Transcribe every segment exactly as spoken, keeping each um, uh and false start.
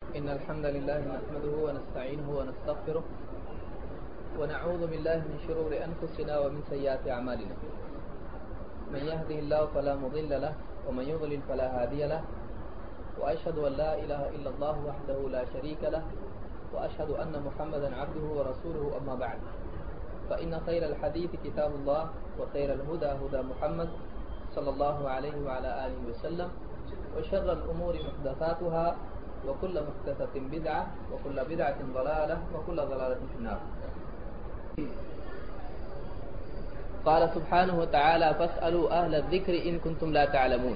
إن الحمد لله نحمده ونستعينه ونستغفره ونعوذ بالله من شرور أنفسنا ومن سيئات أعمالنا. من يهده الله فلا مضل له ومن يضلل فلا هادي له، وأشهد أن لا إله إلا الله وحده لا شريك له، وأشهد أن محمدا عبده ورسوله. أما بعد، فإن خير الحديث كتاب الله، وخير الهدى هدى محمد صلى الله عليه وعلى آله وسلم، وشر الأمور محدثاتها، وكل محدثة بدعة، وكل بدعة ضلالة، وكل ضلالة في النار. قال سبحانه وتعالى: فاسألوا أهل الذكر إن كنتم لا تعلمون.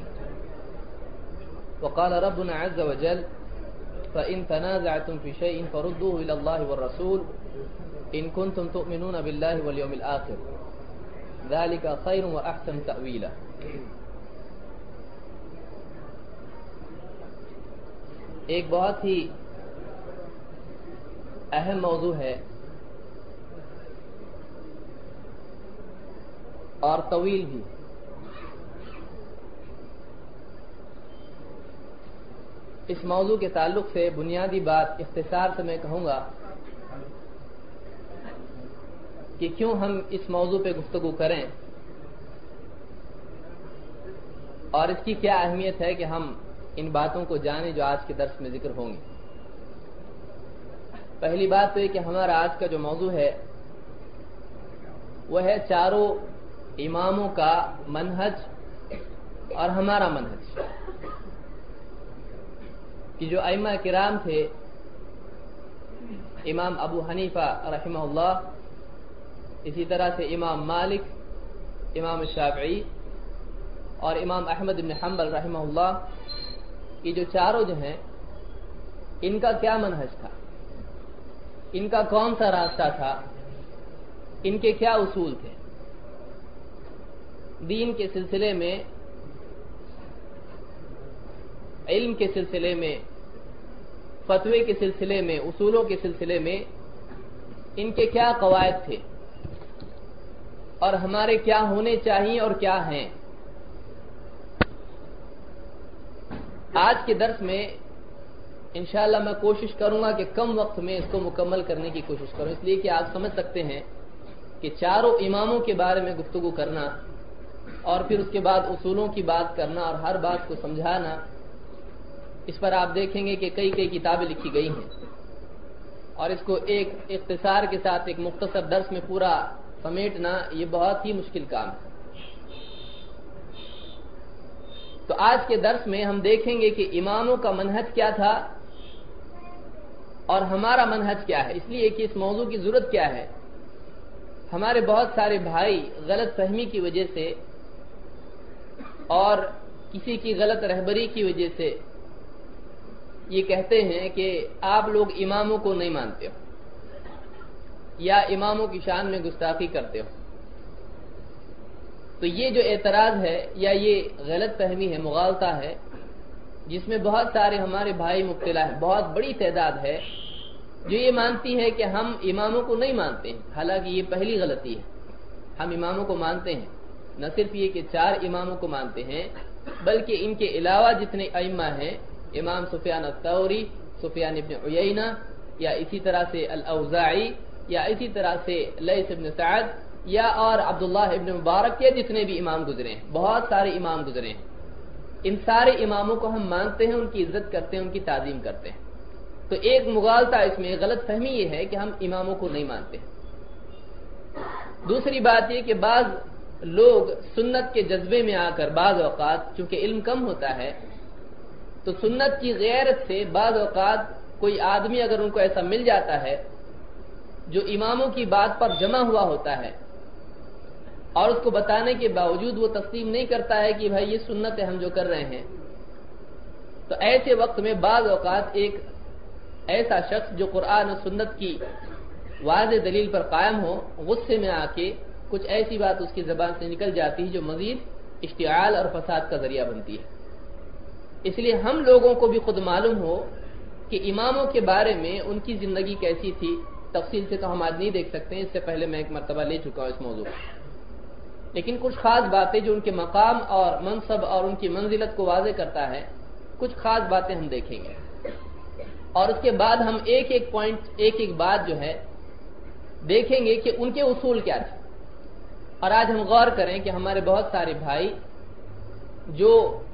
وقال ربنا عز وجل: فإن تنازعتم في شيء فردوه إلى الله والرسول إن كنتم تؤمنون بالله واليوم الآخر ذلك خير وأحسن تأويلا. ایک بہت ہی اہم موضوع ہے اور طویل بھی. اس موضوع کے تعلق سے بنیادی بات اختصار سے میں کہوں گا کہ کیوں ہم اس موضوع پہ گفتگو کریں اور اس کی کیا اہمیت ہے کہ ہم ان باتوں کو جانیں جو آج کے درس میں ذکر ہوں گی. پہلی بات تو یہ کہ ہمارا آج کا جو موضوع ہے وہ ہے چاروں اماموں کا منہج اور ہمارا منہج. کہ جو ائمہ کرام تھے، امام ابو حنیفہ رحمہ اللہ، اسی طرح سے امام مالک، امام شافعی اور امام احمد بن حنبل رحمہ اللہ، یہ جو چاروں جو ہیں ان کا کیا منہج تھا، ان کا کون سا راستہ تھا، ان کے کیا اصول تھے دین کے سلسلے میں، علم کے سلسلے میں، فتوے کے سلسلے میں، اصولوں کے سلسلے میں ان کے کیا قواعد تھے اور ہمارے کیا ہونے چاہیے اور کیا ہیں. آج کے درس میں انشاءاللہ میں کوشش کروں گا کہ کم وقت میں اس کو مکمل کرنے کی کوشش کروں، اس لیے کہ آپ سمجھ سکتے ہیں کہ چاروں اماموں کے بارے میں گفتگو کرنا اور پھر اس کے بعد اصولوں کی بات کرنا اور ہر بات کو سمجھانا، اس پر آپ دیکھیں گے کہ کئی کئی کتابیں لکھی گئی ہیں اور اس کو ایک اختصار کے ساتھ ایک مختصر درس میں پورا سمیٹنا یہ بہت ہی مشکل کام ہے. تو آج کے درس میں ہم دیکھیں گے کہ اماموں کا منہج کیا تھا اور ہمارا منہج کیا ہے. اس لیے کہ اس موضوع کی ضرورت کیا ہے، ہمارے بہت سارے بھائی غلط فہمی کی وجہ سے اور کسی کی غلط رہبری کی وجہ سے یہ کہتے ہیں کہ آپ لوگ اماموں کو نہیں مانتے ہو یا اماموں کی شان میں گستاخی کرتے ہو. تو یہ جو اعتراض ہے یا یہ غلط فہمی ہے، مغالطہ ہے، جس میں بہت سارے ہمارے بھائی مبتلا ہیں، بہت بڑی تعداد ہے جو یہ مانتی ہے کہ ہم اماموں کو نہیں مانتے ہیں. حالانکہ یہ پہلی غلطی ہے. ہم اماموں کو مانتے ہیں، نہ صرف یہ کہ چار اماموں کو مانتے ہیں بلکہ ان کے علاوہ جتنے ائمہ ہیں، امام سفیان الثوری، سفیان ابن عیینہ، یا اسی طرح سے الاوزاعی، یا اسی طرح سے لیث ابن سعد، یا اور عبداللہ ابن مبارک کے جتنے بھی امام گزرے ہیں، بہت سارے امام گزرے ہیں، ان سارے اماموں کو ہم مانتے ہیں، ان کی عزت کرتے ہیں، ان کی تعظیم کرتے ہیں. تو ایک مغالطہ اس میں غلط فہمی یہ ہے کہ ہم اماموں کو نہیں مانتے. دوسری بات یہ کہ بعض لوگ سنت کے جذبے میں آ کر بعض اوقات چونکہ علم کم ہوتا ہے تو سنت کی غیرت سے بعض اوقات کوئی آدمی اگر ان کو ایسا مل جاتا ہے جو اماموں کی بات پر جمع ہوا ہوتا ہے اور اس کو بتانے کے باوجود وہ تسلیم نہیں کرتا ہے کہ بھائی یہ سنت ہے ہم جو کر رہے ہیں، تو ایسے وقت میں بعض اوقات ایک ایسا شخص جو قرآن و سنت کی واضح دلیل پر قائم ہو، غصے میں آ کے کچھ ایسی بات اس کی زبان سے نکل جاتی ہے جو مزید اشتعال اور فساد کا ذریعہ بنتی ہے. اس لیے ہم لوگوں کو بھی خود معلوم ہو کہ اماموں کے بارے میں ان کی زندگی کیسی تھی. تفصیل سے تو ہم آج نہیں دیکھ سکتے ہیں، اس سے پہلے میں ایک مرتبہ لے چکا ہوں اس موضوع پر، لیکن کچھ خاص باتیں جو ان کے مقام اور منصب اور ان کی منزلت کو واضح کرتا ہے، کچھ خاص باتیں ہم دیکھیں گے. اور اس کے بعد ہم ایک ایک پوائنٹ ایک ایک بات جو ہے دیکھیں گے کہ ان کے اصول کیا تھے. اور آج ہم غور کریں کہ ہمارے بہت سارے بھائی جو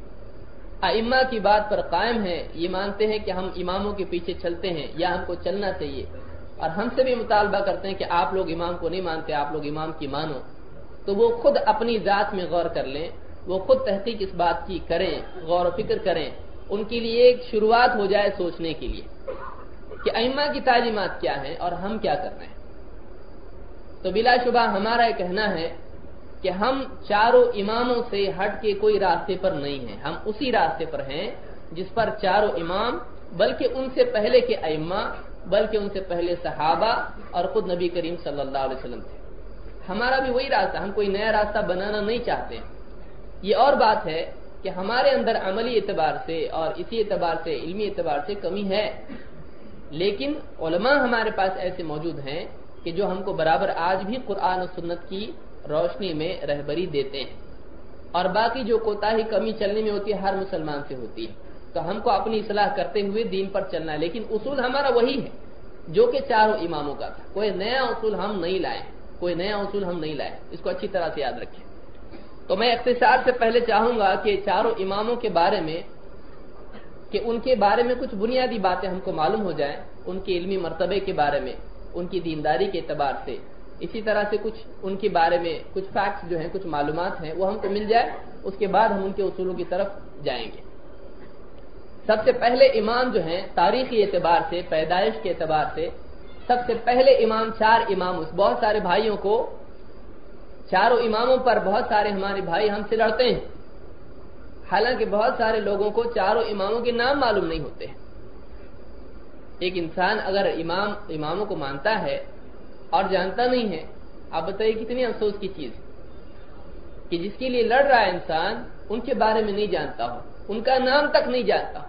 ائمہ کی بات پر قائم ہیں، یہ مانتے ہیں کہ ہم اماموں کے پیچھے چلتے ہیں یا ہم کو چلنا چاہیے، اور ہم سے بھی مطالبہ کرتے ہیں کہ آپ لوگ امام کو نہیں مانتے، آپ لوگ امام کی مانو. تو وہ خود اپنی ذات میں غور کر لیں، وہ خود تحقیق اس بات کی کریں، غور و فکر کریں. ان کے لیے ایک شروعات ہو جائے سوچنے کے لیے کہ ائمہ کی تعلیمات کیا ہیں اور ہم کیا کر رہے ہیں. تو بلا شبہ ہمارا یہ کہنا ہے کہ ہم چاروں اماموں سے ہٹ کے کوئی راستے پر نہیں ہیں، ہم اسی راستے پر ہیں جس پر چاروں امام، بلکہ ان سے پہلے کے ائمہ، بلکہ ان سے پہلے صحابہ اور خود نبی کریم صلی اللہ علیہ وسلم تھے. ہمارا بھی وہی راستہ، ہم کوئی نیا راستہ بنانا نہیں چاہتے ہیں. یہ اور بات ہے کہ ہمارے اندر عملی اعتبار سے اور اسی اعتبار سے علمی اعتبار سے کمی ہے، لیکن علماء ہمارے پاس ایسے موجود ہیں کہ جو ہم کو برابر آج بھی قرآن و سنت کی روشنی میں رہبری دیتے ہیں. اور باقی جو کوتاہی کمی چلنے میں ہوتی ہے ہر مسلمان سے ہوتی ہے. تو ہم کو اپنی اصلاح کرتے ہوئے دین پر چلنا ہے، لیکن اصول ہمارا وہی ہے جو کہ چاروں اماموں کا تھا. کوئی نیا اصول ہم نہیں لائے کوئی نیا اصول ہم نہیں لائے اس کو اچھی طرح سے یاد رکھیں. تو میں اختصار سے پہلے چاہوں گا کہ چاروں اماموں کے بارے میں کہ ان کے بارے میں کچھ بنیادی باتیں ہم کو معلوم ہو جائیں، ان کے علمی مرتبے کے بارے میں، ان کی دینداری کے اعتبار سے. اسی طرح سے کچھ ان کے بارے میں کچھ فیکٹس جو ہیں، کچھ معلومات ہیں، وہ ہم کو مل جائے. اس کے بعد ہم ان کے اصولوں کی طرف جائیں گے. سب سے پہلے امام جو ہیں تاریخی اعتبار سے، پیدائش کے اعتبار سے سب سے پہلے امام، چار امام، اس بہت سارے بھائیوں کو، چاروں اماموں پر بہت سارے ہمارے بھائی ہم سے لڑتے ہیں، حالانکہ بہت سارے لوگوں کو چاروں اماموں کے نام معلوم نہیں ہوتے ہیں. ایک انسان اگر امام اماموں کو مانتا ہے اور جانتا نہیں ہے، آپ بتائیے کتنی افسوس کی چیز کہ جس کے لیے لڑ رہا ہے انسان ان کے بارے میں نہیں جانتا ہو، ان کا نام تک نہیں جانتا.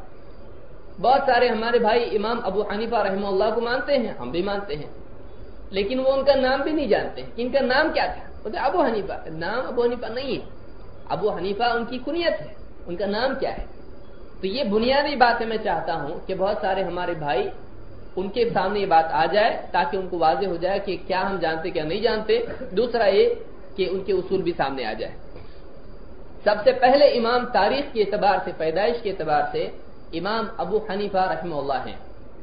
بہت سارے ہمارے بھائی امام ابو حنیفہ رحمہ اللہ کو مانتے ہیں، ہم بھی مانتے ہیں، لیکن وہ ان کا نام بھی نہیں جانتے ہیں. ان کا نام کیا تھا؟ بولتے ابو حنیفہ. نام ابو حنیفہ نہیں ہے، ابو حنیفہ ان کی کنیت ہے، ان کا نام کیا ہے؟ تو یہ بنیادی باتیں میں چاہتا ہوں کہ بہت سارے ہمارے بھائی ان کے سامنے یہ بات آ جائے تاکہ ان کو واضح ہو جائے کہ کیا ہم جانتے کیا نہیں جانتے. دوسرا یہ کہ ان کے اصول بھی سامنے آ جائے. سب سے پہلے امام تاریخ کے اعتبار سے، پیدائش کے اعتبار سے امام ابو حنیفہ رحمہ اللہ ہیں.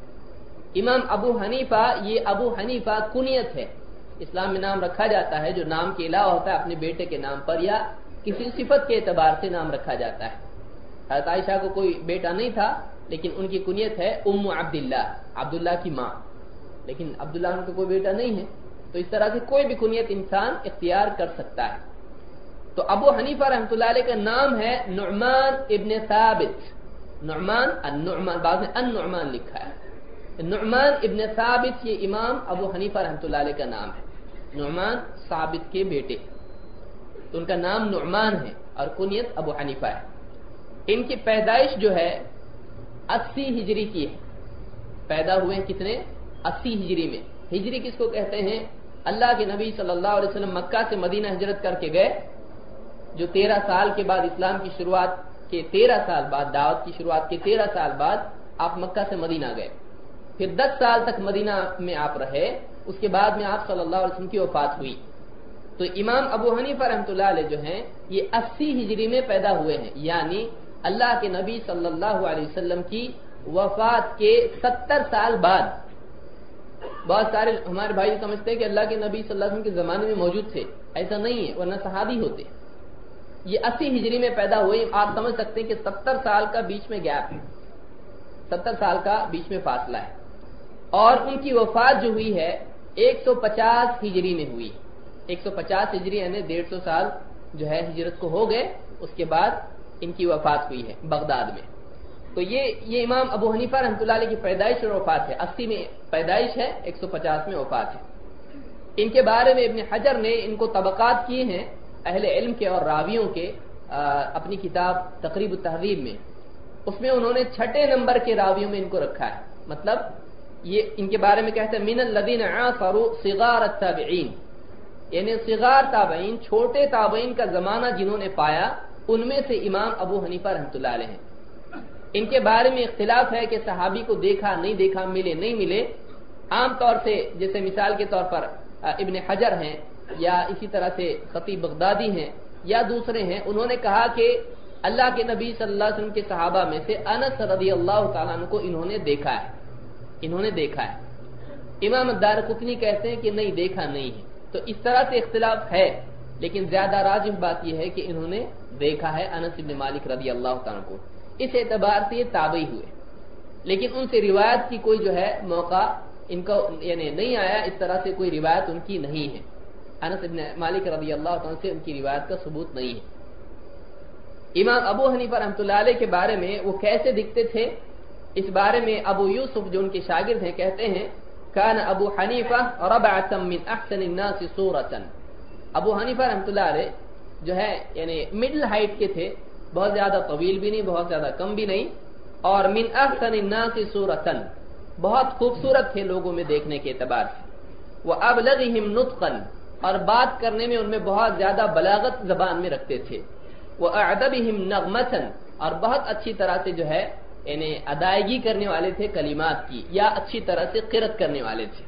امام ابو حنیفہ، یہ ابو حنیفہ کنیت ہے، اسلام میں نام رکھا جاتا ہے جو نام کے علاوہ ہوتا ہے اپنے بیٹے کے نام پر یا کسی صفت کے اعتبار سے نام رکھا جاتا ہے. حضرت عائشہ کو کوئی بیٹا نہیں تھا، لیکن ان کی کنیت ہے ام عبداللہ، عبداللہ کی ماں، لیکن عبداللہ ان کا کوئی بیٹا نہیں ہے. تو اس طرح سے کوئی بھی کنیت انسان اختیار کر سکتا ہے. تو ابو حنیفہ رحمۃ اللہ علیہ کا نام ہے نعمان ابن ثابت. نعمان النعمان، بعض نے النعمان لکھا ہے. نعمان ابن ثابت یہ امام ابو حنیفہ رحمۃ اللہ علیہ کا نام ہے، نعمان ثابت کے بیٹے. تو ان کا نام نعمان ہے اور کنیت ابو حنیفہ ہے. ان کی پیدائش جو ہے اسی ہجری کی ہے، پیدا ہوئے ہیں کتنے؟ اسی ہجری میں. ہجری کس کو کہتے ہیں؟ اللہ کے نبی صلی اللہ علیہ وسلم مکہ سے مدینہ ہجرت کر کے گئے، جو تیرہ سال کے بعد اسلام کی شروعات کے تیرہ سال بعد، دعوت کی شروعات کے تیرہ سال بعد آپ مکہ سے مدینہ گئے. پھر دس سال تک مدینہ میں آپ رہے، اس کے بعد میں آپ صلی اللہ علیہ وسلم کی وفات ہوئی. تو امام ابو حنیفہ رحمۃ اللہ علیہ جو ہیں یہ اسی ہجری میں پیدا ہوئے ہیں، یعنی اللہ کے نبی صلی اللہ علیہ وسلم کی وفات کے ستر سال بعد. بہت سارے ہمارے بھائی سمجھتے ہیں کہ اللہ کے نبی صلی اللہ علیہ وسلم کے زمانے میں موجود تھے، ایسا نہیں ہے، ورنہ صحابی ہوتے. یہ اسی ہجری میں پیدا ہوئے. آپ سمجھ سکتے ہیں کہ ستر سال کا بیچ میں گیپ ہے، ستر سال کا بیچ میں فاصلہ ہے. اور ان کی وفات جو ہوئی ہے ایک سو پچاس ہجری میں ہوئی. ایک سو پچاس ہجری یعنی ڈیڑھ سو سال جو ہے ہجرت کو ہو گئے، اس کے بعد ان کی وفات ہوئی ہے بغداد میں. تو یہ یہ امام ابو حنیفہ رحمۃ اللہ علیہ کی پیدائش اور وفات ہے. اسی میں پیدائش ہے، ایک سو پچاس میں وفات ہے. ان کے بارے میں ابن حجر نے ان کو طبقات کیے ہیں اہل علم کے اور راویوں کے اپنی کتاب تقریب التہذیب میں. اس میں انہوں نے چھٹے نمبر کے راویوں میں ان کو رکھا ہے. مطلب یہ ان کے بارے میں کہتے ہیں من الذین عاصروا صغار التابعین، یعنی صغار تابعین، چھوٹے تابعین کا زمانہ جنہوں نے پایا، ان میں سے امام ابو حنیفہ رحمۃ اللہ علیہ ہیں. ان کے بارے میں اختلاف ہے کہ صحابی کو دیکھا نہیں دیکھا، ملے نہیں ملے۔ عام طور سے جیسے مثال کے طور پر ابن حجر ہیں یا اسی طرح سے خطیب بغدادی ہیں یا دوسرے ہیں، انہوں نے کہا کہ اللہ کے نبی صلی اللہ علیہ وسلم کے صحابہ میں سے انس رضی اللہ تعالیٰ عنہ کو انہوں نے دیکھا ہے انہوں نے دیکھا ہے امام الدارقطنی کہتے ہیں کہ نہیں، دیکھا نہیں ہے۔ تو اس طرح سے اختلاف ہے، لیکن زیادہ راجح بات یہ ہے کہ انہوں نے دیکھا ہے انس بن مالک رضی اللہ تعالیٰ کو۔ اس اعتبار سے یہ تابعی ہوئے، لیکن ان سے روایت کی کوئی جو ہے موقع ان کو یعنی نہیں آیا، اس طرح سے کوئی روایت ان کی نہیں ہے۔ انس بن مالک رضی اللہ تعالیٰ سے ان کی روایت کا ثبوت نہیں ہے۔ امام ابو حنیفہ رحمۃ اللہ علیہ کے بارے میں وہ کیسے دکھتے تھے، اس بارے میں ابو یوسف جو ان کے شاگرد ہیں کہتے ہیں کان ابو حنیفہ ربعۃ من احسن الناس صورۃ۔ ابو حنیفہ رحمۃ اللہ علیہ جو ہے یعنی مڈل ہائٹ کے تھے، بہت زیادہ طویل بھی نہیں، بہت زیادہ کم بھی نہیں، اور من احسن الناس صورۃ، بہت خوبصورت تھے لوگوں میں دیکھنے کے اعتبار سے۔ وابلغهم نطقا، اور بات کرنے میں ان میں بہت زیادہ بلاغت زبان میں رکھتے تھے۔ وأعذبهم نغمة، اور بہت اچھی طرح سے جو ہے یعنی ادائیگی کرنے والے تھے کلمات کی، یا اچھی طرح سے قرأت کرنے والے تھے۔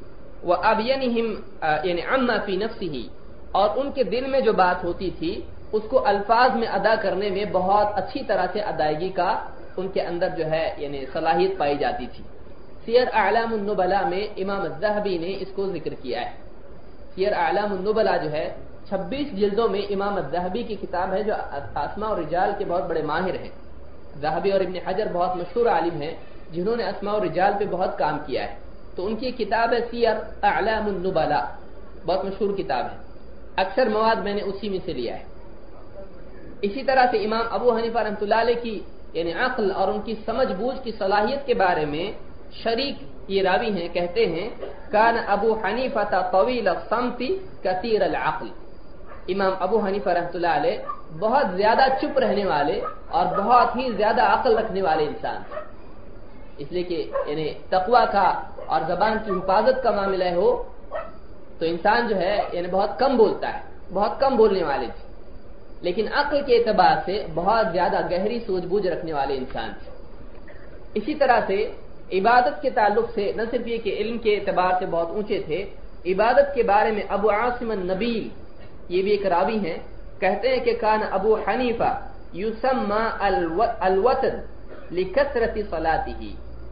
وأبينهم یعنی عما في نفسه، اور ان کے دل میں جو بات ہوتی تھی اس کو الفاظ میں ادا کرنے میں بہت اچھی طرح سے ادائیگی کا ان کے اندر جو ہے یعنی صلاحیت پائی جاتی تھی۔ سیر اعلام النبلاء میں امام الذہبی نے اس کو ذکر کیا ہے۔ سیر اعلام النبلاء جو ہے چھبیس جلدوں میں امام الذہبی کی کتاب ہے، جو اسماء اور رجال کے بہت بڑے ماہر ہیں۔ ذہبی اور ابن حجر بہت مشہور عالم ہیں جنہوں نے اسماء اور رجال پہ بہت کام کیا ہے، تو ان کی کتاب ہے سیر اعلام النبلاء، بہت مشہور کتاب ہے۔ اکثر مواد میں نے اسی میں سے لیا ہے۔ اسی طرح سے امام ابو حنیفہ رحمۃ اللہ علیہ کی یعنی عقل اور ان کی سمجھ بوجھ کی صلاحیت کے بارے میں شریک یہ راوی ہیں، کہتے ہیں کان ابو حنیفہ طویل الصمت کثیر العقل۔ امام ابو حنیفہ رحمۃ اللہ علیہ بہت زیادہ چپ رہنے والے اور بہت ہی زیادہ عقل رکھنے والے انسان تھے، اس لیے کہ یعنی تقویٰ کا اور زبان کی حفاظت کا معاملہ ہو تو انسان جو ہے یعنی بہت کم بولتا ہے، بہت کم بولنے والے تھے، لیکن عقل کے اعتبار سے بہت زیادہ گہری سوجھ بوجھ رکھنے والے انسان تھے۔ اسی طرح سے عبادت کے تعلق سے نہ صرف یہ کہ علم کے اعتبار سے بہت اونچے تھے، عبادت کے بارے میں ابو عاصم النبیل یہ بھی ایک راوی ہیں، کہتے ہیں کہ کان ابو حنیفہ یسمى الوتد لکثرت صلاته،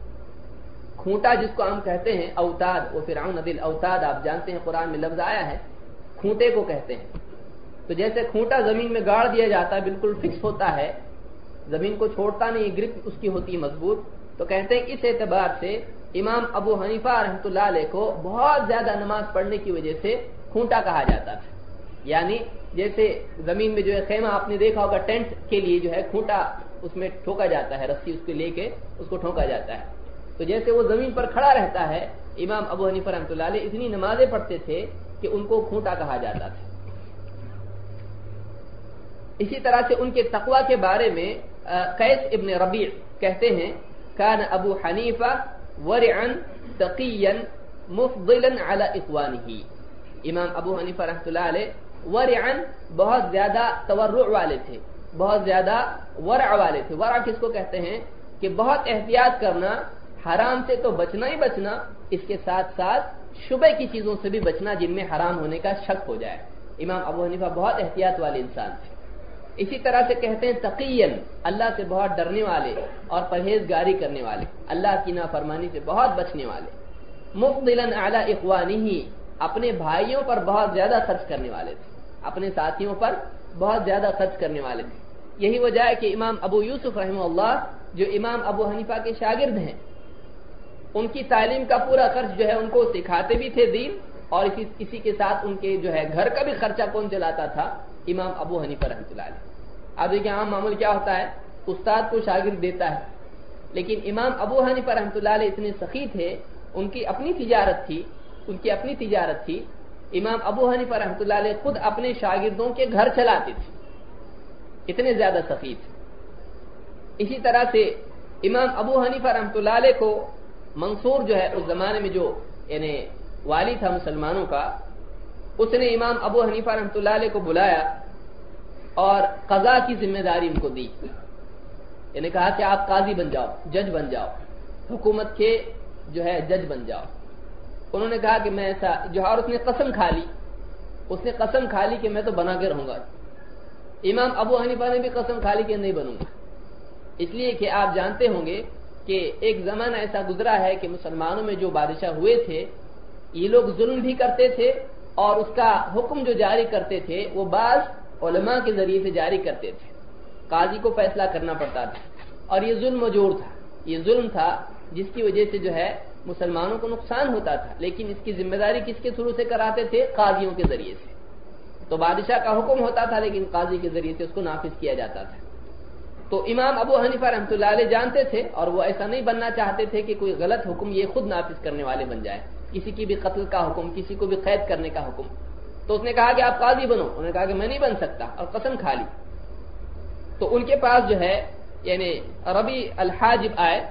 کھونٹا جس کو ہم کہتے ہیں اوتاد، وہ فرعون ذی الاوتاد آپ جانتے ہیں قرآن میں لفظ آیا ہے، کھونٹے کو کہتے ہیں۔ تو جیسے کھونٹا زمین میں گاڑ دیا جاتا ہے، بالکل فکس ہوتا ہے، زمین کو چھوڑتا نہیں، گرپ اس کی ہوتی ہے مضبوط، تو کہتے ہیں اس اعتبار سے امام ابو حنیفہ رحمۃ اللہ علیہ کو بہت زیادہ نماز پڑھنے کی وجہ سے کھونٹا کہا جاتا تھا۔ یعنی جیسے زمین میں جو ہے خیمہ آپ نے دیکھا ہوگا، ٹینٹ کے لیے جو ہے کھونٹا اس میں ٹھوکا جاتا ہے، رسی اس کو لے کے اس کو ٹھوکا جاتا ہے، تو جیسے وہ زمین پر کھڑا رہتا ہے، امام ابو حنیفہ رحمۃ اللہ علیہ اتنی نمازیں پڑھتے تھے کہ ان کو کھونٹا کہا جاتا تھا۔ اسی طرح سے ان کے تقوی کے بارے میں قیس ابن ربیع کہتے ہیں کان ابو حنیفہ ورعا تقیا مفضلا علی اخوانہ، امام ابو حنیفہ رحمۃ اللہ علیہ ورعا بہت زیادہ تورع والے تھے، بہت زیادہ ورع والے تھے۔ ورع کس کو کہتے ہیں کہ بہت احتیاط کرنا، حرام سے تو بچنا ہی بچنا، اس کے ساتھ ساتھ شبہ کی چیزوں سے بھی بچنا جن میں حرام ہونے کا شک ہو جائے۔ امام ابو حنیفہ بہت احتیاط والے انسان تھے۔ اسی طرح سے کہتے ہیں تقیاً، اللہ سے بہت ڈرنے والے اور پرہیزگاری کرنے والے، اللہ کی نافرمانی سے بہت بچنے والے۔ مفضلا علی اخوانہ، اپنے بھائیوں پر بہت زیادہ خرچ کرنے والے تھے، اپنے ساتھیوں پر بہت زیادہ خرچ کرنے والے تھے۔ یہی وجہ ہے کہ امام ابو یوسف رحمہ اللہ جو امام ابو حنیفہ کے شاگرد ہیں، ان کی تعلیم کا پورا خرچ جو ہے ان کو سکھاتے بھی تھے دین، اور اسی اسی کے ساتھ ان کے جو ہے گھر کا بھی خرچہ کون چلاتا تھا؟ امام ابو حنیفہ رحمۃ اللہ علیہ۔ اب دیکھیں عام معمول کیا ہوتا ہے، استاد کو شاگرد دیتا ہے، لیکن امام ابو حنیفہ رحمۃ اللہ علیہ اتنے سخی تھے، ان کی اپنی تجارت تھی ان کی اپنی تجارت تھی امام ابو حنیفہ رحمۃ اللہ علیہ خود اپنے شاگردوں کے گھر چلاتے تھے، اتنے زیادہ سخی تھے۔ اسی طرح سے امام ابو حنیفہ رحمۃ اللہ علیہ کو منصور جو ہے اس زمانے میں جو یعنی والی تھا مسلمانوں کا، اس نے امام ابو حنیفہ رحمۃ اللہ علیہ کو بلایا اور قضاء کی ذمہ داری ان کو دی۔ یعنی کہا کہ آپ قاضی بن جاؤ، جج بن جاؤ، حکومت کے جو ہے جج بن جاؤ۔ انہوں نے کہا کہ میں ایسا جو ہے، اور اس نے قسم کھا لی، اس نے قسم کھا لی کہ میں تو بنا کے رہوں گا۔ امام ابو حنیفہ نے بھی قسم کھا لی کہ نہیں بنوں گا، اس لیے کہ آپ جانتے ہوں گے کہ ایک زمانہ ایسا گزرا ہے کہ مسلمانوں میں جو بادشاہ ہوئے تھے یہ لوگ ظلم بھی کرتے تھے، اور اس کا حکم جو جاری کرتے تھے وہ بعض علماء کے ذریعے سے جاری کرتے تھے، قاضی کو فیصلہ کرنا پڑتا تھا، اور یہ ظلم و جور تھا، یہ ظلم تھا جس کی وجہ سے جو ہے مسلمانوں کو نقصان ہوتا تھا، لیکن اس کی ذمہ داری کس کے تھرو سے کراتے تھے؟ قاضیوں کے ذریعے سے۔ تو بادشاہ کا حکم ہوتا تھا لیکن قاضی کے ذریعے سے اس کو نافذ کیا جاتا تھا۔ تو امام ابو حنیفہ رحمۃ اللہ علیہ جانتے تھے، اور وہ ایسا نہیں بننا چاہتے تھے کہ کوئی غلط حکم یہ خود نافذ کرنے والے بن جائے، کسی کی بھی قتل کا حکم، کسی کو بھی قید کرنے کا حکم۔ تو اس نے کہا کہ آپ قاضی بنو، انہوں نے کہا کہ میں نہیں بن سکتا، اور قسم کھا لی۔ تو ان کے پاس جو ہے یعنی ربی الحاجب آئے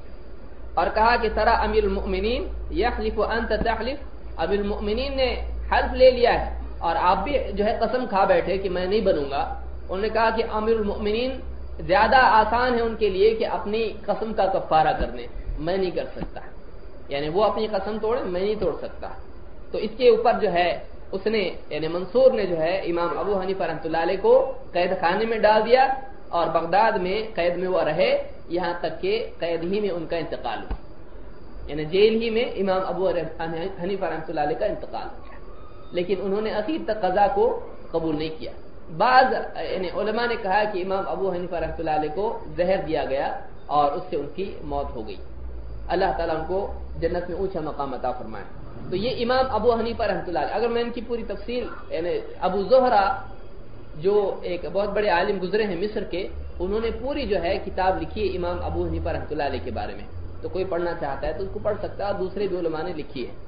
اور کہا کہ ترى امیر المؤمنین یحلف انت تحلف، امیر المؤمنین نے حلف لے لیا ہے اور آپ بھی جو ہے قسم کھا بیٹھے کہ میں نہیں بنوں گا۔ انہوں نے کہا کہ امیر المؤمنین زیادہ آسان ہے ان کے لیے کہ اپنی قسم کا کفارہ کر دیں، میں نہیں کر سکتا، یعنی وہ اپنی قسم توڑے، میں نہیں توڑ سکتا۔ تو اس کے اوپر جو ہے اس نے یعنی منصور نے جو ہے امام ابو حنیفہ رحمۃ اللہ علیہ کو قید خانے میں ڈال دیا، اور بغداد میں قید میں وہ رہے یہاں تک کہ قید ہی میں ان کا انتقال ہوا، یعنی جیل ہی میں امام ابو حنیفہ رحمۃ اللہ علیہ کا انتقال ہوا، لیکن انہوں نے اخیر تک قضا کو قبول نہیں کیا۔ بعض یعنی علماء نے کہا کہ امام ابو حنیفہ رحمۃ اللہ علیہ کو زہر دیا گیا اور اس سے ان کی موت ہو گئی۔ اللہ تعالیٰ ان کو جنت میں اونچا مقام عطا فرمائے۔ تو یہ امام ابو حنیفہ رحمۃ اللہ علیہ، اگر میں ان کی پوری تفصیل یعنی ابو زہرہ جو ایک بہت بڑے عالم گزرے ہیں مصر کے، انہوں نے پوری جو ہے کتاب لکھی ہے امام ابو حنیفہ رحمۃ اللہ علیہ کے بارے میں، تو کوئی پڑھنا چاہتا ہے تو اس کو پڑھ سکتا ہے، اور دوسرے بھی علماء نے لکھی ہے۔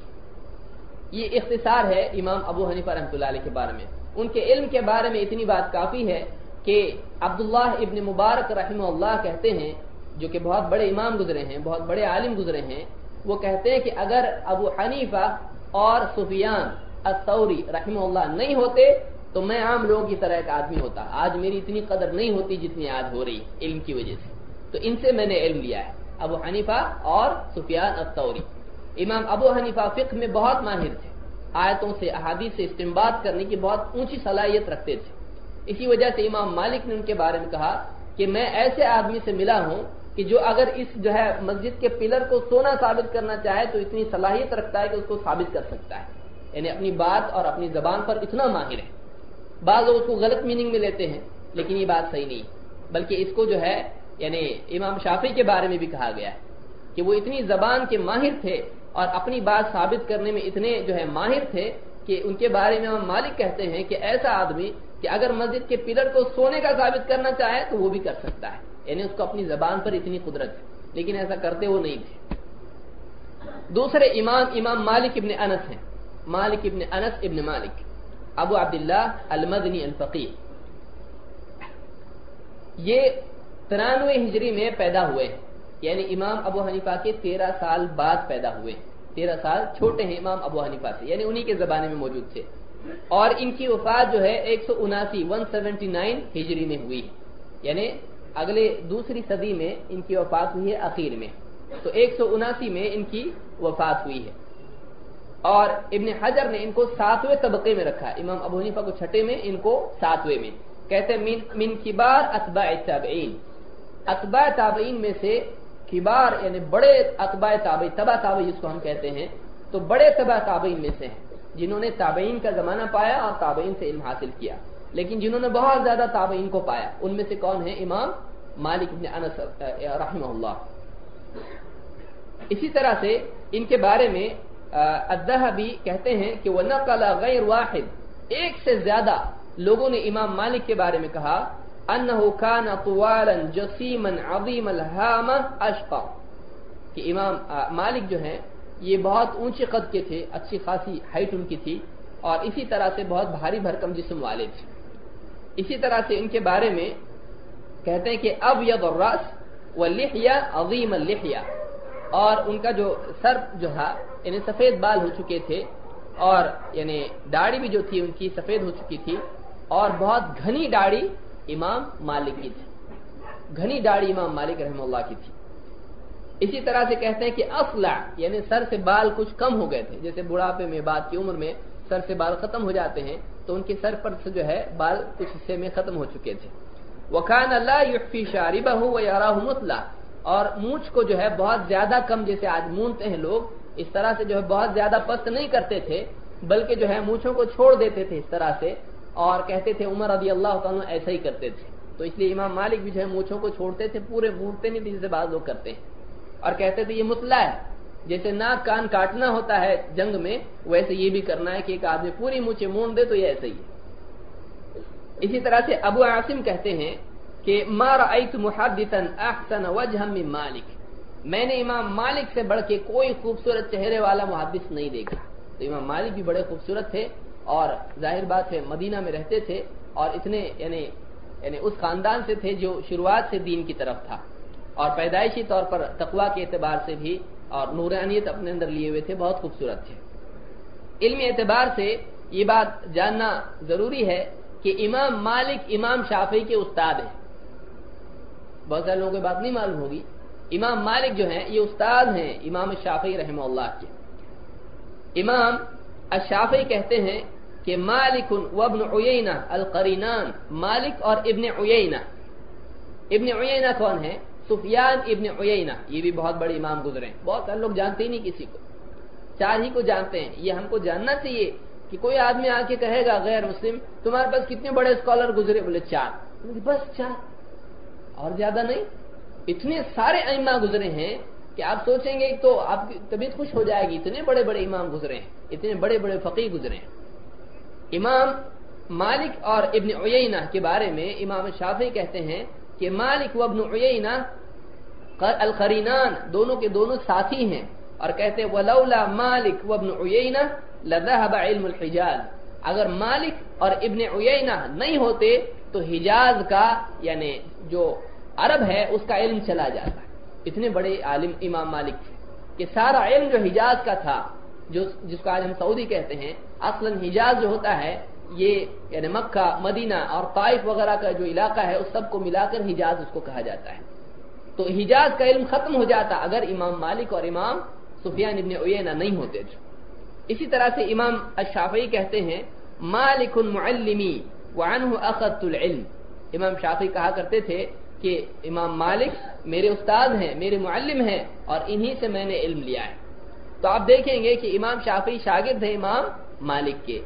یہ اختصار ہے امام ابو حنیفہ رحمۃ اللہ علیہ کے بارے میں۔ ان کے علم کے بارے میں اتنی بات کافی ہے کہ عبداللہ ابن مبارک رحمہ اللہ کہتے ہیں، جو کہ بہت بڑے امام گزرے ہیں، بہت بڑے عالم گزرے ہیں، وہ کہتے ہیں کہ اگر ابو حنیفہ اور سفیان الثوری رحمہ اللہ نہیں ہوتے تو میں عام لوگوں کی طرح ایک آدمی ہوتا، آج میری اتنی قدر نہیں ہوتی جتنی آج ہو رہی علم کی وجہ سے۔ تو ان سے میں نے علم لیا ہے، ابو حنیفہ اور سفیان الثوری۔ امام ابو حنیفہ فقہ میں بہت ماہر تھے، آیتوں سے احادیث سے استنباط کرنے کی بہت اونچی صلاحیت رکھتے تھے۔ اسی وجہ سے امام مالک نے ان کے بارے میں کہا کہ میں ایسے آدمی سے ملا ہوں کہ جو اگر اس جو ہے مسجد کے پلر کو سونا ثابت کرنا چاہے تو اتنی صلاحیت رکھتا ہے کہ اس کو ثابت کر سکتا ہے، یعنی اپنی بات اور اپنی زبان پر اتنا ماہر ہے۔ بعض لوگ اس کو غلط میننگ میں لیتے ہیں، لیکن یہ بات صحیح نہیں، بلکہ اس کو جو ہے یعنی امام شافعی کے بارے میں بھی کہا گیا ہے کہ وہ اتنی زبان کے ماہر تھے اور اپنی بات ثابت کرنے میں اتنے جو ہے ماہر تھے کہ ان کے بارے میں امام مالک کہتے ہیں کہ ایسا آدمی کہ اگر مسجد کے پلر کو سونے کا ثابت کرنا چاہے تو وہ بھی کر سکتا ہے، یعنی اس کو اپنی زبان پر اتنی قدرت ہے، لیکن ایسا کرتے وہ نہیں تھے۔ دوسرے امام امام مالک ابن انس ہیں، مالک ابن انس ابن مالک ابو عبداللہ المدنی الفقیہ، یہ ترانوے ہجری میں پیدا ہوئے ہیں، یعنی امام ابو حنیفہ کے تیرہ سال بعد پیدا ہوئے، تیرہ سال چھوٹے ہیں امام ابو حنیفہ سے، یعنی انہی کے زمانے میں موجود تھے، اور ان کی وفات جو ہے ایک سو اناسی ون سیونٹی نائن ہجری میں ہوئی، یعنی اگلے دوسری صدی میں ان کی وفات ہوئی ہے اخیر میں، تو ایک سو اناسی میں ان کی وفات ہوئی ہے۔ اور ابن حجر نے ان کو ساتویں طبقے میں رکھا، امام ابو حنیفہ کو چھٹے میں، ان کو ساتویں میں، کہتے ہیں من من کبار اتباع التابعین، اتباع تابعین میں سے کبار یعنی بڑے اتباع تابعین، تبع تابعین جس کو ہم کہتے ہیں، تو بڑے تبع تابعین میں سے ہیں جنہوں نے تابعین کا زمانہ پایا اور تابعین سے علم حاصل کیا، لیکن جنہوں نے بہت زیادہ تابعین کو پایا ان میں سے کون ہے؟ امام مالک بن انس رحمہ اللہ۔ اسی طرح سے ان کے بارے میں الذهبی کہتے ہیں کہ وَنَقَلَ غَيْرُ واحد، ایک سے زیادہ لوگوں نے امام مالک کے بارے میں کہا انه كان طوالا جسيما عظيم الهامه اشقى، کہ امام مالک جو ہیں یہ بہت اونچے قد کے تھے، اچھی خاصی ہائٹ ان کی تھی، اور اسی طرح سے بہت بھاری بھرکم جسم والے تھے۔ اسی طرح سے ان کے بارے میں کہتے ہیں کہ ابیض الراس واللحیہ عظیم اللحیہ، اور ان کا جو سر جو ہے یعنی سفید بال ہو چکے تھے، اور یعنی داڑھی بھی جو تھی ان کی سفید ہو چکی تھی، اور بہت گھنی داڑھی امام مالک کی تھی۔ घनी दाढ़ी इमाम मालिक रहमतुल्लाह की थी। इसी तरह से कहते हैं कि असला यानी सर से बाल कुछ कम हो गए थे, जैसे बुढ़ापे में बाद की उम्र में सर से बाल खत्म हो जाते हैं, तो उनके सर पर से जो है बाल कुछ हिस्से में खत्म हो चुके थे। वकान ला युफ़ी शारिबहु व यराहु मुतला, और मूछ को जो है बहुत ज्यादा कम, जैसे आज मूंदते हैं लोग, इस तरह से जो है बहुत ज्यादा पस्त नहीं करते थे, बल्कि जो है मूछों को छोड़ देते थे इस तरह से, और कहते थे उमर रज़ी अल्लाह तआला अन्हु ऐसा ही करते थे। तो इसलिए इमाम मालिक भी जो है मूछों को छोड़ते थे, पूरे मूंदते नहीं थे जैसे बाद लोग करते हैं, और कहते थे ये मुतला है, जैसे नाक कान काटना होता है जंग में, वैसे ये भी करना है कि एक आदमी पूरी मूछे मूंद दे तो ये ऐसे ही है। इसी तरह से अबू आसिम कहते हैं कि मा रअयतु मुहद्दिसन अहसन वजहन मिन मालिक, मैंने इमाम मालिक से बढ़ के कोई खूबसूरत चेहरे वाला मुहद्दिस नहीं देखा। तो इमाम मालिक भी बड़े खूबसूरत थे, और जाहिर बात है मदीना में रहते थे, और इतने यानी यानी उस खानदान से थे जो शुरुआत से दीन की तरफ था, और पैदाइशी तौर पर तकवा के एतबार से भी और नूरानियत अपने अंदर लिए हुए थे, बहुत खूबसूरत थे। इल्मी एतबार से ये बात जानना जरूरी है कि इमाम मालिक इमाम शाफी के उस्ताद हैं। बहुत सारे लोगों को बात नहीं मालूम होगी, इमाम मालिक जो हैं ये उस्ताद हैं इमाम शाफी रहमतुल्लाह के। इमाम अश-शाफी कहते हैं कि मालिक व इब्न उयैना अल-क़रीनान, मालिक और इब्न उयैना। इब्न उयैना कौन है? सुफियान इब्न उयैना, ये भी बहुत बड़े इमाम गुजरे हैं, बहुत सारे लोग जानते ही नहीं किसी को, चार ही को जानते हैं। ये हमको जानना चाहिए कि कोई आदमी आके कहेगा गैर मुस्लिम, तुम्हारे पास कितने बड़े स्कॉलर गुजरे? बोले चार। बस चार, और ज्यादा नहीं। इतने सारे इमाम गुजरे हैं कि आप सोचेंगे तो आपकी तबीयत खुश हो जाएगी, इतने बड़े बड़े इमाम गुजरे हैं, इतने बड़े बड़े फकीह गुजरे हैं। इमाम मालिक और इब्न उयैना के बारे में इमाम शाफी कहते हैं कि मालिक व इब्न उयैना अल-क़रीनान, दोनों के दोनों साथी हैं, और कहते हैं वलौला मालिक व इब्न उयैना लज़हब इल्मुल हिजाज, अगर मालिक और इब्न उयैना नहीं होते तो हिजाज का यानी जो अरब है उसका इल्म चला जाता। इतने बड़े आलिम इमाम मालिक थे कि सारा इल्म जो हिजाज का था, जो जिसको आज हम सऊदी कहते हैं, असलन हिजाज जो होता है ये यानी मक्का, मदीना और ताइफ वगैरह का जो इलाका है उस सब को मिलाकर हिजाज उसको कहा जाता है। तो हिजाज का इल्म खत्म हो जाता अगर इमाम मालिक और इमाम सुफियान इब्न उयैना नहीं होते। इसी तरह से इमाम अश-शाफी कहते हैं मालिकुन मुअल्लिमी व अन्हु अखदतुल इल्म, इमाम शाफी कहा करते थे कि इमाम मालिक मेरे उस्ताद हैं, मेरे मुअल्लिम हैं, और इन्हीं से मैंने इल्म लिया है। तो आप देखेंगे कि इमाम शाफी शागिर्द है इमाम मालिक के।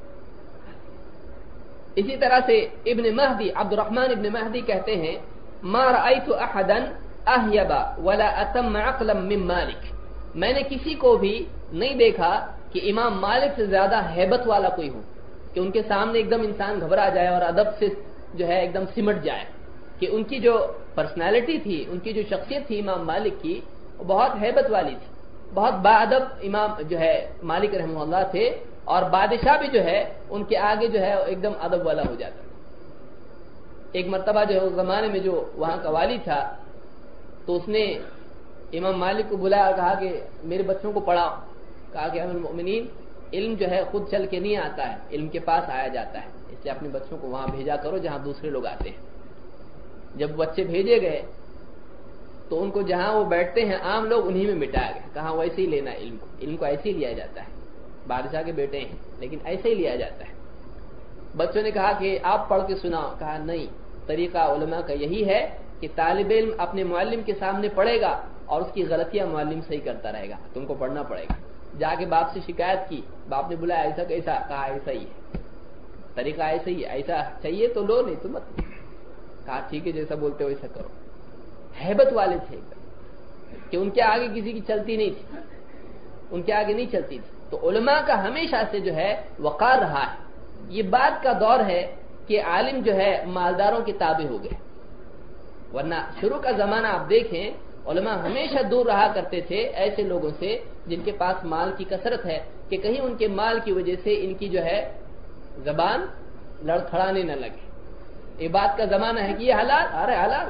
इसी तरह से Ibn Mahdi, Abdurrahman Ibn Mahdi कहते हैं मा रअयतु अहदन अहयबा वला अतम अक़लन मिन मालिक, मैंने किसी को भी नहीं देखा कि इमाम मालिक से ज्यादा हैबत वाला कोई हो, कि उनके सामने एकदम इंसान घबरा जाए और अदब से जो है एकदम सिमट जाए। कि उनकी जो पर्सनालिटी थी, उनकी जो शख्सियत थी इमाम मालिक की, वो बहुत हैबत वाली थी, बहुत बाअदब इमाम जो है मालिक रहमतुल्लाह थे, और बादशाह भी जो है उनके आगे जो है एकदम अदब वाला हो जाता। एक मर्तबा जो है उस जमाने में जो वहां का वाली था, तो उसने इमाम मालिक को बुलाया और कहा कि मेरे बच्चों को पढ़ाओ। कहा कि अमीरुल मोमिनीन, इल्म जो है खुद चल के नहीं आता है, इल्म के पास आया जाता है, इसलिए अपने बच्चों को वहां भेजा करो जहां दूसरे लोग आते हैं। जब बच्चे भेजे गए तो उनको जहां वो बैठते हैं आम लोग, उन्हीं में मिटाया गया। कहा वैसे ही लेना इल्म को, इल्म को ऐसे ही लिया जाता है, बादशाह के बेटे हैं लेकिन ऐसे ही लिया जाता है। बच्चों ने कहा कि आप पढ़ के सुनाओ। कहा नहीं, तरीका उलमा का यही है कि तालिब इल्म अपने मुअल्लिम के सामने पढ़ेगा और उसकी गलतियां मुअल्लिम सही करता रहेगा, तुमको पढ़ना पड़ेगा। जाके बाप से शिकायत की, बाप ने बुलाया ऐसा कैसा? कहा ऐसा ही है, तरीका ऐसा ही है, ऐसा चाहिए तो लो, नहीं तो मत। कहा ठीक है, जैसा बोलते हो वैसा करो। हैबत वाले थे कि उनके आगे किसी की चलती नहीं थी, उनके आगे नहीं चलती थी। तो उलमा का हमेशा से जो है वकार रहा है। ये बात का दौर है कि आलिम जो है मालदारों के ताबे हो गए, वरना शुरू का जमाना आप देखें उलमा हमेशा दूर रहा करते थे ऐसे लोगों से जिनके पास माल की कसरत है, कि कहीं उनके माल की वजह से इनकी जो है जबान लड़खड़ाने न लगे। ये बात का जमाना है कि ये हलाल, अरे हलाल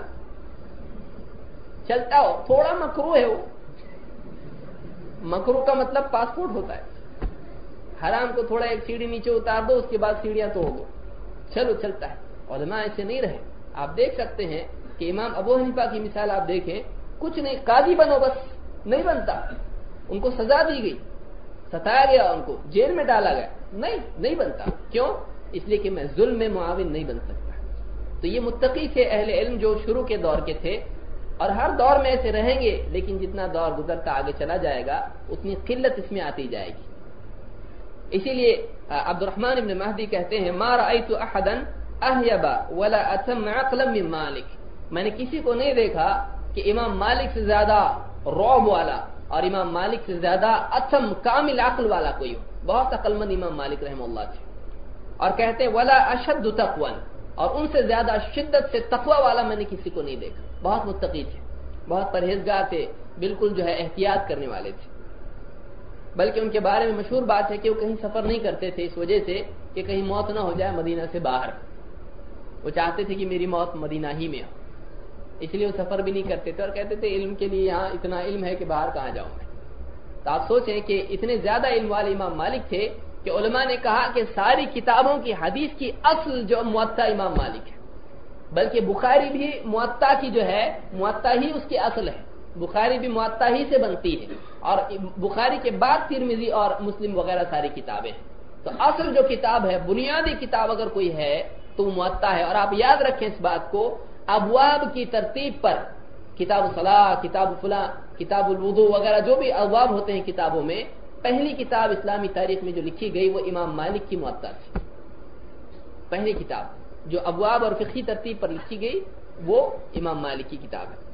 चलता हो, थोड़ा मकरू है वो, मकरू का मतलब पासपोर्ट होता है, हराम को थोड़ा एक सीढ़ी नीचे उतार दो, उसके बाद सीढ़ियां तोड़ दो, चलो चलता है। उलमा ऐसे नहीं रहे। आप देख सकते हैं کہ امام ابو حنیفہ کی مثال آپ دیکھیں، کچھ نہیں، قاضی بنو بس، نہیں بنتا، ان کو سزا دی گئی، ستایا گیا، ان کو جیل میں ڈالا گیا، نہیں نہیں بنتا. کیوں؟ اس لیے کہ میں ظلم میں معاون نہیں بن سکتا. تو یہ متقی تھے اہل علم جو شروع کے دور کے تھے، اور ہر دور میں ایسے رہیں گے، لیکن جتنا دور گزرتا آگے چلا جائے گا اتنی قلت اس میں آتی جائے گی. اسی لیے عبد الرحمن ابن مہدی کہتے ہیں ما رأیت احدا احیب ولا اتم عقلا من مالک، میں نے کسی کو نہیں دیکھا کہ امام مالک سے زیادہ رعب والا اور امام مالک سے زیادہ اتم کامل عقل والا کوئی ہو. بہت عقل مند امام مالک رحمہ اللہ تھے. اور کہتے ہیں ولا اشد تقوا، اور ان سے زیادہ شدت سے تقوی والا میں نے کسی کو نہیں دیکھا. بہت متقی تھے، بہت پرہیزگار تھے، بالکل جو ہے احتیاط کرنے والے تھے. بلکہ ان کے بارے میں مشہور بات ہے کہ وہ کہیں سفر نہیں کرتے تھے اس وجہ سے کہ کہیں موت نہ ہو جائے مدینہ سے باہر. وہ چاہتے تھے کہ میری موت مدینہ ہی میں ہو، اس لیے وہ سفر بھی نہیں کرتے تھے اور کہتے تھے علم کے لیے یہاں اتنا علم ہے کہ باہر کہاں جاؤں میں. تو آپ سوچیں کہ اتنے زیادہ علم والے امام مالک تھے کہ علماء نے کہا کہ ساری کتابوں کی حدیث کی اصل جو موطا امام مالک ہے، بلکہ بخاری بھی موطا کی جو ہے موطا ہی اس کی اصل ہے. بخاری بھی موطا ہی سے بنتی ہے، اور بخاری کے بعد ترمذی اور مسلم وغیرہ ساری کتابیں ہیں. تو اصل جو کتاب ہے، بنیادی کتاب اگر کوئی ہے تو وہ موطا ہے. اور آپ یاد رکھیں اس بات کو، ابواب کی ترتیب پر کتاب الصلاۃ، کتاب فلاں، کتاب الوضوء وغیرہ جو بھی ابواب ہوتے ہیں کتابوں میں، پہلی کتاب اسلامی تاریخ میں جو لکھی گئی وہ امام مالک کی موطا تھی. پہلی کتاب جو ابواب اور فقہی ترتیب پر لکھی گئی وہ امام مالک کی کتاب ہے.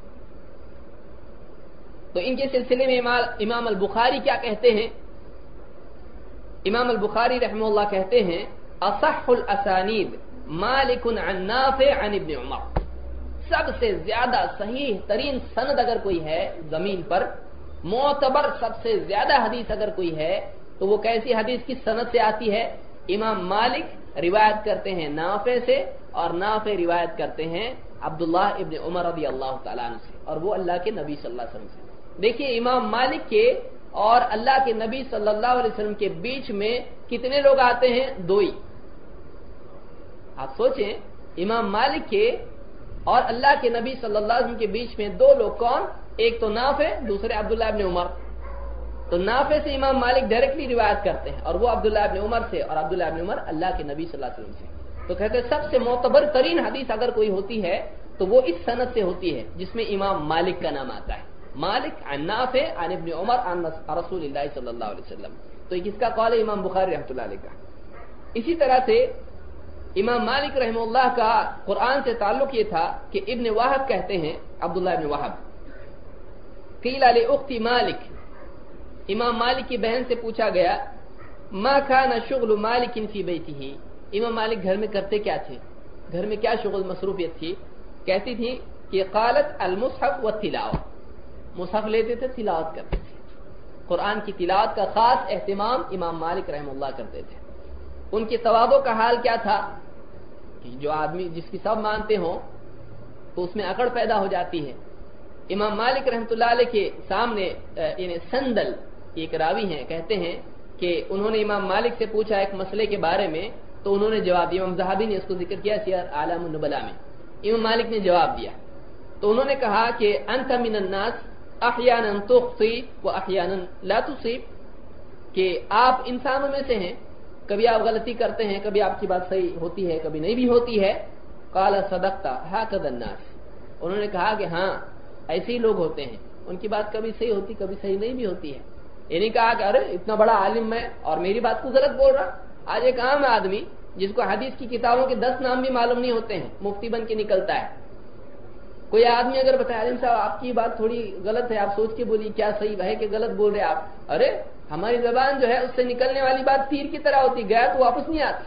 تو ان کے سلسلے میں امام البخاری کیا کہتے ہیں؟ امام البخاری رحمہ اللہ کہتے ہیں اصح الاسانید مالک عن نافع عن ابن عمر، سب سے زیادہ صحیح ترین سند اگر کوئی ہے زمین پر، معتبر سب سے زیادہ حدیث اگر کوئی ہے تو وہ کیسی حدیث کی سند سے آتی ہے؟ امام مالک روایت کرتے ہیں نافع سے، اور نافع روایت کرتے ہیں عبداللہ ابن عمر رضی اللہ تعالیٰ عنہ سے، اور وہ اللہ کے نبی صلی اللہ علیہ وسلم سے. دیکھیے امام مالک کے اور اللہ کے نبی صلی اللہ علیہ وسلم کے بیچ میں کتنے لوگ آتے ہیں؟ دو ہی. آپ سوچیں، امام مالک کے اور اللہ کے نبی صلی اللہ علیہ وسلم کے بیچ میں دو لوگ، کون؟ ایک تو نافع، دوسرے عبداللہ ابن عمر. تو نافع سے امام مالک ڈائریکٹلی روایت کرتے ہیں، اور وہ عبداللہ ابن عمر سے، اور عبداللہ ابن عمر اللہ کے نبی صلی اللہ علیہ وسلم سے. تو کہتے ہیں سب سے معتبر ترین حدیث اگر کوئی ہوتی ہے تو وہ اس سند سے ہوتی ہے جس میں امام مالک کا نام آتا ہے. مالک عن نافع عن ابن عمر عن رسول اللہ صلی اللہ علیہ وسلم. تو یہ کس کا قول ہے؟ امام بخاری رحمۃ اللہ علیہ کا. اسی طرح سے امام مالک رحمہ اللہ کا قرآن سے تعلق یہ تھا کہ ابن وہب کہتے ہیں، عبداللہ ابن وہب، قیل لاخت مالک، امام مالک کی بہن سے پوچھا گیا ما کان شغل مالک فی بیتہ، امام مالک گھر میں کرتے کیا تھے، گھر میں کیا شغل مصروفیت تھی؟ کہتی تھی کہ قالت المصحف والتلاوہ، مصحف لیتے تھے، تلاوت کرتے تھے. قرآن کی تلاوت کا خاص اہتمام امام مالک رحمہ اللہ کرتے تھے. ان کے تواضع کا حال کیا تھا کہ جو آدمی جس کی سب مانتے ہوں تو اس میں اکڑ پیدا ہو جاتی ہے. امام مالک رحمۃ اللہ علیہ کے سامنے یعنی سندل ایک راوی ہیں، کہتے ہیں کہ انہوں نے امام مالک سے پوچھا ایک مسئلے کے بارے میں، تو انہوں نے جواب دیا. امام ذہبی نے اس کو ذکر کیا سیر اعلام النبلاء میں. امام مالک نے جواب دیا تو انہوں نے کہا کہ انت من الناس احیانا تخطی و احیانا لا تصیب، کہ آپ انسانوں میں سے ہیں، کبھی آپ غلطی کرتے ہیں، کبھی آپ کی بات صحیح ہوتی ہے، کبھی نہیں بھی ہوتی ہے. قال صدقت هكذا الناس، انہوں نے کہا کہ ہاں ایسے ہی لوگ ہوتے ہیں، ان کی بات کبھی صحیح ہوتی کبھی صحیح نہیں بھی ہوتی ہے. یہ نہیں کہا کہ ارے اتنا بڑا عالم میں اور میری بات کو غلط بول رہا. آج ایک عام آدمی جس کو حدیث کی کتابوں کے دس نام بھی معلوم نہیں ہوتے ہیں، مفتی بن کے نکلتا ہے. کوئی آدمی اگر بتائے عالم صاحب آپ کی بات تھوڑی غلط ہے، آپ سوچ کے بولیے کیا صحیح ہے کہ غلط بول رہے آپ. ارے ہماری زبان جو ہے اس سے نکلنے والی بات تیر کی طرح ہوتی، گیا تو واپس نہیں آتا.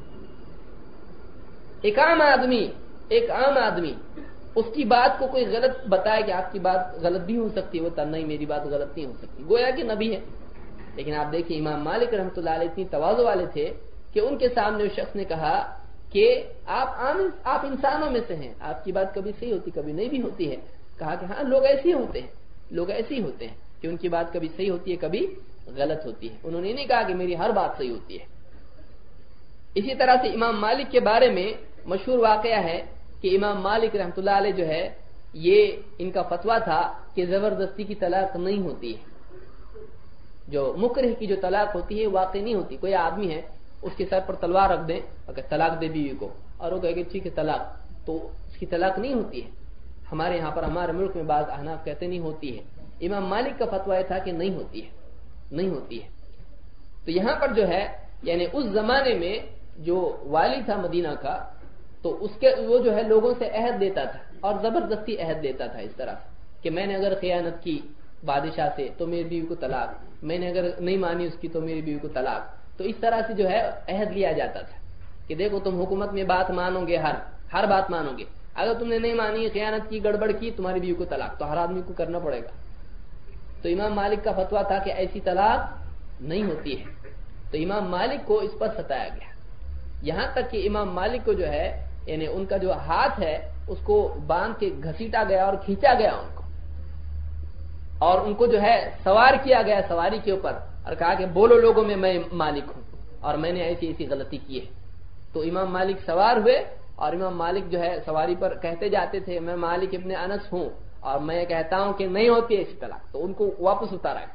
ایک عام آدمی ایک عام آدمی اس کی بات کو کوئی غلط بتائے کہ آپ کی بات غلط بھی ہو سکتی ہے، وہ تو نہیں میری بات غلط نہیں ہو سکتی، گویا کہ نبی ہے. لیکن آپ دیکھیں امام مالک رحمۃ اللہ علیہ اتنی تواضع والے تھے کہ ان کے سامنے اس شخص نے کہا کہ آپ عام آپ انسانوں میں سے ہیں، آپ کی بات کبھی صحیح ہوتی کبھی نہیں بھی ہوتی ہے. کہا کہ ہاں لوگ ایسے ہی ہوتے ہیں، لوگ ایسے ہی ہوتے ہیں کہ ان کی بات کبھی صحیح ہوتی ہے کبھی غلط ہوتی ہے. انہوں نے نہیں کہا کہ میری ہر بات صحیح ہوتی ہے. اسی طرح سے امام مالک کے بارے میں مشہور واقعہ ہے کہ امام مالک رحمۃ اللہ علیہ جو ہے یہ ان کا فتویٰ تھا کہ زبردستی کی طلاق نہیں ہوتی ہے، جو مکرہ کی جو طلاق ہوتی ہے واقع نہیں ہوتی. کوئی آدمی ہے اس کے سر پر تلوار رکھ دیں اگر طلاق دے بیوی کو اور وہ کہے کہ ٹھیک ہے طلاق، تو اس کی طلاق نہیں ہوتی ہے. ہمارے یہاں پر ہمارے ملک میں بعض احناف کہتے نہیں ہوتی ہے. امام مالک کا فتویٰ یہ تھا کہ نہیں ہوتی ہے، نہیں ہوتی ہے. تو یہاں پر جو ہے یعنی اس زمانے میں جو والی تھا مدینہ کا، تو اس کے وہ جو ہے لوگوں سے عہد دیتا تھا اور زبردستی عہد دیتا تھا اس طرح کہ میں نے اگر خیانت کی بادشاہ سے تو میری بیوی کو طلاق، میں نے اگر نہیں مانی اس کی تو میری بیوی کو طلاق. تو اس طرح سے جو ہے عہد لیا جاتا تھا کہ دیکھو تم حکومت میں بات مانو گے، ہر ہر بات مانو گے، اگر تم نے نہیں مانی، خیانت کی، گڑبڑ کی، تمہاری بیوی کو طلاق، تو ہر آدمی کو کرنا پڑے گا. تو امام مالک کا فتویٰ تھا کہ ایسی طلاق نہیں ہوتی ہے. تو امام مالک کو اس پر ستایا گیا، یہاں تک کہ امام مالک کو جو ہے یعنی ان کا جو ہاتھ ہے اس کو باندھ کے گھسیٹا گیا اور کھینچا گیا ان کو، اور ان کو جو ہے سوار کیا گیا سواری کے اوپر اور کہا کہ بولو لوگوں میں میں مالک ہوں اور میں نے ایسی ایسی غلطی کی ہے. تو امام مالک سوار ہوئے اور امام مالک جو ہے سواری پر کہتے جاتے تھے میں مالک ابن انس ہوں اور میں کہتا ہوں کہ نہیں ہوتی ایسی طلاق. تو ان کو واپس اتارا گیا،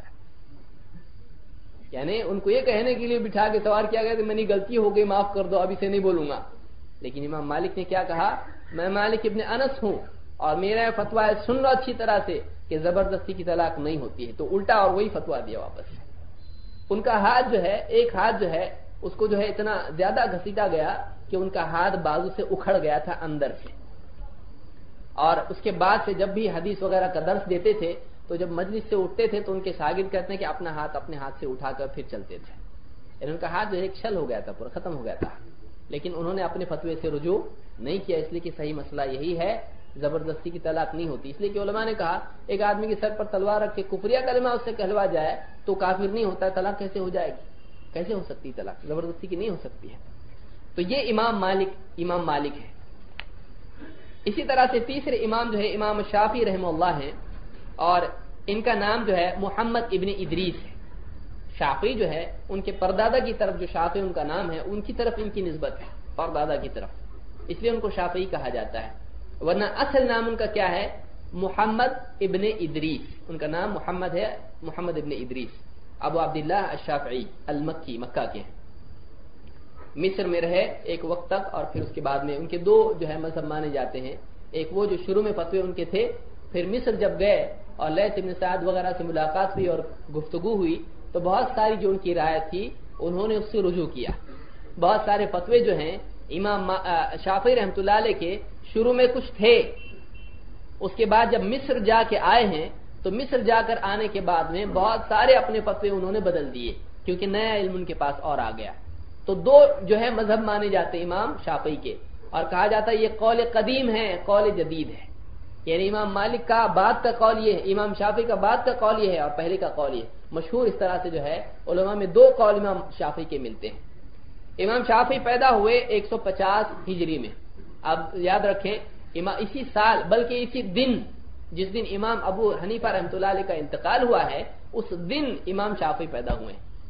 یعنی ان کو یہ کہنے کے لیے بٹھا کے سوار کیا گیا کہ میری غلطی ہو گئی، معاف کر دو، اب اسے نہیں بولوں گا. لیکن امام مالک نے کیا کہا، میں مالک ابن انس ہوں اور میرا فتویٰ سن لو اچھی طرح سے کہ زبردستی کی طلاق نہیں ہوتی ہے. تو الٹا اور وہی فتویٰ دیا واپس. ان کا ہاتھ جو ہے ایک ہاتھ جو ہے اس کو جو ہے اتنا زیادہ گھسیٹا گیا کہ ان کا ہاتھ بازو سے اکھڑ گیا تھا اندر سے. اور اس کے بعد سے جب بھی حدیث وغیرہ کا درس دیتے تھے تو جب مجلس سے اٹھتے تھے تو ان کے شاگرد کہتے ہیں کہ اپنا ہاتھ اپنے ہاتھ سے اٹھا کر پھر چلتے تھے. یعنی ان کا ہاتھ جو ایک شل ہو گیا تھا، پورا ختم ہو گیا تھا. لیکن انہوں نے اپنے فتوے سے رجوع نہیں کیا، اس لیے کہ صحیح مسئلہ یہی ہے زبردستی کی طلاق نہیں ہوتی. اس لیے کہ علماء نے کہا ایک آدمی کے سر پر تلوار رکھ کے کفریہ کلمہ اس سے کہلوا جائے تو کافر نہیں ہوتا، طلاق کیسے ہو جائے گی؟ کیسے ہو سکتی طلاق؟ زبردستی کی نہیں ہو سکتی ہے. تو یہ امام مالک امام مالک ہے. اسی طرح سے تیسرے امام جو ہے امام شافعی رحمہ اللہ ہیں، اور ان کا نام جو ہے محمد ابن ادریس ہے. شافعی جو ہے ان کے پردادا کی طرف جو شافعی ان کا نام ہے ان کی طرف ان کی نسبت ہے، پردادا کی طرف، اس لیے ان کو شافعی کہا جاتا ہے. ورنہ اصل نام ان کا کیا ہے؟ محمد ابن ادریس. ان کا نام محمد ہے، محمد ابن ادریس، ابو عبداللہ الشافعی المکی، مکہ کے ہیں. مصر میں رہے ایک وقت تک اور پھر اس کے بعد میں ان کے دو جو ہے مذہب مانے جاتے ہیں. ایک وہ جو شروع میں فتوے ان کے تھے، پھر مصر جب گئے اور لیث ابن سعد وغیرہ سے ملاقات ہوئی اور گفتگو ہوئی تو بہت ساری جو ان کی رائے تھی انہوں نے اس سے رجوع کیا. بہت سارے فتوے جو ہیں امام شافعی رحمۃ اللہ علیہ کے شروع میں کچھ تھے، اس کے بعد جب مصر جا کے آئے ہیں تو مصر جا کر آنے کے بعد میں بہت سارے اپنے فتوے انہوں نے بدل دیے کیونکہ نیا علم ان کے پاس اور آ گیا. تو دو جو ہے مذہب مانے جاتے امام شافعی کے، اور کہا جاتا ہے یہ قول قدیم ہے، قول جدید ہے. یعنی امام مالک کا بعد کا قول یہ ہے، امام شافعی کا بعد کا قول یہ ہے اور پہلے کا قول یہ ہے. مشہور اس طرح سے جو ہے علماء میں دو قول امام شافعی کے ملتے ہیں. امام شافعی پیدا ہوئے ایک سو پچاس ہجری میں. اب یاد رکھیں اسی سال بلکہ اسی دن جس دن امام ابو حنیفہ رحمۃ اللہ علیہ کا انتقال ہوا ہے اس دن امام شافعی پیدا ہوئے.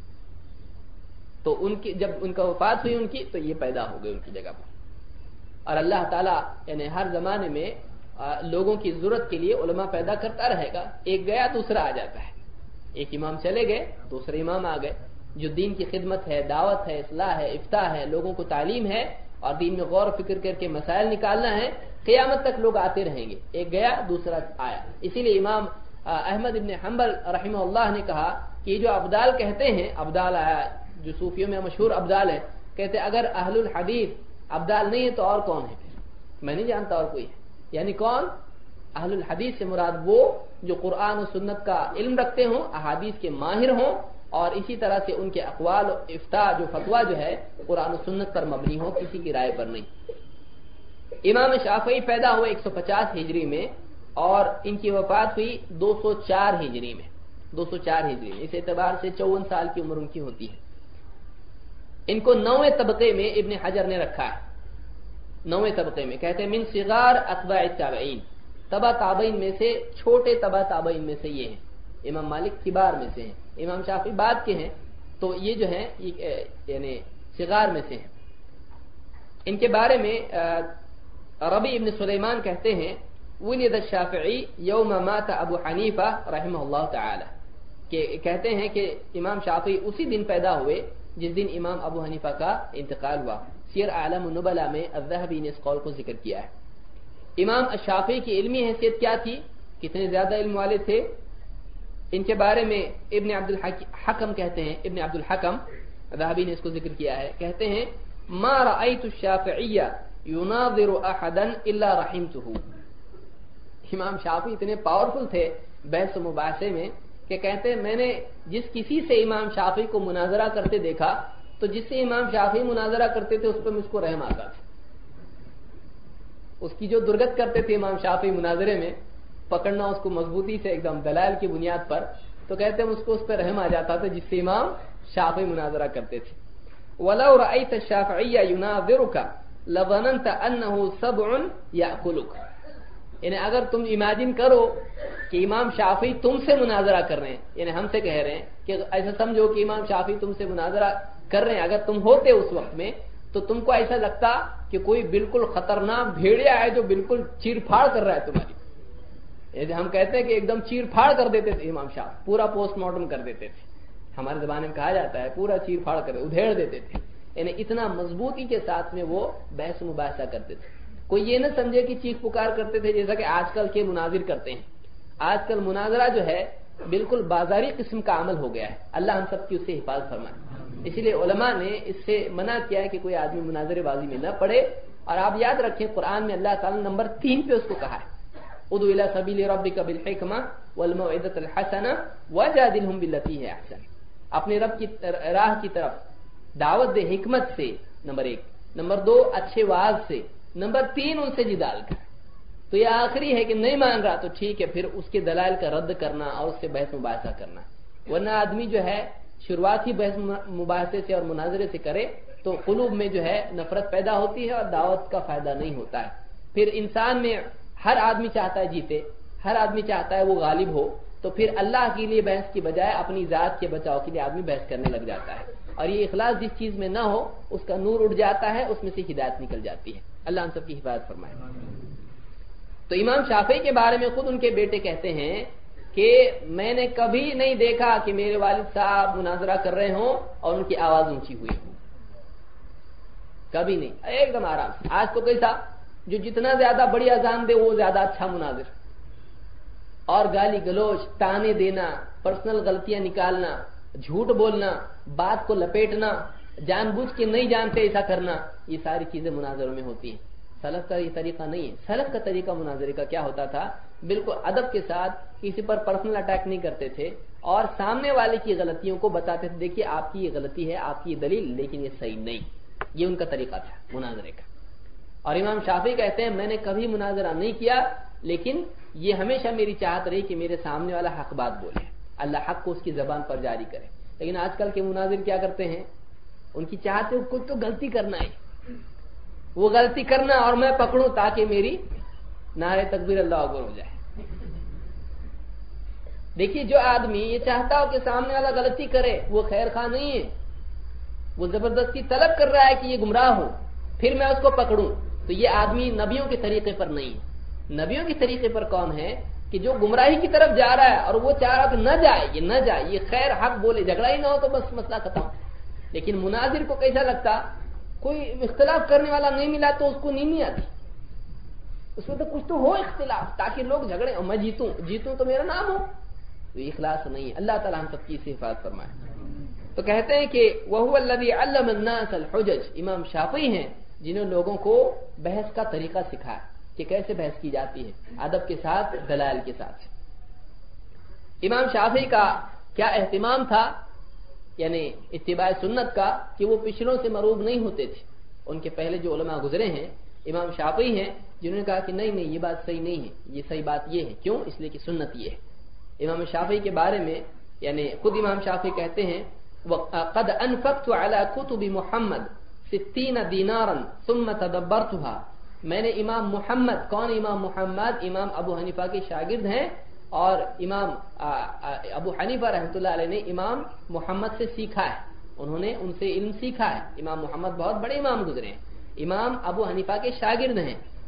تو ان کی جب ان کا وفات ہوئی ان کی تو یہ پیدا ہو گئے ان کی جگہ پر. اور اللہ تعالیٰ یعنی ہر زمانے میں لوگوں کی ضرورت کے لیے علماء پیدا کرتا رہے گا. ایک گیا دوسرا آ جاتا ہے، ایک امام چلے گئے دوسرے امام آ گئے. جو دین کی خدمت ہے، دعوت ہے، اصلاح ہے، افتاح ہے، لوگوں کو تعلیم ہے اور دین میں غور و فکر کر کے مسائل نکالنا ہے، قیامت تک لوگ آتے رہیں گے. ایک گیا دوسرا آیا. اسی لیے امام احمد ابن حنبل رحمہ اللہ نے کہا کہ یہ جو ابدال کہتے ہیں، ابدال آیا جو صوفیوں میں مشہور ابدال ہے، کہتے اگر اہل الحدیث ابدال نہیں ہے تو اور کون ہے؟ پھر میں نہیں جانتا اور کوئی ہے. یعنی کون؟ اہل الحدیث سے مراد وہ جو قرآن و سنت کا علم رکھتے ہوں، احادیث کے ماہر ہوں اور اسی طرح سے ان کے اقوال و افتاء جو فتویٰ جو ہے قرآن و سنت پر مبنی ہو، کسی کی رائے پر نہیں. امام شافعی پیدا ہوئے ایک سو پچاس ہجری میں اور ان کی وفات ہوئی دو سو چار ہجری میں. دو سو چار ہجری میں اس اعتبار سے چون سال کی عمر ان کی ہوتی ہے. ان کو نویں طبقے میں ابن حجر نے رکھا ہے. نویں طبقے میں کہتے ہیں من صغار اتباع التابعین، تبع تابعین میں سے چھوٹے تبع تابعین میں سے یہ ہیں. امام مالک کبار میں سے ہیں، امام شافعی بعد کے ہیں، تو یہ جو ہیں یعنی صغار میں سے ہیں. ان کے بارے میں रबी इब्न सुलेमान कहते हैं वलिद शाफिई यौम मात अबू हनीफा रहमहुल्लाह तआला, कि कहते हैं कि इमाम शाफी उसी दिन पैदा हुए जिस दिन इमाम अबू हनीफा का इंतकाल हुआ। सियर आलम नुबला में अज़्ज़हबी ने इस कौल को जिक्र किया है। इमाम शाफी की इल्मी हैसियत क्या थी, कितने ज्यादा इल्म वाले थे, इनके बारे में इब्न अब्दुल हकम कहते हैं, इब्न अब्दुल हकम ज़हबी ने इसको जिक्र किया है, कहते हैं मा रअयतु शाफिय्या युनाज़िरु अहदन इल्ला रहिमतुहु। इमाम शाफी इतने पावरफुल थे बहस मुबाहसे में कि कहते हैं मैंने जिस किसी से इमाम शाफी को मुनाजरा करते देखा तो जिससे इमाम शाफी मुनाजरा करते थे उस पर मुझको रहम आता था। उसकी जो दुर्गत करते थे इमाम शाफी मुनाजरे में, पकड़ना उसको मजबूती से एकदम दलाल की बुनियाद पर, तो कहते हैं उसको उस पर रहम आ जाता था जिससे इमाम शाफी मुनाजरा करते थे। वलौ रअयत शाफिय्या युनाज़िरुका लज़ननत अन्नहु सबउन याकुलुक, यानी अगर तुम इमेजिन करो कि इमाम शाफी तुमसे मुनाजरा कर रहे हैं, यानी हमसे कह रहे हैं कि ऐसा समझो कि इमाम शाफी तुमसे मुनाजरा कर रहे हैं, अगर तुम होते उस वक्त में तो तुमको ऐसा लगता कि कोई बिल्कुल खतरनाक भेड़िया है जो बिल्कुल चीरफाड़ कर रहा है तुम्हारी। हम कहते हैं कि एकदम चीरफाड़ कर देते थे इमाम शाफी, पूरा पोस्टमार्टम कर देते थे, हमारे जमाने में कहा जाता है पूरा चीरफाड़ कर उधेड़ देते थे, यानी इतना मजबूती के साथ में वो बहस मुबाहसा करते थे। कोई ये न समझे कि चीख पुकार करते थे जैसा कि आजकल के मुनाजिर करते हैं। आजकल मुनाजरा जो है बिल्कुल बाजारी किस्म का अमल हो गया है, अल्लाह हम सब की उससे हिफाजत फरमाए। इसीलिए उलमा ने इससे मना किया है कि कोई आदमी मुनाजरेबाजी में न पड़े। और आप याद रखें कुरान में अल्लाह ताला नंबर तीन पे उसको कहा है, उदु इला सबीली रब्बिका बिल हिकमा वल मौइज़तिल हसना वजादिलहुम बिल्लती हिय अहसन, अपने रब की राह की तरफ दावत दे हिकमत से, नंबर एक। नंबर दो अच्छे वाज से। नंबर तीन उनसे जिदाल कर। तो यह आखिरी है कि नहीं मान रहा तो ठीक है, फिर उसके दलाइल का रद्द करना और उससे बहस मुबाहसा करना। वरना आदमी जो है शुरुआत ही बहस मुबाहसे से और मुनाजरे से करे तो कुलूब में जो है नफरत पैदा होती है और दावत का फायदा नहीं होता है। फिर इंसान में हर आदमी चाहता है जीते, हर आदमी चाहता है वो गालिब हो, तो फिर अल्लाह के लिए बहस की बजाय अपनी जात के बचाव के लिए आदमी बहस करने लग जाता है। और ये इखलास जिस चीज में ना हो उसका नूर उड़ जाता है, उसमें से हिदायत निकल जाती है। अल्लाह हम सबकी हिफाजत फरमाए। तो इमाम शाफी के बारे में खुद उनके बेटे कहते हैं कि मैंने कभी नहीं देखा कि मेरे वालिद साहब मुनाजरा कर रहे हों और उनकी आवाज ऊंची हुई हो, कभी नहीं, एकदम आराम से। आज तो कैसा जो जितना ज्यादा बड़ी अजान दे वो ज्यादा अच्छा मुनाजिर, और गाली गलोच, ताने देना, पर्सनल गलतियां निकालना, झूठ बोलना, बात को लपेटना, जानबूझ के नहीं जानते ऐसा करना, ये सारी चीजें मुनाजरों में होती हैं। सलफ का ये तरीका नहीं है। सलफ का तरीका मुनाजरे का क्या होता था, बिल्कुल अदब के साथ, किसी पर पर्सनल अटैक नहीं करते थे और सामने वाले की गलतियों को बताते थे, देखिए आपकी ये गलती है, आपकी ये दलील, लेकिन ये सही नहीं। ये उनका तरीका था मुनाजरे का। और इमाम शाफी कहते हैं मैंने कभी मुनाजरा नहीं किया, लेकिन ये हमेशा मेरी चाहत रही कि मेरे सामने वाला हक बात बोले, अल्लाह हक को उसकी जबान पर जारी करे। लेकिन आजकल के मुनाजिर क्या करते हैं, उनकी चाहत है कुछ तो गलती करना है, वो गलती करना और मैं पकड़ूं ताकि मेरी नारे तकबीर अल्लाह अकबर हो जाए। देखिए जो आदमी ये चाहता हो कि सामने वाला गलती करे वो खैर खा नहीं है, वो जबरदस्ती तलब कर रहा है कि ये गुमराह हो फिर मैं उसको पकड़ूं, तो ये आदमी नबियों के तरीके पर नहीं है। नबियों के तरीके पर कौन है कि जो गुमराही की तरफ जा रहा है और वो चाह रहा कि न जाए, ये न जाए, ये खैर हक बोले, झगड़ा ही ना हो तो बस मसला खत्म। लेकिन मुनाजिर को कैसा लगता, कोई इख्तिलाफ करने वाला नहीं मिला तो उसको नींद नहीं आती, उसमें तो कुछ तो हो इख्तिलाफ ताकि लोग झगड़े और मैं जीतूं जीतूं तो मेरा नाम हो, तो इखलास नहीं है। अल्लाह ताला हम सबकी इसे हिफाजत फरमाए। तो कहते हैं कि वहुवल्लज़ी अल्लम अन्नास अल-हुजज, इमाम शाफी हैं जिन्होंने लोगों को बहस का तरीका सिखाया कि कैसे बहस की जाती है, अदब के साथ, दलाल के साथ। इमाम शाफी का क्या एहतिमाम था, यानी इत्तिबा सुन्नत का, कि वो पिछलों से मरूब नहीं होते थे। उनके पहले जो उलमा गुजरे हैं, इमाम शाफी हैं जिन्होंने कहा कि नहीं नहीं ये बात सही नहीं है, ये सही बात ये है। क्यों? इसलिए कि सुन्नत ये है। इमाम शाफी के बारे में यानी खुद इमाम शाफी कहते हैं क़द अनफ़क़्तु अला कुतुबि मुहम्मद सित्तीन दीनारन सुम्मा तदब्बरतुहा, मैंने इमाम मुहम्मद, कौन इमाम मुहम्मद, इमाम अबू हनीफा के शागिर्द हैं और इमाम आ, आ, अबू हनीफा रहमतुल्लाह अलैह ने इमाम मुहम्मद से सीखा है, उन्होंने उनसे इल्म सीखा है। इमाम मुहम्मद बहुत बड़े इमाम गुजरे हैं, इमाम अबू हनीफा के शागिर्द हैं।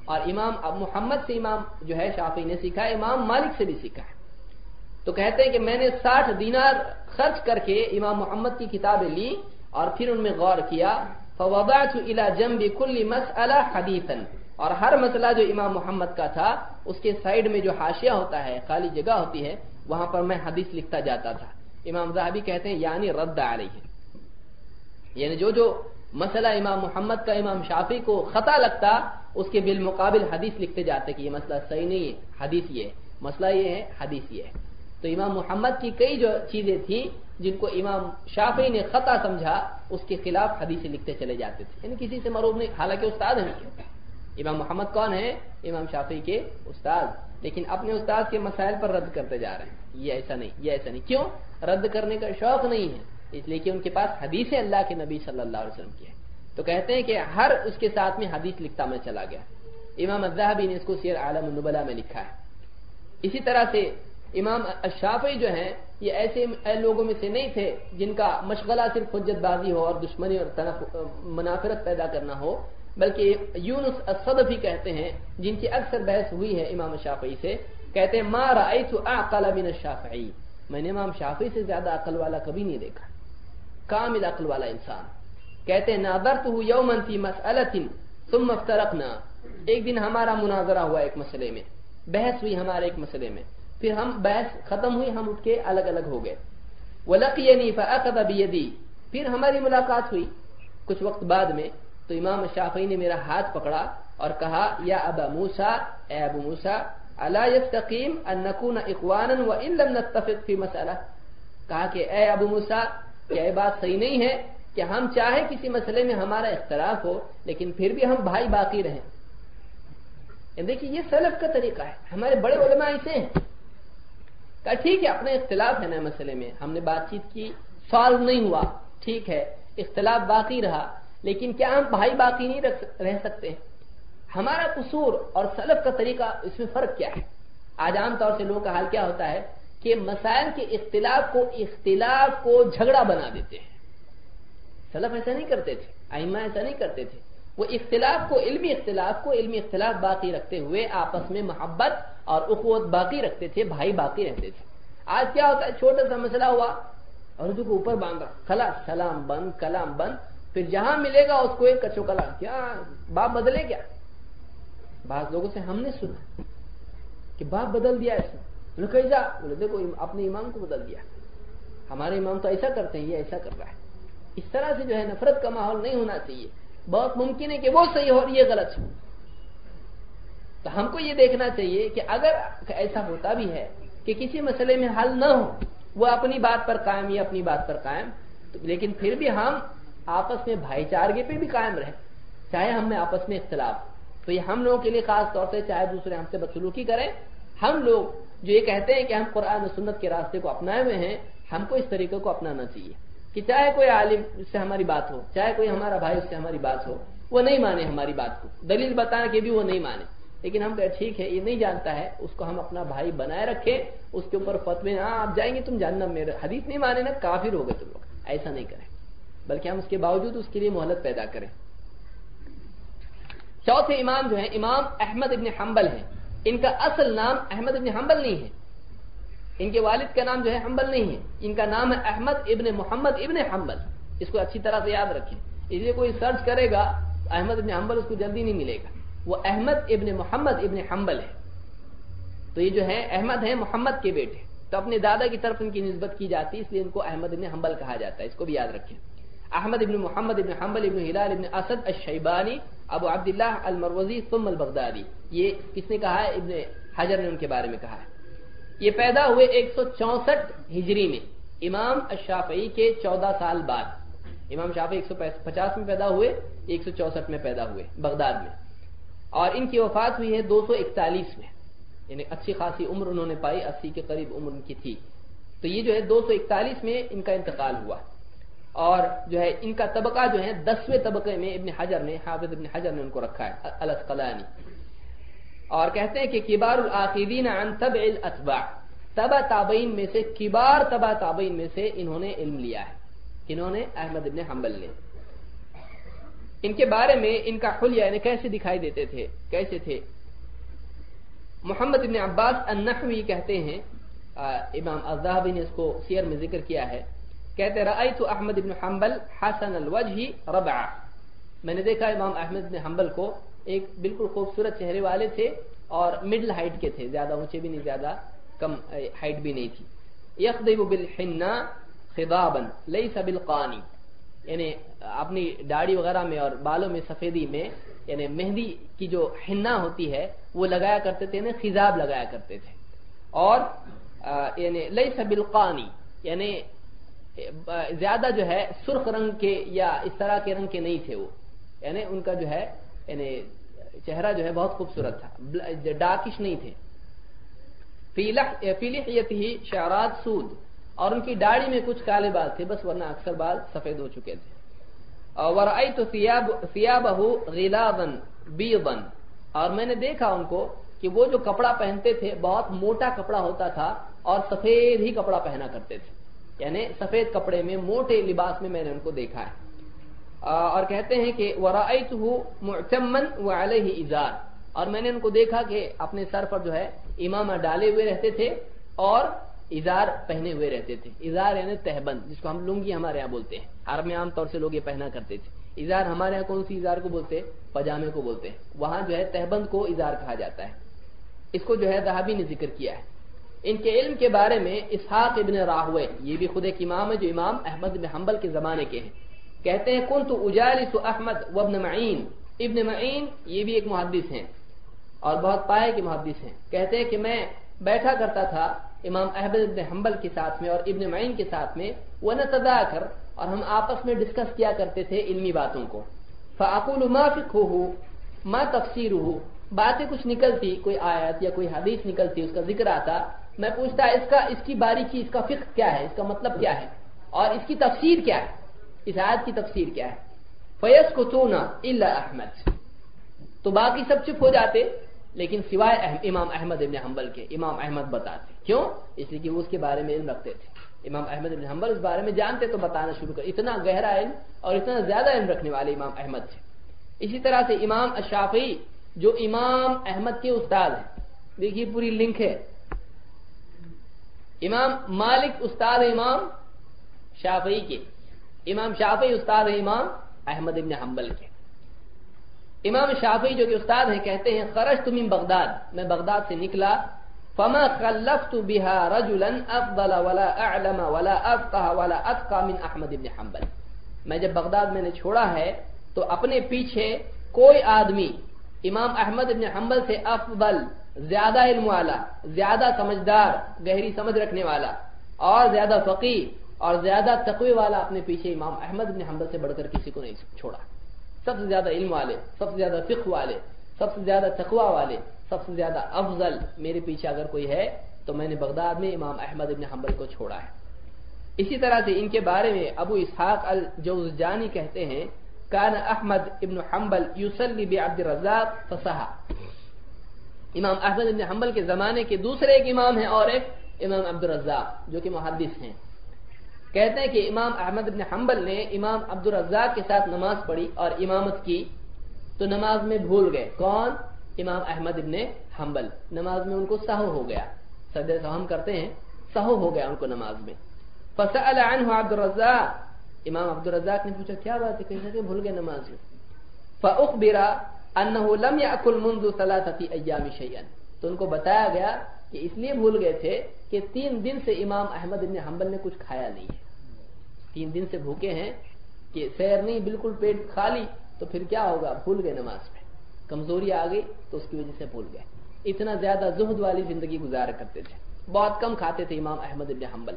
اور امام محمد سے امام جو ہے شافعی نے سیکھا ہے، امام مالک سے بھی سیکھا ہے۔ تو کہتے ہیں کہ میں نے ساٹھ دینار خرچ کر کے امام محمد کی کتابیں لی اور پھر ان میں غور کیا، فوضعت الى جنب كل مسألة حدیثا، اور ہر مسئلہ جو امام محمد کا تھا اس کے سائیڈ میں جو حاشیہ ہوتا ہے، خالی جگہ ہوتی ہے، وہاں پر میں حدیث لکھتا جاتا تھا۔ امام ذہبی کہتے ہیں یعنی رد علیہ، یعنی جو جو مسئلہ امام محمد کا امام شافعی کو خطا لگتا اس کے بالمقابل حدیث لکھتے جاتے کہ یہ مسئلہ صحیح نہیں ہے، حدیث یہ ہے، مسئلہ یہ ہے، حدیث یہ ہے۔ تو امام محمد کی کئی جو چیزیں تھیں جن کو امام شافعی نے خطا سمجھا اس کے خلاف حدیثیں لکھتے چلے جاتے تھے، یعنی کسی سے معروف نہیں، حالانکہ استاد ہیں۔ امام محمد کون ہے؟ امام شافعی کے استاد، لیکن اپنے استاد کے مسائل پر رد کرتے جا رہے ہیں، یہ ایسا نہیں، یہ ایسا نہیں۔ کیوں رد کرنے کا شوق نہیں ہے؟ اس لیے کہ ان کے پاس حدیث اللہ کے نبی صلی اللہ علیہ وسلم کی ہے۔ تو کہتے ہیں کہ ہر اس کے ساتھ میں حدیث لکھتا میں چلا گیا۔ امام الذہبی نے اس کو سیر اعلام النبلاء میں لکھا ہے۔ اسی طرح سے امام الشافعی جو ہیں یہ ایسے لوگوں میں سے نہیں تھے جن کا مشغلہ صرف حجت بازی ہو اور دشمنی اور منافرت پیدا کرنا ہو، بلکہ یونس الصدفی کہتے ہیں جن کی اکثر بحث ہوئی ہے امام الشافعی سے، کہتے ہیں ما رأیت اعقل من الشافعی، میں نے امام شافعی سے زیادہ عقل والا کبھی نہیں دیکھا، کامل عقل والا انسان۔ کہتے ہیں ناظرتہ یوما فی مسئلۃ ثم افترقنا، ایک دن ہمارا مناظرہ ہوا ایک مسئلے میں، بحث ہوئی ہمارے ایک مسئلے میں، پھر ہم بحث ختم ہوئی، ہم اٹھ کے الگ الگ ہو گئے۔ وَلَقِيَنِي فَأَخَذَ بِيَدِي، پھر ہماری ملاقات ہوئی کچھ وقت بعد میں، تو امام شافعی نے میرا ہاتھ پکڑا اور کہا یا ابا موسیٰ، اے ابو موسیٰ، الا يستقیم ان نكون اخوانا وان لم نتفق في مسئلہ، کہا کہ اے ابو موسیٰ کیا یہ بات صحیح نہیں ہے کہ ہم چاہے کسی مسئلے میں ہمارا اختلاف ہو لیکن پھر بھی ہم بھائی باقی رہیں۔ دیکھیے یہ سلف کا طریقہ ہے، ہمارے بڑے علماء ایسے ہیں۔ کہا ٹھیک ہے اپنے اختلاف ہے نا مسئلے میں، ہم نے بات چیت کی، سالو نہیں ہوا، ٹھیک ہے اختلاف باقی رہا، لیکن کیا ہم بھائی باقی نہیں رہ سکتے؟ ہمارا قصور اور سلف کا طریقہ اس میں فرق کیا ہے؟ آج عام طور سے لوگوں کا حال کیا ہوتا ہے کہ مسائل کے اختلاف کو اختلاف کو جھگڑا بنا دیتے ہیں۔ سلف ایسا نہیں کرتے تھے، ائمہ ایسا نہیں کرتے تھے، وہ اختلاف کو علمی اختلاف کو علمی اختلاف باقی رکھتے ہوئے آپس میں محبت اور اخوت باقی رکھتے تھے، بھائی باقی رہتے تھے۔ آج کیا ہوتا ہے چھوٹا سا مسئلہ ہوا اور اس کو اوپر باندھا، خلاص سلام بند، کلام بند، پھر جہاں ملے گا اس کو ایک کچو کلام، کیا باپ بدلے کیا؟ بعض لوگوں سے ہم نے سنا کہ باپ بدل دیا ایسا، بولے کیسا؟ بولے دیکھو اپنے امام کو بدل دیا، ہمارے امام تو ایسا کرتے ہیں، یہ ایسا کر رہا ہے۔ اس طرح سے جو ہے نفرت کا ماحول نہیں ہونا چاہیے، بہت ممکن ہے کہ وہ صحیح ہو اور یہ غلط ہو۔ تو ہم کو یہ دیکھنا چاہیے کہ اگر ایسا ہوتا بھی ہے کہ کسی مسئلے میں حل نہ ہو، وہ اپنی بات پر قائم یا اپنی بات پر قائم، لیکن پھر بھی ہم آپس میں بھائی چارگی پہ بھی قائم رہیں، چاہے ہم میں آپس میں اختلاف۔ تو یہ ہم لوگوں کے لیے خاص طور سے، چاہے دوسرے ہم سے بدسلوکی کریں، ہم لوگ جو یہ کہتے ہیں کہ ہم قرآن و سنت کے راستے کو اپنائے ہوئے ہیں، ہم کو اس طریقے کو اپنانا چاہیے کہ چاہے کوئی عالم اس سے ہماری بات ہو، چاہے کوئی ہمارا بھائی اس سے ہماری بات ہو، وہ نہیں مانے ہماری بات کو، دلیل بتا کے بھی وہ نہیں مانے، لیکن ہم کہتے ٹھیک ہے یہ نہیں جانتا ہے، اس کو ہم اپنا بھائی بنائے رکھیں، اس کے اوپر فتوے ہاں آپ جائیں گے تم جہنم میں، حدیث نہیں مانے نا کافر ہو گئے تم لوگ، ایسا نہیں کریں، بلکہ ہم اس کے باوجود اس کے لیے مہلت پیدا کریں۔ چوتھے امام جو ہیں امام احمد ابن حنبل ہیں، ان کا اصل نام احمد ابن حنبل نہیں ہے، ان کے والد کا نام جو ہے حنبل نہیں ہے، ان کا نام ہے احمد ابن محمد ابن حنبل، اس کو اچھی طرح سے یاد رکھیں، اس لیے کوئی سرچ کرے گا احمد ابن حنبل اس کو جلدی نہیں ملے گا، وہ احمد ابن محمد ابن حنبل ہے۔ تو یہ جو ہے احمد ہیں محمد کے بیٹے، تو اپنے دادا کی طرف ان کی نسبت کی جاتی ہے، اس لیے ان کو احمد ابن حنبل کہا جاتا ہے، اس کو بھی یاد رکھیں۔ احمد ابن محمد ابن حنبل ابن ہلال ابن اسد الشیبانی ابو عبداللہ المروزی ثم البغدادی، یہ کس نے کہا ہے؟ ابن حجر نے ان کے بارے میں کہا ہے۔ یہ پیدا ہوئے ایک سو چونسٹھ ہجری میں، امام الشافعی کے چودہ سال بعد، امام شافعی ایک سو پچاس میں پیدا ہوئے، ایک سو چونسٹھ میں پیدا ہوئے بغداد میں، اور ان کی وفات ہوئی ہے دو سو اکتالیس میں، یعنی اچھی خاصی عمر انہوں نے پائی، اسی کے قریب عمر ان کی تھی، تو یہ جو ہے دو سو اکتالیس میں ان کا انتقال ہوا، اور جو ہے ان کا طبقہ جو ہے دسویں طبقے میں ابن حجر نے حافظ ابن حجر نے ان کو رکھا ہے الاسقلانی، اور کہتے ہیں کہ کبار العاقدین عن تبع الاتباع، تبع تابعین میں سے، کبار تبع تابعین میں سے انہوں نے علم لیا ہے، انہوں نے احمد ابن حنبل نے۔ ان کے بارے میں ان کا حلیہ یعنی کیسے دکھائی دیتے تھے، کیسے تھے؟ محمد ابن عباس النحوی کہتے ہیں، امام الذہبی نے اس کو سیر میں ذکر کیا ہے، کہتے رأیت احمد ابن حنبل حسن الوجہ ربعہ، میں نے دیکھا امام احمد بن حنبل کو ایک بالکل خوبصورت چہرے والے تھے اور مڈل ہائٹ کے تھے، زیادہ اونچے بھی نہیں زیادہ کم ہائٹ بھی نہیں تھی. یخضب بالحناء خضابا لیس بالقانی، یعنی اپنی داڑھی وغیرہ میں اور بالوں میں سفیدی میں یعنی مہندی کی جو حنا ہوتی ہے وہ لگایا کرتے تھے، یعنی خضاب لگایا کرتے تھے، اور یعنی لیس بالقانی یعنی زیادہ جو ہے سرخ رنگ کے یا اس طرح کے رنگ کے نہیں تھے، وہ یعنی ان کا جو ہے یعنی چہرہ جو ہے بہت خوبصورت تھا، ڈارکش نہیں تھے. فی لحیتہ شعرات سود، اور ان کی داڑھی میں کچھ کالے بال تھے بس، ورنہ اکثر بال سفید ہو چکے تھے. ورأیت ثیابہ غلاظا بیضا، اور میں نے دیکھا ان کو کہ وہ جو کپڑا پہنتے تھے بہت موٹا کپڑا ہوتا تھا اور سفید ہی کپڑا پہنا کرتے تھے، یعنی سفید کپڑے میں موٹے لباس میں میں نے ان کو دیکھا ہے. اور کہتے ہیں کہ ورأیتہ معتما وعلیہ ازار، اور میں نے ان کو دیکھا کہ اپنے سر پر جو ہے امامہ ڈالے ہوئے رہتے تھے اور ازار پہنے ہوئے رہتے تھے. ازار یعنی تہبند، جس کو ہم لنگی ہمارے یہاں بولتے ہیں، عرب میں عام طور سے لوگ یہ پہنا کرتے تھے. ازار ہمارے یہاں کون سی ازار کو بولتے ہیں؟ پجامے کو بولتے ہیں، وہاں جو ہے تہبند کو ازار کہا جاتا ہے. اس کو جو ہے ذہبی نے ذکر کیا ہے. ان کے علم کے بارے میں اسحاق ابن راہوے، یہ بھی خود ایک امام ہے جو امام احمد بن حنبل کے زمانے کے ہیں، کہتے ہیں کنت اجالس احمد وابن معین، ابن معین یہ بھی ایک محدث ہیں اور بہت پائے کے محدث ہیں، کہتے ہیں کہ میں بیٹھا کرتا تھا امام احمد بن حنبل کے ساتھ میں اور ابن معین کے ساتھ میں، ونتذاکر، اور ہم آپس میں ڈسکس کیا کرتے تھے علمی باتوں کو. فاقول ما فقهه ما تفسیره، باتیں کچھ نکلتی، کوئی آیت یا کوئی حدیث نکلتی، اس کا ذکر آتا، میں پوچھتا اس کا اس کی باریکی، اس کا فقہ کیا ہے، اس کا مطلب کیا ہے اور اس کی تفسیر کیا ہے، اس آیت کی تفسیر کیا ہے. فیسکتون الا احمد، تو باقی سب چپ ہو جاتے لیکن سوائے امام احمد بن حنبل کے. امام احمد بتاتے، کیوں؟ اس لیے کہ وہ اس کے بارے میں علم رکھتے تھے. امام احمد بن حنبل اس بارے میں جانتے تو بتانا شروع کر، اتنا گہرا علم اور اتنا زیادہ علم رکھنے والے امام احمد تھے. اسی طرح سے امام الشافعی جو امام احمد کے استاد ہیں، دیکھیے پوری لنک ہے. امام مالک استاد امام شافعی کے، امام شافعی استاد ہے امام احمد بن حنبل کے. امام شافعی جو کہ استاد ہیں کہتے ہیں خرجت من بغداد، میں بغداد سے نکلا، فما خلفت بها رجلا افضل ولا اعلم ولا افقه ولا اتقى من احمد بن حنبل، میں جب بغداد میں نے چھوڑا ہے تو اپنے پیچھے کوئی آدمی امام احمد بن حنبل سے افضل، زیادہ علم والا، زیادہ سمجھدار، گہری سمجھ رکھنے والا اور زیادہ فقیہ اور زیادہ تقوی والا اپنے پیچھے امام احمد بن حنبل سے بڑھ کر کسی کو نہیں چھوڑا. سب سے زیادہ علم والے، سب سے زیادہ فقہ والے، سب سے زیادہ تقوی والے، سب سے زیادہ افضل میرے پیچھے اگر کوئی ہے تو میں نے بغداد میں امام احمد بن حنبل کو چھوڑا ہے. اسی طرح سے ان کے بارے میں ابو اسحاق الجوزجانی کہتے ہیں کان احمد ابن حنبل یصلی بعبد الرزاق فصحا، امام احمد بن حنبل کے زمانے کے دوسرے ایک امام ہیں اور ایک امام عبد الرزاق جو کہ محدث ہیں، کہتے ہیں کہ امام احمد بن حنبل نے امام عبد الرزاق کے ساتھ نماز پڑھی اور امامت کی تو نماز میں بھول گئے. کون؟ امام احمد بن حنبل. نماز میں ان کو سہو ہو گیا، سجدہ سہو ہم کرتے ہیں، سہو ہو گیا ان کو نماز میں. فسأل عنہ عبد الرزاق، امام عبد الرزاق نے پوچھا کیا بات ہے، کیسے کہ بھول گئے نماز میں. فأخبر انه لم يأكل منذ ثلاثة ايام شيئا، تو ان کو بتایا گیا کہ اس لیے بھول گئے تھے کہ تین دن سے امام احمد بن حنبل نے کچھ کھایا نہیں ہے، تین دن سے بھوکے ہیں کہ سیر نہیں، بالکل پیٹ خالی، تو پھر کیا ہوگا، بھول گئے نماز میں، کمزوری آ گئی تو اس کی وجہ سے بھول گئے. اتنا زیادہ زہد والی زندگی گزارا کرتے تھے، بہت کم کھاتے تھے امام احمد بن حنبل.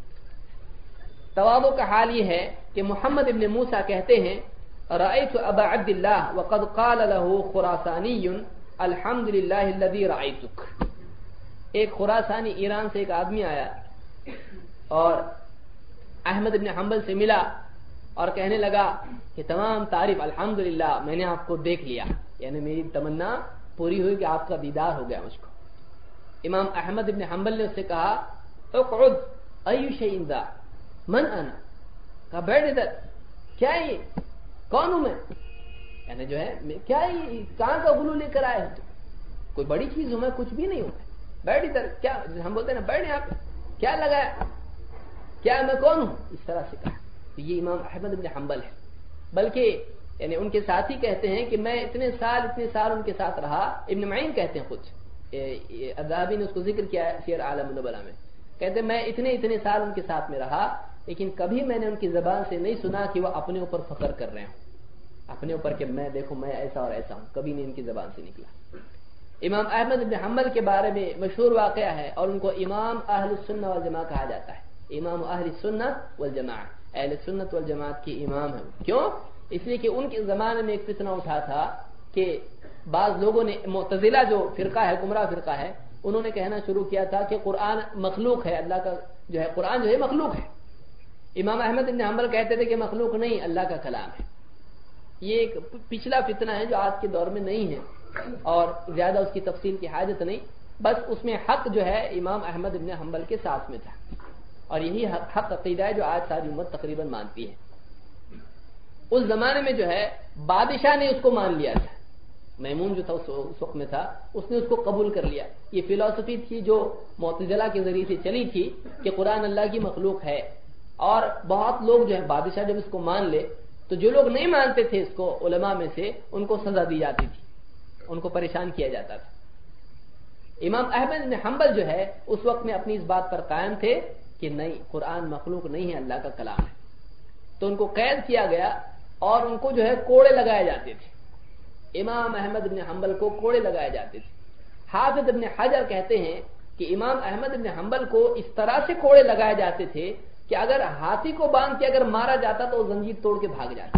تواضع کا حال یہ ہے کہ محمد بن موسیٰ کہتے ہیں رأيت ابا عبد الله وقد قال له خراسانی الحمد للہ الذي رأيتك، ایک خراسانی ایران سے ایک آدمی آیا اور احمد بن حنبل سے ملا اور کہنے لگا کہ تمام تعریف، الحمدللہ میں نے آپ کو دیکھ لیا، یعنی میری تمنا پوری ہوئی کہ آپ کا دیدار ہو گیا مجھ کو. امام احمد بن حنبل نے اس سے کہا اقعد ای شیء ذا من انا، کہا بیٹھ ادھر، کیا ہے یہ، کون ہوں میں. یعنی جو ہے کیا کہاں کا غلو لے کر آئے ہو؟ کوئی بڑی چیز ہوں میں کچھ بھی نہیں ہوں، بیٹھ ادھر، کیا ہم بولتے ہیں نا بیٹھ یہاں پہ، کیا لگایا، کیا میں کون ہوں، اس طرح سے کہا. تو یہ امام احمد بن حنبل ہے. بلکہ یعنی ان کے ساتھی کہتے ہیں کہ میں اتنے سال اتنے سال ان کے ساتھ رہا. ابن معین کہتے ہیں خود، الذہبی نے اس کو ذکر کیا ہے سیر اعلام النبلاء میں، کہتے ہیں میں اتنے اتنے سال ان کے ساتھ میں رہا، لیکن کبھی میں نے ان کی زبان سے نہیں سنا کہ وہ اپنے اوپر فخر کر رہے ہوں، اپنے اوپر کہ میں دیکھو میں ایسا اور ایسا ہوں، کبھی نہیں ان کی زبان سے نکلا. امام احمد بن حنبل کے بارے میں مشہور واقعہ ہے، اور ان کو امام اہل السنہ والجماعہ کہا جاتا ہے. امام اہل السنہ والجماعہ، اہل سنت والجماعت کے امام ہیں. کیوں؟ اس لیے کہ ان کے زمانے میں ایک فتنہ اٹھا تھا کہ بعض لوگوں نے، معتزلہ جو فرقہ ہے، گمراہ فرقہ ہے، انہوں نے کہنا شروع کیا تھا کہ قرآن مخلوق ہے، اللہ کا جو ہے قرآن جو ہے مخلوق ہے. امام احمد بن حنبل کہتے تھے کہ مخلوق نہیں، اللہ کا کلام ہے. یہ ایک پچھلا فتنہ ہے جو آج کے دور میں نہیں ہے، اور زیادہ اس کی تفصیل کی حاجت نہیں. بس اس میں حق جو ہے امام احمد بن حنبل کے ساتھ میں تھا، اور یہی حق عقیدہ ہے جو آج ساری امت تقریباً مانتی ہے. اس زمانے میں جو ہے بادشاہ نے اس کو مان لیا تھا، میمون جو تھا اس وقت میں تھا، اس نے اس کو قبول کر لیا. یہ فلسفی تھی جو معتزلہ کے ذریعے سے چلی تھی کہ قرآن اللہ کی مخلوق ہے. اور بہت لوگ جو ہے بادشاہ جب اس کو مان لے تو جو لوگ نہیں مانتے تھے اس کو علماء میں سے ان کو سزا دی جاتی تھی، ان کو پریشان کیا جاتا تھا. امام احمد بن حنبل جو ہے اس وقت میں اپنی اس بات پر قائم تھے کہ نہیں، قرآن مخلوق نہیں ہے، اللہ کا کلام ہے. تو ان کو قید کیا گیا اور ان کو جو ہے کوڑے لگائے جاتے تھے. امام احمد بن حنبل کو کوڑے لگائے جاتے تھے. حافظ ابن حجر کہتے ہیں کہ امام احمد بن حنبل کو اس طرح سے کوڑے لگائے جاتے تھے کہ اگر ہاتھی کو باندھ کے اگر مارا جاتا تو وہ زنجیر توڑ کے بھاگ جاتا،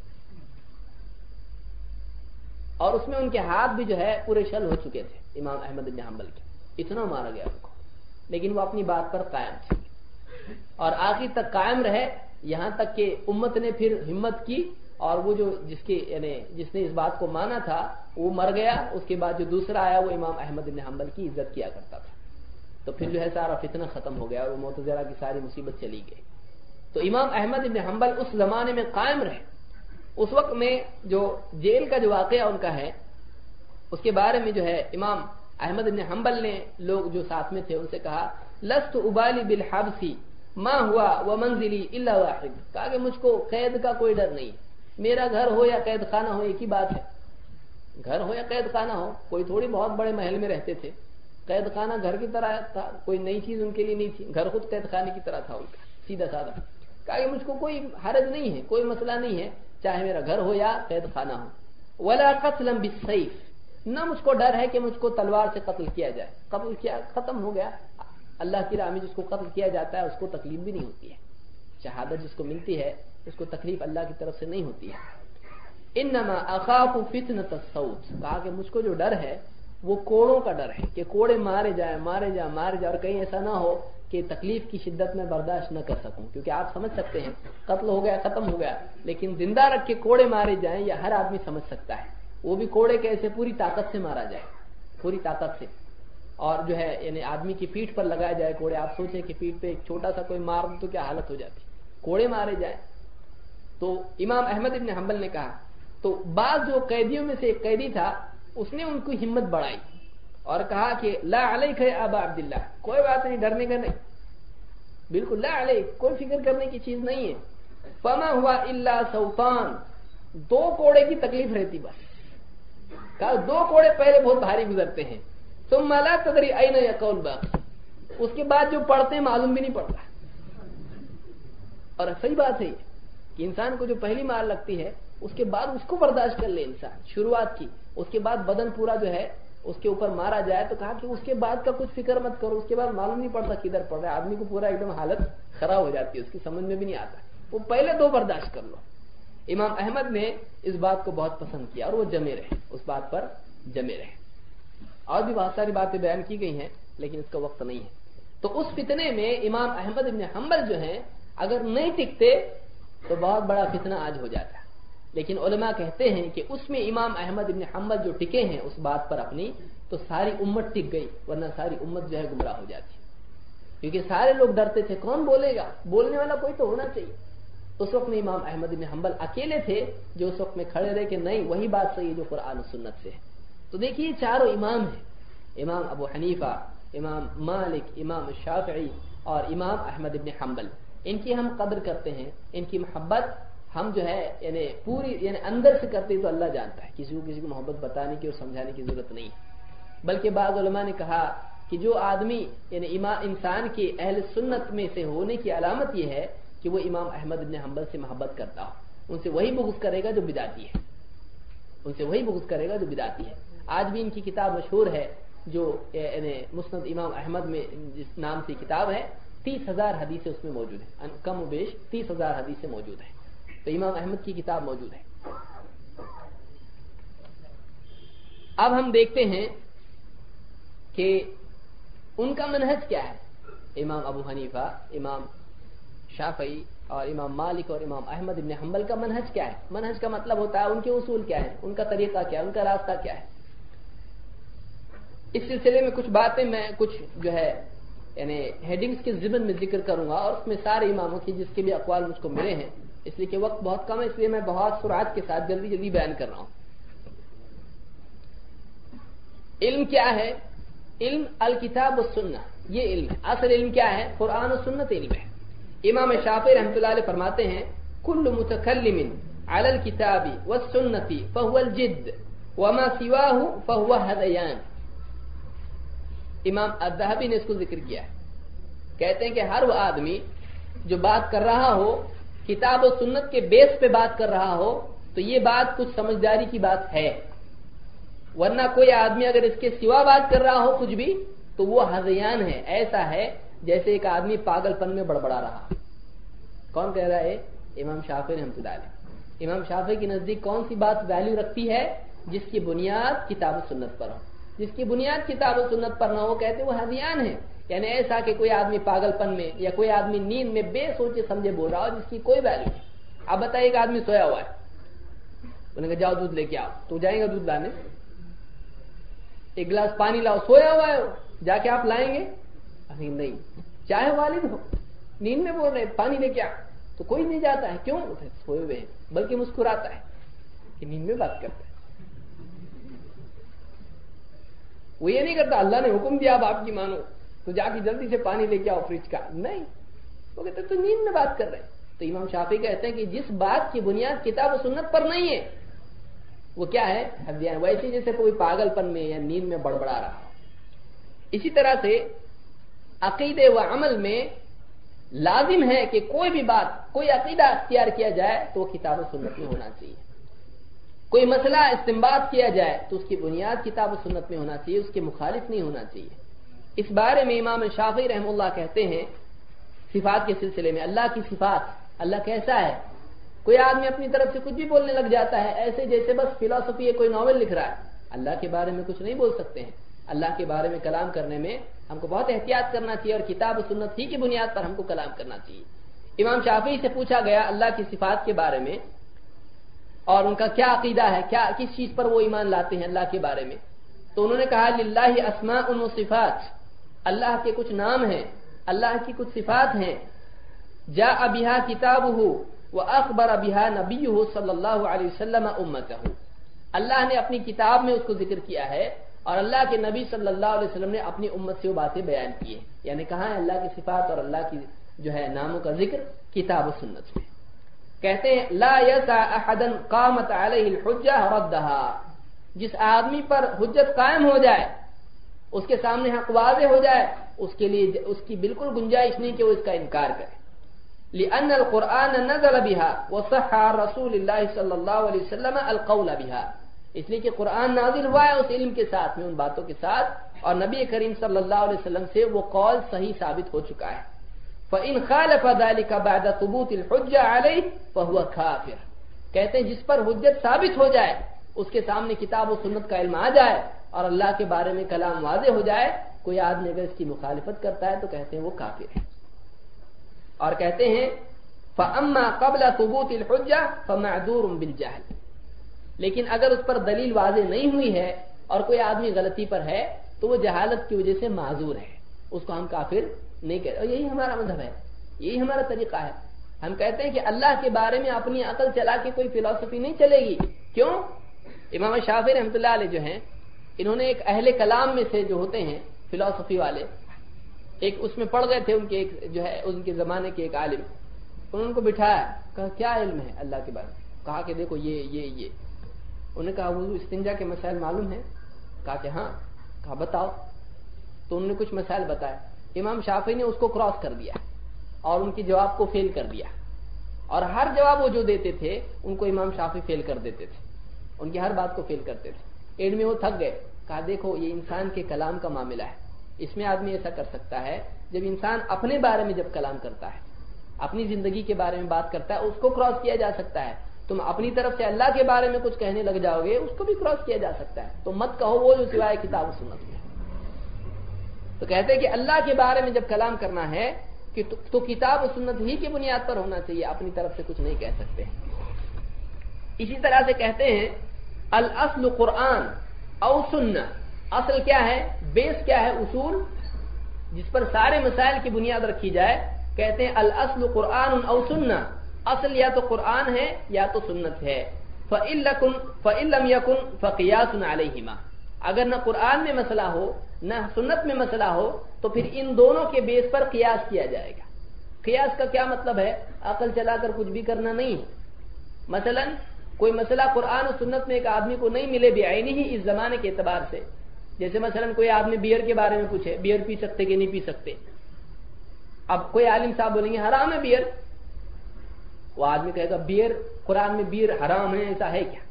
اور اس میں ان کے ہاتھ بھی جو ہے پورے شل ہو چکے تھے امام احمد بن حنبل کے، اتنا مارا گیا ان کو. لیکن وہ اپنی بات پر قائم تھے اور آخر تک قائم رہے، یہاں تک کہ امت نے پھر ہمت کی، اور وہ جو جس کے یعنی جس نے اس بات کو مانا تھا وہ مر گیا. اس کے بعد جو دوسرا آیا وہ امام احمد بن حنبل کی عزت کیا کرتا تھا. تو پھر جو ہے سارا فتنہ ختم ہو گیا اور وہ معتزلہ کی ساری مصیبت چلی گئی. تو امام احمد بن حنبل اس زمانے میں قائم رہے. اس وقت میں جو جیل کا جو واقعہ ان کا ہے اس کے بارے میں جو ہے امام احمد بن حنبل نے لوگ جو ساتھ میں تھے ان سے کہا لست ابالی بالحبس ما ہوا ومنزلی الا واحد، کہا کہ مجھ کو قید کا کوئی ڈر نہیں، میرا گھر ہو یا قید خانہ ہو ایک ہی بات ہے. گھر ہو یا قید خانہ ہو، کوئی تھوڑی بہت بڑے محل میں رہتے تھے، قید خانہ گھر کی طرح تھا، کوئی نئی چیز ان کے لیے نہیں تھی، گھر خود قید خانے کی طرح تھا ان کا، سیدھا سادہ. کہا کہ مجھ کو کوئی حرج نہیں ہے، کوئی مسئلہ نہیں ہے، چاہے میرا گھر ہو یا قید خانہ ہو. ولا قتلا بالسيف، نہ مجھ کو ڈر ہے کہ مجھ کو تلوار سے قتل کیا جائے. قتل کیا ختم ہو گیا، اللہ کی راہ میں جس کو قتل کیا جاتا ہے اس کو تکلیف بھی نہیں ہوتی ہے، شہادت جس کو ملتی ہے اس کو تکلیف اللہ کی طرف سے نہیں ہوتی ہے. انما اخاف فتنة الصوت، کہا کہ مجھ کو جو ڈر ہے وہ کوڑوں کا ڈر ہے کہ کوڑے مارے جائیں مارے جائیں مارے جائیں، اور کہیں ایسا نہ ہو کہ تکلیف کی شدت میں برداشت نہ کر سکوں. کیونکہ آپ سمجھ سکتے ہیں قتل ہو گیا ختم ہو گیا، لیکن زندہ رکھ کے کوڑے مارے جائیں یا ہر آدمی سمجھ سکتا ہے، وہ بھی کوڑے کیسے، پوری طاقت سے مارا جائے، پوری طاقت سے، اور جو ہے یعنی آدمی کی پیٹھ پر لگایا جائے کوڑے. آپ سوچیں کہ پیٹھ پہ ایک چھوٹا سا کوئی مار تو کیا حالت ہو جاتی، کوڑے مارے جائیں. تو امام احمد ابن حنبل نے کہا، تو بعض جو قیدیوں میں سے ایک قیدی تھا اس نے ان کو ہمت بڑھائی اور کہا کہ لا علیک یا ابا عبداللہ، کوئی بات نہیں، ڈرنے کا نہیں، بالکل لا علیک، کوئی فکر کرنے کی چیز نہیں ہے. فما ہوا الا سوطان، دو کوڑے کی تکلیف رہتی بس. کہا دو کوڑے پہلے بہت بھاری گزرتے ہیں، ثم لا تدری این یقول باقی، اس کے بعد جو پڑھتے ہیں معلوم بھی نہیں پڑتا. اور صحیح بات ہے کہ انسان کو جو پہلی مار لگتی ہے اس کے بعد اس کو برداشت کر لے انسان، شروعات کی، اس کے بعد بدن پورا جو ہے اس کے اوپر مارا جائے تو کہا کہ اس کے بعد کا کچھ فکر مت کرو، اس کے بعد معلوم نہیں پڑتا کدھر پڑ رہا ہے، آدمی کو پورا ایک دم حالت خراب ہو جاتی ہے، اس کی سمجھ میں بھی نہیں آتا، وہ پہلے دو برداشت کر لو. امام احمد نے اس بات کو بہت پسند کیا اور وہ جمے رہے، اس بات پر جمے رہے. اور بھی بہت ساری باتیں بیان کی گئی ہیں لیکن اس کا وقت نہیں ہے. تو اس فتنے میں امام احمد بن حنبل جو ہیں اگر نہیں ٹکتے تو بہت بڑا فتنہ آج ہو جاتا. لیکن علماء کہتے ہیں کہ اس میں امام احمد بن حنبل جو ٹکے ہیں اس بات پر اپنی، تو ساری امت ٹک گئی، ورنہ ساری امت جو ہے گمراہ ہو جاتی. کیونکہ سارے لوگ ڈرتے تھے کون بولے گا، بولنے والا کوئی تو ہونا چاہیے. اس وقت میں امام احمد بن حنبل اکیلے تھے جو اس وقت میں کھڑے رہے کہ نہیں وہی بات صحیح ہے جو قرآن و سنت سے ہے. تو دیکھیے چاروں امام ہیں، امام ابو حنیفہ، امام مالک، امام شافعی اور امام احمد بن حنبل. ان کی ہم قدر کرتے ہیں، ان کی محبت ہم جو ہے یعنی پوری یعنی اندر سے کرتے تو اللہ جانتا ہے، کسی کو کسی کو محبت بتانے کی اور سمجھانے کی ضرورت نہیں ہے. بلکہ بعض علماء نے کہا کہ جو آدمی یعنی انسان کی اہل سنت میں سے ہونے کی علامت یہ ہے کہ وہ امام احمد بن حنبل سے محبت کرتا ہو. ان سے وہی بغض کرے گا جو بدعتی ہے، ان سے وہی بغض کرے گا جو بدعتی ہے. آج بھی ان کی کتاب مشہور ہے جو یعنی مسند امام احمد میں جس نام سے کتاب ہے، تیس ہزار حدیثیں اس میں موجود ہیں، کم و بیش تیس ہزار حدیثیں موجود ہیں. تو امام احمد کی کتاب موجود ہے. اب ہم دیکھتے ہیں کہ ان کا منہج کیا ہے. امام ابو حنیفہ، امام شافعی اور امام مالک اور امام احمد بن حنبل کا منہج کیا ہے. منہج کا مطلب ہوتا ہے ان کے اصول کیا ہے، ان کا طریقہ کیا ہے، ان کا راستہ کیا ہے. اس سلسلے میں کچھ باتیں میں کچھ جو ہے یعنی ہیڈنگز کے ضمن میں ذکر کروں گا اور اس میں سارے اماموں کی جس کے بھی اقوال مجھ کو ملے ہیں. اس لیے کہ وقت بہت کم ہے، اس لیے میں بہت سرعت کے ساتھ جلدی جلدی بیان کر رہا ہوں. علم کیا ہے؟ علم الکتاب و سنہ، یہ علم ہے. اصل علم کیا ہے؟ قرآن و سنت علم ہے. امام شافعی رحمۃ اللہ علیہ فرماتے ہیں کل متکلم علی الکتاب والسنۃ فهو الجد وما سواه فهو هذیان. امام الذهبی نے اس کو ذکر کیا ہے، کہتے ہیں کہ ہر وہ آدمی جو بات کر رہا ہو کتاب و سنت کے بیس پہ بات کر رہا ہو تو یہ بات کچھ سمجھداری کی بات ہے، ورنہ کوئی آدمی اگر اس کے سوا بات کر رہا ہو کچھ بھی تو وہ ہذیان ہے. ایسا ہے جیسے ایک آدمی پاگل پن میں بڑبڑا رہا. کون کہہ رہا ہے؟ امام شافعی رحمۃ اللہ علیہ. امام شافعی کے نزدیک کون سی بات ویلیو رکھتی ہے؟ جس کی بنیاد کتاب و سنت پر ہو. جس کی بنیاد کتاب و سنت پر نہ ہو کہتے وہ ہذیان ہے. یعنی ایسا کہ کوئی آدمی پاگل پن میں یا کوئی آدمی نیند میں بے سوچے سمجھے بول رہا ہو جس کی کوئی ویلیو نہیں. اب بتائیے ایک آدمی سویا ہوا ہے، انہوں نے کہا جاؤ دودھ لے کے آؤ، تو جائیں گے دودھ لانے؟ ایک گلاس پانی لاؤ، سویا ہوا ہے جا کے آپ لائیں گے؟ نہیں. چاہے والد ہو نیند میں بول رہے پانی لے کے آ تو کوئی نہیں جاتا ہے. کیوں؟ سوئے ہوئے ہیں، بلکہ مسکراتا ہے کہ نیند میں بات کرتا ہے. وہ یہ نہیں کرتا اللہ نے حکم دیا اب آپ کی مانو تو جا کے جلدی سے پانی لے کے آؤ فریج کا. نہیں، وہ کہتے تو نیند میں بات کر رہے ہیں. تو امام شافعی کہتے ہیں کہ جس بات کی بنیاد کتاب و سنت پر نہیں ہے وہ کیا ہے؟ ہذیان. ویسے جیسے کوئی پاگل پن میں یا نیند میں بڑبڑا رہا. اسی طرح سے عقیدے و عمل میں لازم ہے کہ کوئی بھی بات کوئی عقیدہ اختیار کیا جائے تو وہ کتاب و سنت میں ہونا چاہیے. کوئی مسئلہ استنباط کیا جائے تو اس کی بنیاد کتاب و سنت میں ہونا چاہیے، اس کے مخالف نہیں ہونا چاہیے. اس بارے میں امام شافعی رحم اللہ کہتے ہیں صفات کے سلسلے میں، اللہ کی صفات، اللہ کیسا ہے. کوئی آدمی اپنی طرف سے کچھ بھی بولنے لگ جاتا ہے ایسے جیسے بس فلسفی ہے، کوئی ناول لکھ رہا ہے. اللہ کے بارے میں کچھ نہیں بول سکتے ہیں. اللہ کے بارے میں کلام کرنے میں ہم کو بہت احتیاط کرنا چاہیے اور کتاب و سنت ہی کی بنیاد پر ہم کو کلام کرنا چاہیے. امام شافعی سے پوچھا گیا اللہ کی صفات کے بارے میں اور ان کا کیا عقیدہ ہے، کیا کس چیز پر وہ ایمان لاتے ہیں اللہ کے بارے میں. تو انہوں نے کہا للہ اسماء و صفات، اللہ کے کچھ نام ہیں، اللہ کی کچھ صفات ہیں. جاء بها کتابہ واخبر بها نبیہ صلی اللہ علیہ وسلم امتہ، اللہ نے اپنی کتاب میں اس کو ذکر کیا ہے اور اللہ کے نبی صلی اللہ علیہ وسلم نے اپنی امت سے وہ باتیں بیان کی ہیں. یعنی کہاں ہے اللہ کی صفات اور اللہ کی جو ہے ناموں کا ذکر؟ کتاب و سنت میں. کہتے ہیں لا یسع احدا قامت علیہ الحجہ ردھا، جس آدمی پر حجت قائم ہو جائے، اس کے سامنے حق واضح ہو جائے، اس کے لیے اس کی بالکل گنجائش نہیں کہ وہ اس کا انکار کرے. لأن القرآن نزل بها وصح عن رسول اللہ صلی اللہ علیہ وسلم القول بها، اس لیے کہ قرآن نازل ہوا ہے اس علم کے ساتھ میں، ان باتوں کے ساتھ، اور نبی کریم صلی اللہ علیہ وسلم سے وہ قول صحیح ثابت ہو چکا ہے. فإن خالف ذلك بعد ثبوت الحجة عليه فهو كافر. کہتے ہیں جس پر حجت ثابت ہو جائے، اس کے سامنے کتاب و سنت کا علم آ جائے اور اللہ کے بارے میں کلام واضح ہو جائے، کوئی آدمی اگر اس کی مخالفت کرتا ہے تو کہتے ہیں وہ کافر ہے. اور کہتے ہیں فأما قبل ثبوت الحجة فمعذور بالجهل، لیکن اگر اس پر دلیل واضح نہیں ہوئی ہے اور کوئی آدمی غلطی پر ہے تو وہ جہالت کی وجہ سے معذور ہے، اس کو ہم کافر نہیں کہتے. اور یہی ہمارا مذہب ہے، یہی ہمارا طریقہ ہے. ہم کہتے ہیں کہ اللہ کے بارے میں اپنی عقل چلا کے کوئی فلسفی نہیں چلے گی. کیوں؟ امام شافعی رحمۃ اللہ علیہ جو ہیں انہوں نے ایک اہل کلام میں سے جو ہوتے ہیں فلسفی والے، ایک اس میں پڑھ گئے تھے، ان کے ایک جو ہے ان کے زمانے کے ایک عالم، انہوں نے ان کو بٹھایا، کہا کیا علم ہے اللہ کے بارے میں؟ کہا کہ دیکھو یہ یہ یہ انہوں نے کہا وضو استنجا کے مسائل معلوم ہیں؟ کہا کہ ہاں. کہا بتاؤ. تو انہوں نے کچھ مسائل بتائے. امام شافعی نے اس کو کراس کر دیا اور ان کی جواب کو فیل کر دیا، اور ہر جواب وہ جو دیتے تھے ان کو امام شافعی فیل کر دیتے تھے، ان کی ہر بات کو فیل کرتے تھے. اینڈ میں وہ تھک گئے. کہا دیکھو یہ انسان کے کلام کا معاملہ ہے، اس میں آدمی ایسا کر سکتا ہے جب انسان اپنے بارے میں جب کلام کرتا ہے، اپنی زندگی کے بارے میں بات کرتا ہے، اس کو کراس کیا جا سکتا ہے. تم اپنی طرف سے اللہ کے بارے میں کچھ کہنے لگ جاؤ گے، اس کو بھی کراس کیا جا سکتا ہے. تو مت کہو وہ جو سوائے کتاب و سنت میں. تو کہتے ہیں کہ اللہ کے بارے میں جب کلام کرنا ہے کہ تو کتاب و سنت ہی کی بنیاد پر ہونا چاہیے، اپنی طرف سے کچھ نہیں کہہ سکتے. اسی طرح سے کہتے ہیں الاصل قرآن او سنہ. اصل کیا ہے، بیس کیا ہے، اصول جس پر سارے مسائل کی بنیاد رکھی جائے. کہتے ہیں الاصل قرآن او سنہ، اصل یا تو قرآن ہے یا تو سنت ہے. فَإِن لَّمْ يَكُن فَقِيَاسٌ عَلَيْهِمَا. اگر نہ قرآن میں مسئلہ ہو نہ سنت میں مسئلہ ہو تو پھر ان دونوں کے بیس پر قیاس کیا جائے گا. قیاس کا کیا مطلب ہے؟ عقل چلا کر کچھ بھی کرنا نہیں. مثلا کوئی مسئلہ قرآن و سنت میں ایک آدمی کو نہیں ملے بعینی ہی اس زمانے کے اعتبار سے، جیسے مثلا کوئی آدمی بیئر کے بارے میں پوچھے، بیئر پی سکتے کہ نہیں پی سکتے. اب کوئی عالم صاحب بولیں گے حرام ہے بیئر، وہ آدمی کہے گا بیئر قرآن میں بیئر حرام ہے، ایسا ہے کیا؟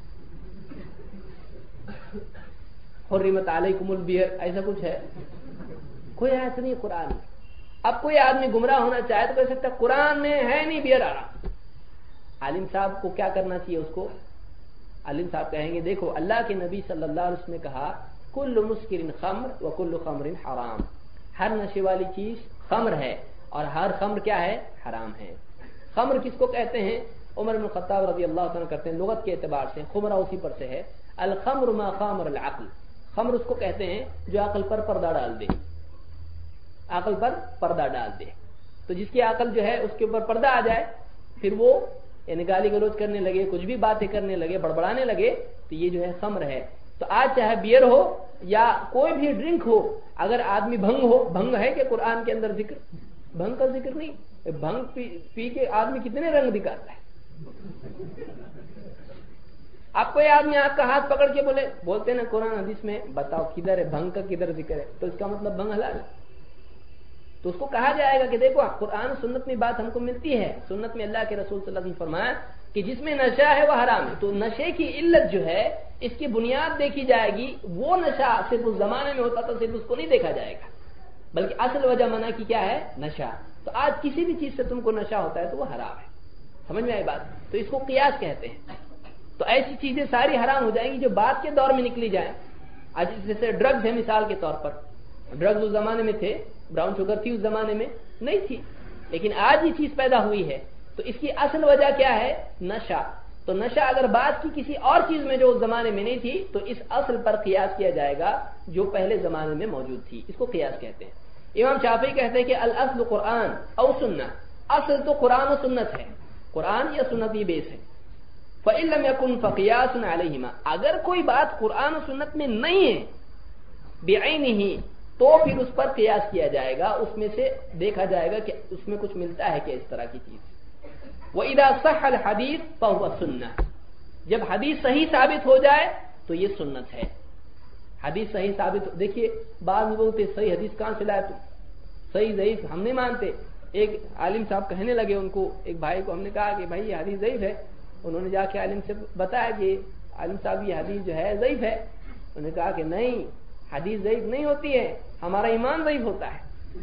حرمت علیکم البیئر ایسا کچھ ہے؟ کوئی ایسا نہیں قرآن میں. اب کوئی آدمی گمراہ ہونا چاہے تو کہہ سکتا ہے قرآن میں ہے نہیں بیئر حرام. عالم صاحب کو کیا کرنا چاہیے؟ اس کو عالم صاحب کہیں گے دیکھو اللہ کے نبی صلی اللہ علیہ وسلم نے کہا کل مسکر خمر و کل خمر حرام. ہر نشے والی چیز خمر ہے اور ہر خمر کیا ہے؟ حرام ہے. خمر کس کو کہتے ہیں؟ عمر بن خطاب رضی اللہ عنہ کرتے ہیں لغت کے اعتبار سے خمرہ اسی پر سے ہے. الخمر ما خامر العقل. خمر اس کو کہتے ہیں جو عقل پر پردہ ڈال دے، عقل پر پردہ ڈال دے. تو جس کی عقل جو ہے اس کے اوپر پردہ آ جائے پھر وہ یعنی گالی گلوچ کرنے لگے، کچھ بھی باتیں کرنے لگے، بڑبڑانے لگے، تو یہ جو ہے خمر ہے. تو آج چاہے بیئر ہو یا کوئی بھی ڈرنک ہو، اگر آدمی بھنگ ہو، بھنگ ہے کہ قرآن کے اندر ذکر؟ بھنگ کا ذکر نہیں. بھنگ پی, پی کے آدمی کتنے رنگ دکھاتا ہے. اب کوئی آدمی آپ کا ہاتھ پکڑ کے بولے بولتے نا قرآن حدیث میں بتاؤ کدھر ہے بھنگ کا کدھر ذکر ہے، تو اس کا مطلب بھنگ حلال ہے. تو اس کو کہا جائے گا کہ دیکھو قرآن سنت میں بات ہم کو ملتی ہے، سنت میں اللہ کے رسول صلی اللہ علیہ وسلم نے فرمایا کہ جس میں نشہ ہے وہ حرام ہے. تو نشے کی علت جو ہے اس کی بنیاد دیکھی جائے گی. وہ نشہ صرف اس زمانے میں ہوتا تھا صرف اس کو نہیں دیکھا جائے گا، بلکہ اصل وجہ منع کی کیا ہے؟ نشہ. تو آج کسی بھی چیز سے تم کو نشہ ہوتا ہے تو وہ حرام ہے. سمجھ میں آئی بات؟ تو اس کو قیاس کہتے ہیں. تو ایسی چیزیں ساری حرام ہو جائیں گی جو بعد کے دور میں نکلی جائیں. آج جیسے ڈرگز ہے مثال کے طور پر، ڈرگز اس زمانے میں تھے، براؤن شوگر تھی اس زمانے میں نہیں تھی، لیکن آج یہ چیز پیدا ہوئی ہے. تو اس کی اصل وجہ کیا ہے؟ نشہ. تو نشہ اگر بعد کی کسی اور چیز میں جو اس زمانے میں نہیں تھی تو اس اصل پر قیاس کیا جائے گا جو پہلے زمانے میں موجود تھی. اس کو قیاس کہتے ہیں. امام شافعی کہتے ہیں کہ الاصل قرآن او سنہ. اصل تو قرآن و سنت ہے، قرآن یا سنت یہ بیس ہے. فَإِن لَّمْ يَكُن فَقِيَاسٌ عَلَيْهِمَا. اگر کوئی بات قرآن و سنت میں نہیں ہے بعینہ تو پھر اس پر قیاس کیا جائے گا، اس میں سے دیکھا جائے گا کہ اس میں کچھ ملتا ہے کہ اس طرح کی چیز. وَإِذَا صَحَّ الْحَدِيثُ فَهُوَ سُنَّةٌ. جب حدیث صحیح ثابت ہو جائے تو یہ سنت ہے. حدیث صحیح ثابت ہو، دیکھیے بعض لوگ بولتے صحیح حدیث کہاں سے لائے تم، صحیح ضعیف ہم نہیں مانتے. ایک عالم صاحب کہنے لگے ان کو، ایک بھائی کو ہم نے کہا کہ بھائی یہ حدیث ضعیف ہے. انہوں نے جا کے عالم سے بتایا کہ عالم صاحب یہ حدیث جو ہے ضعیف ہے. انہوں نے کہا کہ نہیں، حدیث ضعیف نہیں ہوتی ہے، ہمارا ایمان ضعیف ہوتا ہے.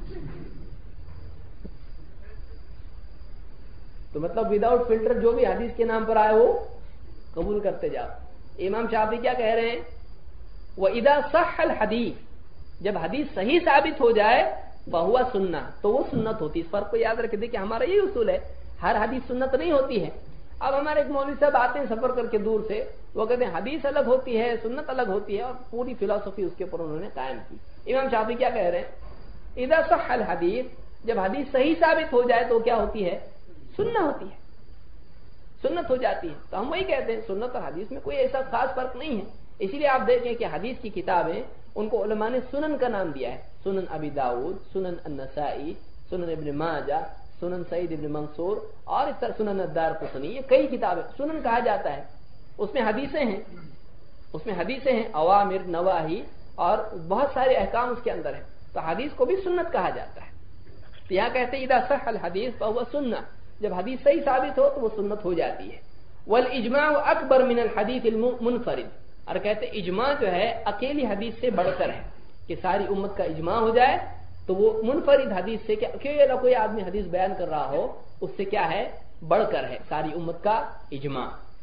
تو مطلب وداؤٹ فلٹر جو بھی حدیث کے نام پر آئے وہ قبول کرتے جاؤ. امام شافعی کیا کہہ رہے ہیں؟ وَإِذَا صَحَّ الْحَدِيثُ. جب حدیث صحیح ثابت ہو جائے فَهُوَ سُنَّةٌ تو وہ سنت ہوتی ہے. اس فرق کو یاد رکھیں. دیکھیں ہمارا یہ اصول ہے، ہر حدیث سنت نہیں ہوتی ہے. اب ہمارے ایک مولوی صاحب آتے ہیں سفر کر کے دور سے، وہ کہتے ہیں حدیث الگ ہوتی ہے سنت الگ ہوتی ہے، اور پوری فلسفی اس کے اوپر انہوں نے قائم کی. امام شافعی کیا کہہ رہے ہیں؟ اذا صح الحدیث. جب حدیث صحیح ثابت ہو جائے تو کیا ہوتی ہے؟ सुन्नत होती है, सुन्नत हो जाती है। तो हम वही कहते हैं सुन्नत और हदीस में कोई ऐसा खास फर्क नहीं है। इसीलिए आप देखें कि हदीस की किताबें उनको उलमा ने सुनन का नाम दिया है, सुनन अबी दाऊद, सुनन अन्नसाई, सुनन इब्न माजा, सुनन सईद इब्न मंसूर और इस तरह सुनन अद्दारकुतनी, ये कई किताबें सुनन कहा जाता है। उसमें हदीसें हैं, उसमें हदीसें हैं, अवामिर, नवाही और बहुत सारे अहकाम उसके अंदर है। तो हदीस को भी सुन्नत कहा जाता है। तो यहाँ कहते हैं इदा सह अल हदीस फहुव सुन्नह, जब हदीस सही साबित हो तो वो सुन्नत हो जाती है। वल इजमा अकबर मिन अल हदीस अल मुनफरिद, और कहते हैं इजमा जो है अकेली हदीस से बढ़कर है, कि सारी उम्मत का इजमा हो जाए तो वो मुनफरिद हदीस से, कि अकेला कोई आदमी हदीस बयान कर रहा हो, उससे क्या है, बढ़कर है सारी उम्मत का इजमा।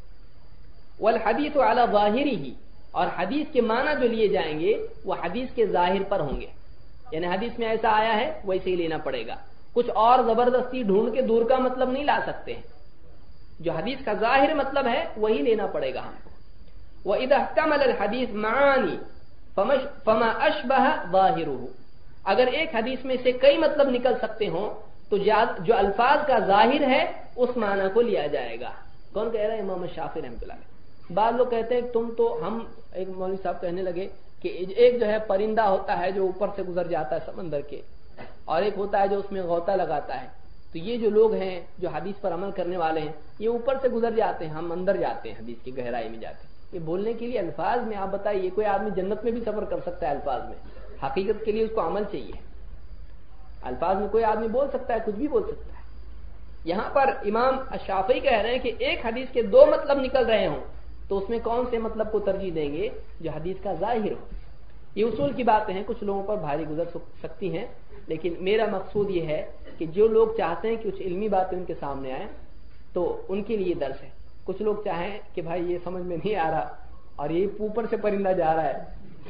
वल हदीस अला ज़ाहिरिही, और हदीस के माना जो लिए जाएंगे वो हदीस के जाहिर पर होंगे, यानी हदीस में ऐसा आया है वैसे ही लेना पड़ेगा, कुछ और जबरदस्ती ढूंढ के दूर का मतलब नहीं ला सकते हैं। जो हदीस का जाहिर मतलब है वही लेना पड़ेगा हमको। व इदा इहतमल अल हदीस मानी फमा अशबह ज़ाहिरुहु, अगर एक हदीस में से कई मतलब निकल सकते हो तो जो अल्फाज का जाहिर है उस माना को लिया जाएगा। कौन कह रहा है? इमाम शाफी रहमतुल्लाह अलैह। बाद लोग कहते हैं तुम तो, हम एक मौलवी साहब कहने लगे कि एक जो है परिंदा होता है जो ऊपर से गुजर जाता है समंदर के, और एक होता है जो उसमें गौता लगाता है। तो ये जो लोग हैं जो हदीस पर अमल करने वाले हैं, ये ऊपर से गुजर जाते हैं, हम अंदर जाते हैं, हदीस की गहराई में जाते हैं। ये बोलने के लिए अल्फाज में, आप बताइए कोई आदमी जन्नत में भी सफर कर सकता है अल्फाज में? हकीकत के लिए उसको अमल चाहिए। अल्फाज में कोई आदमी बोल सकता है, कुछ भी बोल सकता है। यहाँ पर इमाम शाफी कह रहे हैं कि एक हदीस के दो मतलब निकल रहे हों तो उसमें कौन से मतलब को तरजीह देंगे? जो हदीस का जाहिर हो। ये उसूल की बातें हैं, कुछ लोगों पर भारी गुजर सकती हैं, लेकिन मेरा मकसूद ये है कि जो लोग चाहते हैं कि कुछ इल्मी बातें उनके सामने आए तो उनके लिए दर्श है। कुछ लोग चाहें कि भाई ये समझ में नहीं आ रहा और ये ऊपर से परिंदा जा रहा है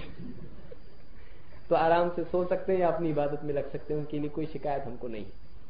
तो आराम से सो सकते हैं या अपनी इबादत में लग सकते हैं, उनके लिए कोई शिकायत हमको नहीं।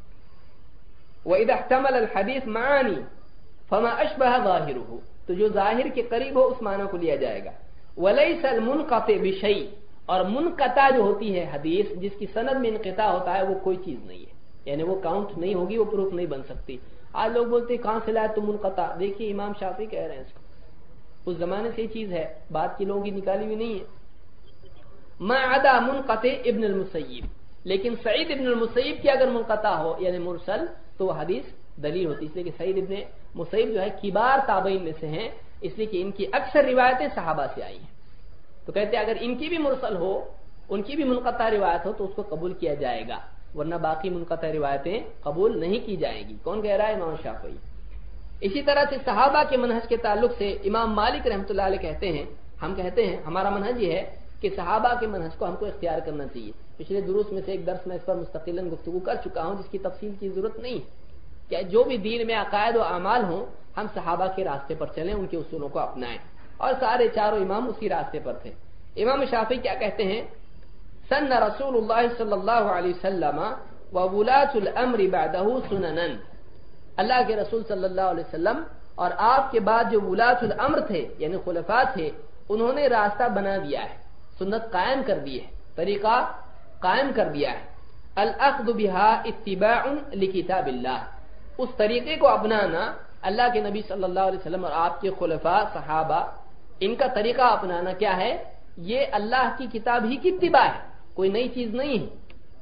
वइदा इहतमल अल हदीस मानी फमा अशबह ज़ाहिरुहु, तो जो जाहिर के करीब हो उस माना को लिया जाएगा। वलैसा अल मुनक़ति बिशै, और मुनक़ता जो होती है हदीस जिसकी सनद में इनक़िता होता है वो कोई चीज नहीं है, यानी वो काउंट नहीं होगी, वो प्रूफ नहीं बन सकती। आज लोग बोलते हैं कहां से लाए तुम मुनक़ता? देखिए इमाम शाफी कह रहे हैं इसको, उस जमाने से ये चीज है, बात की लोगों की निकाली हुई नहीं है। मा अदा मुनक़ति इब्न अल मुसय्यिब, लेकिन सईद इब्न अल मुसय्यिब की अगर मुनक़ता हो यानी मुरसल तो हदीस दलील होती है, इसलिए कि सईद इब्न मुसय्यिब जो है किबार ताबईन में से हैं, इसलिए कि इनकी अक्सर रिवायतें सहाबा से आई हैं। तो कहते हैं अगर इनकी भी मुरसल हो, उनकी भी मुनक़ता रिवायत हो तो उसको कबूल किया जाएगा, वरना बाकी मुनक़ता रिवायतें कबूल नहीं की जाएंगी। कौन कह रहा है? इमाम शाफी। इसी तरह से सहाबा के मनहज के ताल्लुक से इमाम मालिक रहमतुल्लाह अलैह कहते हैं, हम कहते हैं हमारा मनहज ये है कि सहाबा के मनहज को हमको इख्तियार करना चाहिए। पिछले दुरूस में से एक दर्स में इस पर मुस्तकिलन गुफ्तगू कर चुका हूं, जिसकी तफसील की जरूरत नहीं है। क्या जो भी दीन में अकायद और अमाल हों, हम सहाबा के रास्ते पर चलें, उनके उसूलों को अपनाएं, और सारे चारों इमाम उसी रास्ते पर थे। इमाम शाफी क्या कहते हैं? सन्न रसूलुल्लाह सल्लल्लाहु अलैहि वसल्लम व वुलातुल अम्र बअदहु सुननन, अल्लाह के रसूल सल्लल्लाहु अलैहि वसल्लम और आपके बाद जो वुलातुल अम्र थे यानी खुलफा थे, उन्होंने रास्ता बना दिया है, सुन्नत कायम कर दी है, तरीका कायम कर दिया है। अल अख्दु बिहा इत्तिबाउन लिकिताबिल्लाह, उस तरीके को अपनाना, अल्लाह के नबी सल्लल्लाहु अलैहि वसल्लम और आपके खुलफा सहाबा, इनका तरीका अपनाना क्या है? ये अल्लाह की किताब ही की इत्तिबा है, कोई नई चीज नहीं है।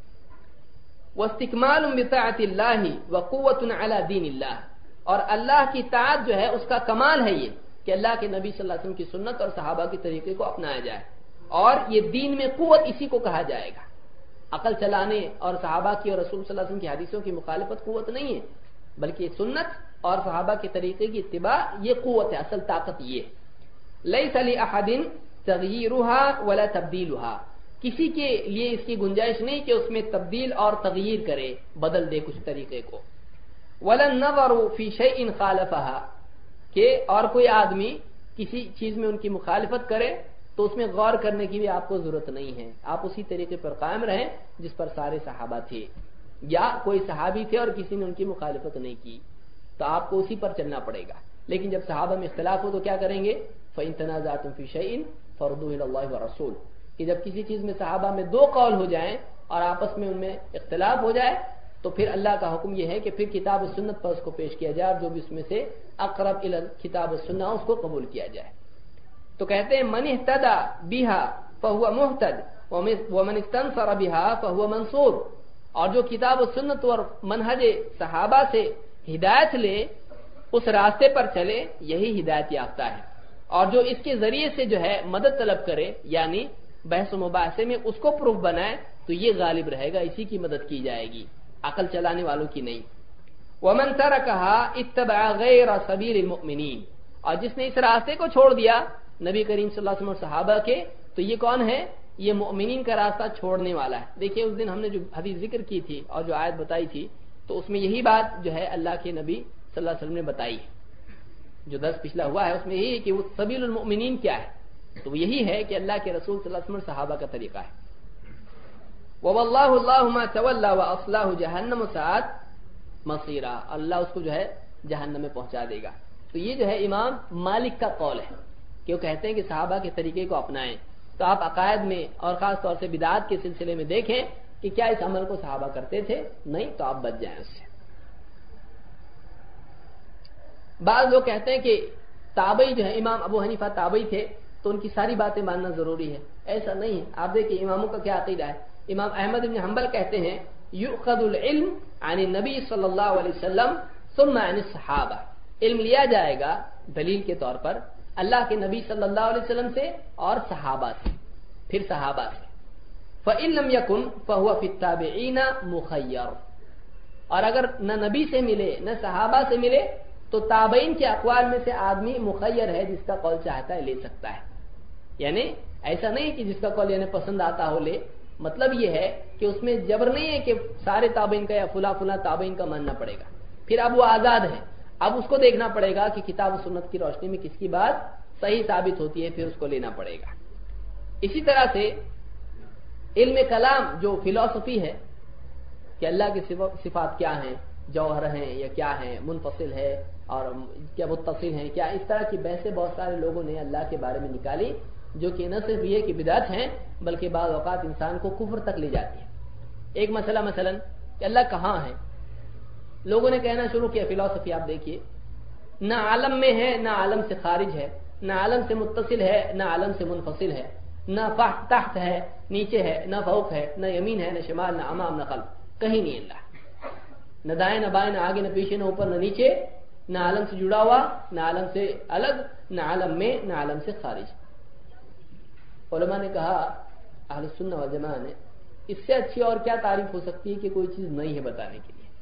वस्तिकमालुम बिताअतिल्लाहि व कुव्वतुन अला दीनिल्लाह, और अल्लाह की ताअत जो है उसका कमाल है ये कि अल्लाह के नबी सल्लल्लाहु अलैहि वसल्लम की सुन्नत और सहाबा के तरीके को अपनाया जाए, और ये दीन में कुव्वत इसी को कहा जाएगा। अकल चलाने और सहाबा की और रसूल सल्लल्लाहु अलैहि वसल्लम की हदीसों की मुखालिफत कुव्वत नहीं है, बल्कि सुन्नत और सहाबा के तरीके की इत्तिबा ये कुव्वत है, असल ताकत ये। लैसा लि अहदिन तगयीरुहा वला तब्दीलुहा, किसी के लिए इसकी गुंजाइश नहीं कि उसमें तब्दील और तगयीर करे, बदल दे कुछ तरीके को। वलन नज़रु फी शैइन खालफहा, के और कोई आदमी किसी चीज में उनकी मुखालिफत करे तो उसमें गौर करने की भी आपको जरूरत नहीं है, आप उसी तरीके पर कायम रहें जिस पर सारे सहाबा थे, या कोई सहाबी थे और किसी ने उनकी मुखालिफत नहीं की तो आपको उसी पर चलना पड़ेगा। लेकिन जब सहाबा में इख्तिलाफ हो तो क्या करेंगे? फ़इन तनाज़अतुम फी शैइन फरुद्दूहु इलल्लाहि व रसूल, कि जब किसी चीज में सहाबा में दो कौल हो जाएं और आपस में उनमें इख्तिलाफ हो जाए تو پھر اللہ کا حکم یہ ہے کہ پھر کتاب و سنت پر اس کو پیش کیا جائے اور جو بھی اس میں سے اقرب الی کتاب و سنت اس کو قبول کیا جائے. تو کہتے ہیں من اہتدى بها فهو مهتد ومن استنصر بها فهو منصور. اور جو کتاب و سنت اور منہج صحابہ سے ہدایت لے اس راستے پر چلے یہی ہدایت یافتہ ہے. اور جو اس کے ذریعے سے جو ہے مدد طلب کرے یعنی بحث و مباحثے میں اس کو پروف بنائے تو یہ غالب رہے گا, اسی کی مدد کی جائے گی, عقل چلانے والوں کی نہیں. ومن ترکها اتبع غیر سبیل المؤمنین. اور جس نے اس راستے کو چھوڑ دیا نبی کریم صلی اللہ علیہ وسلم اور صحابہ کے تو یہ کون ہے؟ یہ مؤمنین کا راستہ چھوڑنے والا ہے. دیکھیے اس دن ہم نے جو حدیث ذکر کی تھی اور جو آیت بتائی تھی تو اس میں یہی بات جو ہے اللہ کے نبی صلی اللہ علیہ وسلم نے بتائی ہے. جو درس پچھلا ہوا ہے اس میں یہی ہے کہ وہ سبیل المؤمنین کیا ہے, تو وہ یہی ہے کہ اللہ کے رسول صلی اللہ علیہ وسلم اور صحابہ کا طریقہ ہے. وَوَاللَّهُ اللَّهُ مَا تَوَلَّى وَأَصْلَاهُ جَهَنَّمُ سَاءَتْ مَصِيرًا. اللہ اس کو جو ہے جہنم میں پہنچا دے گا. تو یہ جو ہے امام مالک کا قول ہے کہ وہ کہتے ہیں کہ صحابہ کے طریقے کو اپنائیں. تو آپ عقائد میں اور خاص طور سے بدعات کے سلسلے میں دیکھیں کہ کیا اس عمل کو صحابہ کرتے تھے, نہیں تو آپ بچ جائیں اس سے. بعض لوگ کہتے ہیں کہ تابعی جو ہے امام ابو حنیفہ تابعی تھے تو ان کی ساری باتیں ماننا ضروری ہے. ایسا نہیں ہے. آپ دیکھیں اماموں کا کیا عقیدہ ہے. امام احمد بن حنبل کہتے ہیں یؤخذ العلم عن النبی صلی اللہ علیہ وسلم ثم عن الصحابہ. علم لیا جائے گا دلیل کے طور پر اللہ کے نبی صلی اللہ علیہ وسلم سے اور صحابہ سے, پھر صحابہ سے. فإن لم يكن فهو في التابعين مخير. اور اگر نہ نبی سے ملے نہ صحابہ سے ملے تو تابعین کے اقوال میں سے آدمی مخیر ہے, جس کا قول چاہتا ہے لے سکتا ہے. یعنی ایسا نہیں کہ جس کا قول یعنی پسند آتا ہو لے. مطلب یہ ہے کہ اس میں جبر نہیں ہے کہ سارے تابعین کا یا فلاں فلاں تابعین کا ماننا پڑے گا. پھر اب وہ آزاد ہے, اب اس کو دیکھنا پڑے گا کہ کتاب و سنت کی روشنی میں کس کی بات صحیح ثابت ہوتی ہے, پھر اس کو لینا پڑے گا. اسی طرح سے علم کلام جو فلسفی ہے کہ اللہ کی صفات کیا ہیں, جوہر ہیں یا کیا ہیں, منفصل ہے اور کیا متصل ہیں, کیا اس طرح کی بحثیں بہت سارے لوگوں نے اللہ کے بارے میں نکالی جو کہ نہ صرف یہ کہ بدعت ہیں بلکہ بعض اوقات انسان کو کفر تک لے جاتی ہے. ایک مسئلہ مثلا کہ اللہ کہاں ہے, لوگوں نے کہنا شروع کیا فلسفی. آپ دیکھیے نہ عالم میں ہے نہ عالم سے خارج ہے, نہ عالم سے متصل ہے نہ عالم سے منفصل ہے, نہ تحت ہے نیچے ہے, نہ فوق ہے, نہ یمین ہے نہ شمال, نہ امام نہ خلف, کہیں نہیں اللہ. نہ دائیں نہ بائیں, نہ آگے نہ پیچھے, نہ اوپر نہ نیچے, نہ عالم سے جڑا ہوا نہ عالم سے الگ, نہ عالم میں نہ عالم سے خارج. علماء نے کہا اہل سنت والجماعت نے اس سے اچھی اور کیا تعریف ہو سکتی ہے کہ کوئی چیز نہیں ہے بتانے کے لیے.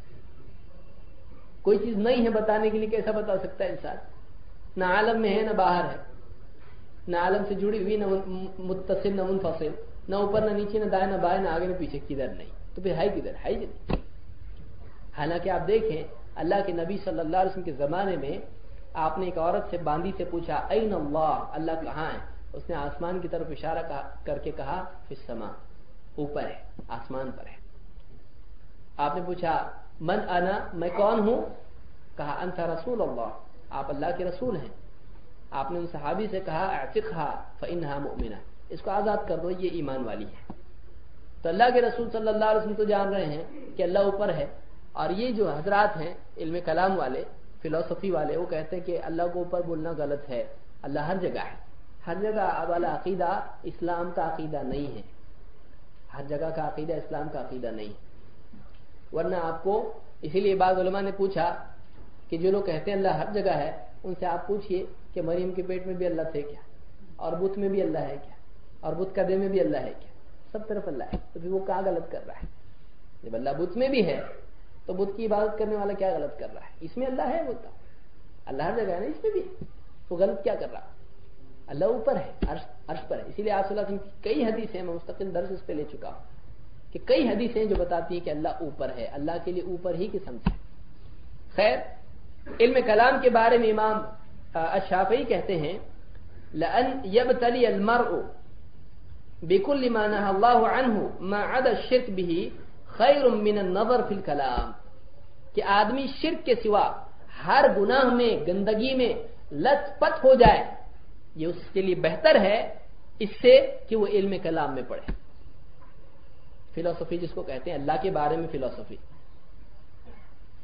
کوئی چیز نہیں ہے بتانے کے لیے کیسا بتا سکتا ہے انسان؟ نہ عالم میں ہے نہ باہر ہے, نہ عالم سے جڑی ہوئی نہ متصل نہ منفصل, نہ اوپر نہ نیچے, نہ دائیں نہ بائیں, نہ آگے نہ پیچھے, کدھر نہیں. تو پھر ہے کدھر؟ ہے نہیں. حالانکہ آپ دیکھیں اللہ کے نبی صلی اللہ علیہ وسلم کے زمانے میں آپ نے ایک عورت سے باندی سے پوچھا این اللہ, اللہ کہاں ہے؟ اس نے آسمان کی طرف اشارہ کر کے کہا فی السماء, اوپر ہے, آسمان پر ہے. آپ نے پوچھا من انا, میں کون ہوں؟ کہا انت رسول اللہ, آپ اللہ کے رسول ہیں. آپ نے ان صحابی سے کہا اعتقها فانها مؤمنہ, اس کو آزاد کر دو, یہ ایمان والی ہے. تو اللہ کے رسول صلی اللہ علیہ وسلم تو جان رہے ہیں کہ اللہ اوپر ہے, اور یہ جو حضرات ہیں علم کلام والے فلسفی والے وہ کہتے ہیں کہ اللہ کو اوپر بولنا غلط ہے, اللہ ہر جگہ ہے. ہر جگہ والا عقیدہ اسلام کا عقیدہ نہیں ہے, ہر جگہ کا عقیدہ اسلام کا عقیدہ نہیں. ورنہ آپ کو اسی لیے بعض علماء نے پوچھا کہ جو لوگ کہتے ہیں اللہ ہر جگہ ہے ان سے آپ پوچھئے کہ مریم کے پیٹ میں بھی اللہ تھے کیا, اور بت میں بھی اللہ ہے کیا, اور بت کا دل میں بھی اللہ ہے کیا؟ سب طرف اللہ ہے. تو پھر وہ کہاں غلط کر رہا ہے؟ جب اللہ بت میں بھی ہے تو بت کی عبادت کرنے والا کیا غلط کر رہا ہے؟ اس میں اللہ ہے, بولتا اللہ ہر جگہ ہے نا, اس میں بھی تو غلط کیا کر رہا؟ اللہ اوپر ہے, عرش عرش پر ہے. اسی لیے آپ صلی اللہ علیہ وسلم کی کئی حدیثیں, میں مستقل درس اس پہ لے چکا ہوں کہ کئی حدیثیں جو بتاتی ہیں کہ اللہ اوپر ہے, اللہ کے لیے اوپر ہی کی سمجھ ہے. خیر, علم کلام کے بارے میں امام الشافعی کہتے ہیں لأن يبتلي المرء بكل ما نهى الله عنه ما عدا الشرك به خیر من النظر فی الکلام, کہ آدمی شرک کے سوا ہر گناہ میں گندگی میں لت پت ہو جائے, یہ اس کے لیے بہتر ہے اس سے کہ وہ علم کلام میں پڑھے. فلسفی جس کو کہتے ہیں اللہ کے بارے میں فلسفی,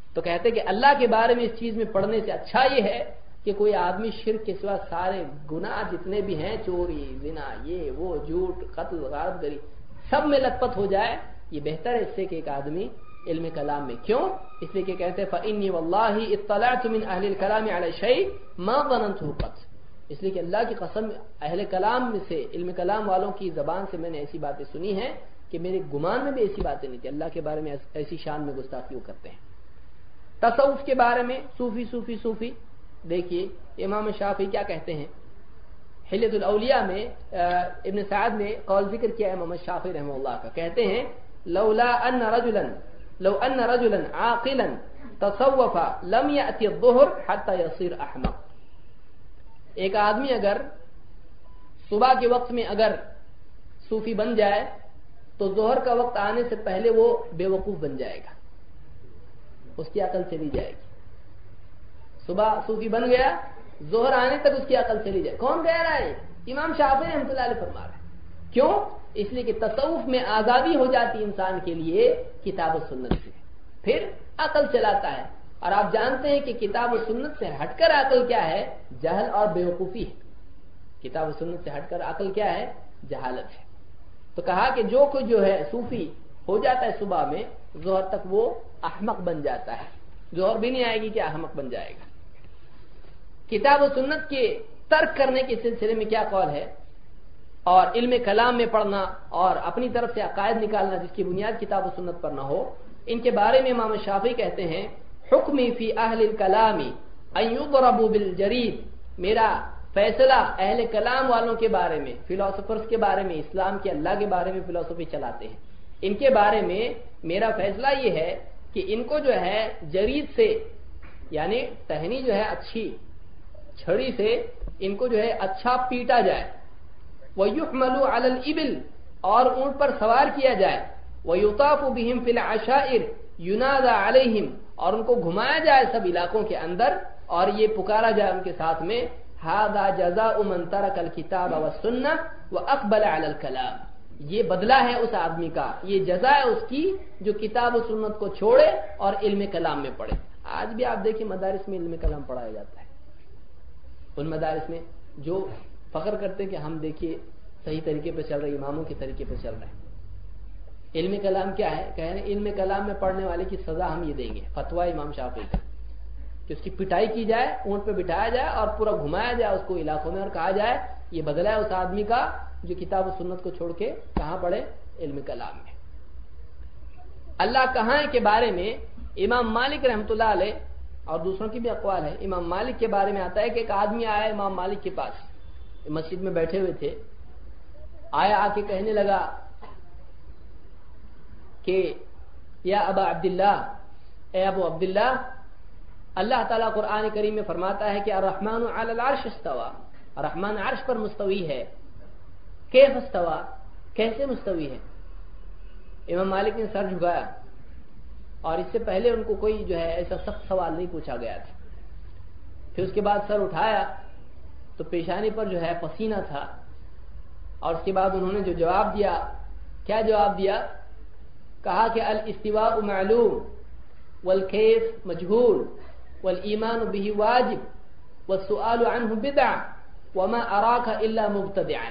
تو کہتے کہ اللہ کے بارے میں اس چیز میں پڑھنے سے اچھا یہ ہے کہ کوئی آدمی شرک کے سوا سارے گناہ جتنے بھی ہیں، چوری، زنا، یہ وہ، جھوٹ، قتل، غارت گری، سب میں لت پت ہو جائے، یہ بہتر ہے اس سے کہ ایک آدمی علم کلام میں. کیوں؟ اس لیے کہ کہتے ہیں فَإِنِّي وَاللَّهِ اطَّلَعْتُ مِنْ أَهْلِ الْكَلَامِ عَلَى شَيْءٍ مَا ظَنَنْتُهُ قَطْ. اس لیے کہ اللہ کی قسم اہل کلام میں سے، علم کلام والوں کی زبان سے میں نے ایسی باتیں سنی ہیں کہ میرے گمان میں بھی ایسی باتیں نہیں تھی. اللہ کے بارے میں ایسی شان میں گستاخیوں کرتے ہیں. تصوف کے بارے میں صوفی صوفی صوفی دیکھیے امام شافعی کیا کہتے ہیں. حلیۃ الاولیاء میں ابن سعد نے قول ذکر کیا ہے امام شافعی رحمہ اللہ کا. کہتے ہیں لولا ان رجلا لو ان رجلا عاقلا تصوف لم يأتي الظهر حتى يصير احمق. ایک آدمی اگر صبح کے وقت میں اگر صوفی بن جائے تو ظہر کا وقت آنے سے پہلے وہ بے وقوف بن جائے گا، اس کی عقل چلی جائے گی. صبح صوفی بن گیا، ظہر آنے تک اس کی عقل چلی جائے. کون کہہ رہا ہے؟ امام شافعی رحمۃ اللہ علیہ فرما رہے ہیں. کیوں؟ اس لیے کہ تصوف میں آزادی ہو جاتی انسان کے لیے کتاب و سنت سے، پھر عقل چلاتا ہے. اور آپ جانتے ہیں کہ کتاب و سنت سے ہٹ کر عقل کیا ہے؟ جہل اور بیوقوفی ہے. کتاب و سنت سے ہٹ کر عقل کیا ہے؟ جہالت ہے. تو کہا کہ جو کوئی جو ہے صوفی ہو جاتا ہے صبح میں، ظہر تک وہ احمق بن جاتا ہے. ظہر بھی نہیں آئے گی کہ احمق بن جائے گا. کتاب و سنت کے ترک کرنے کے سلسلے میں کیا قول ہے؟ اور علم کلام میں پڑھنا اور اپنی طرف سے عقائد نکالنا جس کی بنیاد کتاب و سنت پر نہ ہو، ان کے بارے میں امام شافعی کہتے ہیں حکمی فی اہل الکلام ان یضربوا بالجرید. میرا فیصلہ اہل کلام والوں کے بارے میں، فلاسفرز کے بارے میں، اسلام کے اللہ کے بارے میں فلسفی چلاتے ہیں، ان کے بارے میں میرا فیصلہ یہ ہے کہ ان کو جو ہے جرید سے، یعنی ٹہنی جو ہے اچھی چھڑی سے ان کو جو ہے اچھا پیٹا جائے. وَيُحْمَلُوا عَلَى الْإِبِلِ اور اونٹ پر سوار کیا جائے. وَيُطَافُ بِهِمْ فِي الْعَشَائِرِ يُنَادَى عَلَيْهِمْ اور ان کو گھمایا جائے سب علاقوں کے اندر اور یہ پکارا جائے ان کے ساتھ میں هَذَا جَزَاءُ مَنْ تَرَكَ الْكِتَابَ وَالسُّنَّةَ وَأَقْبَلَ عَلَى الْكَلَامِ. یہ بدلہ ہے اس آدمی کا، یہ جزا ہے اس کی جو کتاب و سنت کو چھوڑے اور علم کلام میں پڑھے. آج بھی آپ دیکھیں مدارس میں علم کلام پڑھایا جاتا ہے. ان مدارس میں جو فخر کرتے ہیں کہ ہم دیکھیے صحیح طریقے پہ چل رہے، اماموں کے طریقے پہ چل رہے ہیں. علم کلام کیا ہے؟ کہہ رہے ہیں علم کلام میں پڑھنے والے کی سزا ہم یہ دیں گے. فتویٰ امام شافعی کا کہ اس کی پٹائی کی جائے، اونٹ پہ بٹھایا جائے اور پورا گھمایا جائے اس کو علاقوں میں اور کہا جائے یہ بدلہ ہے اس آدمی کا جو کتاب و سنت کو چھوڑ کے کہاں پڑھے؟ علم کلام میں. اللہ کہاں ہے کے بارے میں امام مالک رحمۃ اللہ علیہ اور دوسروں کی بھی اقوال ہے. امام مالک کے بارے میں آتا ہے کہ ایک آدمی آیا امام مالک کے پاس، مسجد میں بیٹھے ہوئے تھے، آیا آ کے کہنے لگا کہ یا ابا عبداللہ، اے ابو عبداللہ، اللہ تعالیٰ قرآن کریم میں فرماتا ہے کہ الرحمن علی العرش استوى، رحمان عرش پر مستوی ہے. کیف استوى، کیسے مستوی ہے؟ امام مالک نے سر جھکایا اور اس سے پہلے ان کو کوئی جو ہے ایسا سخت سوال نہیں پوچھا گیا تھا. پھر اس کے بعد سر اٹھایا تو پیشانی پر جو ہے پسینہ تھا اور اس کے بعد انہوں نے جو جواب دیا، کیا جواب دیا؟ کہا کہ الاستواء معلوم والکیف مجہول والایمان به واجب والسؤال عنه بدعہ وما اراک الا مبتدعا.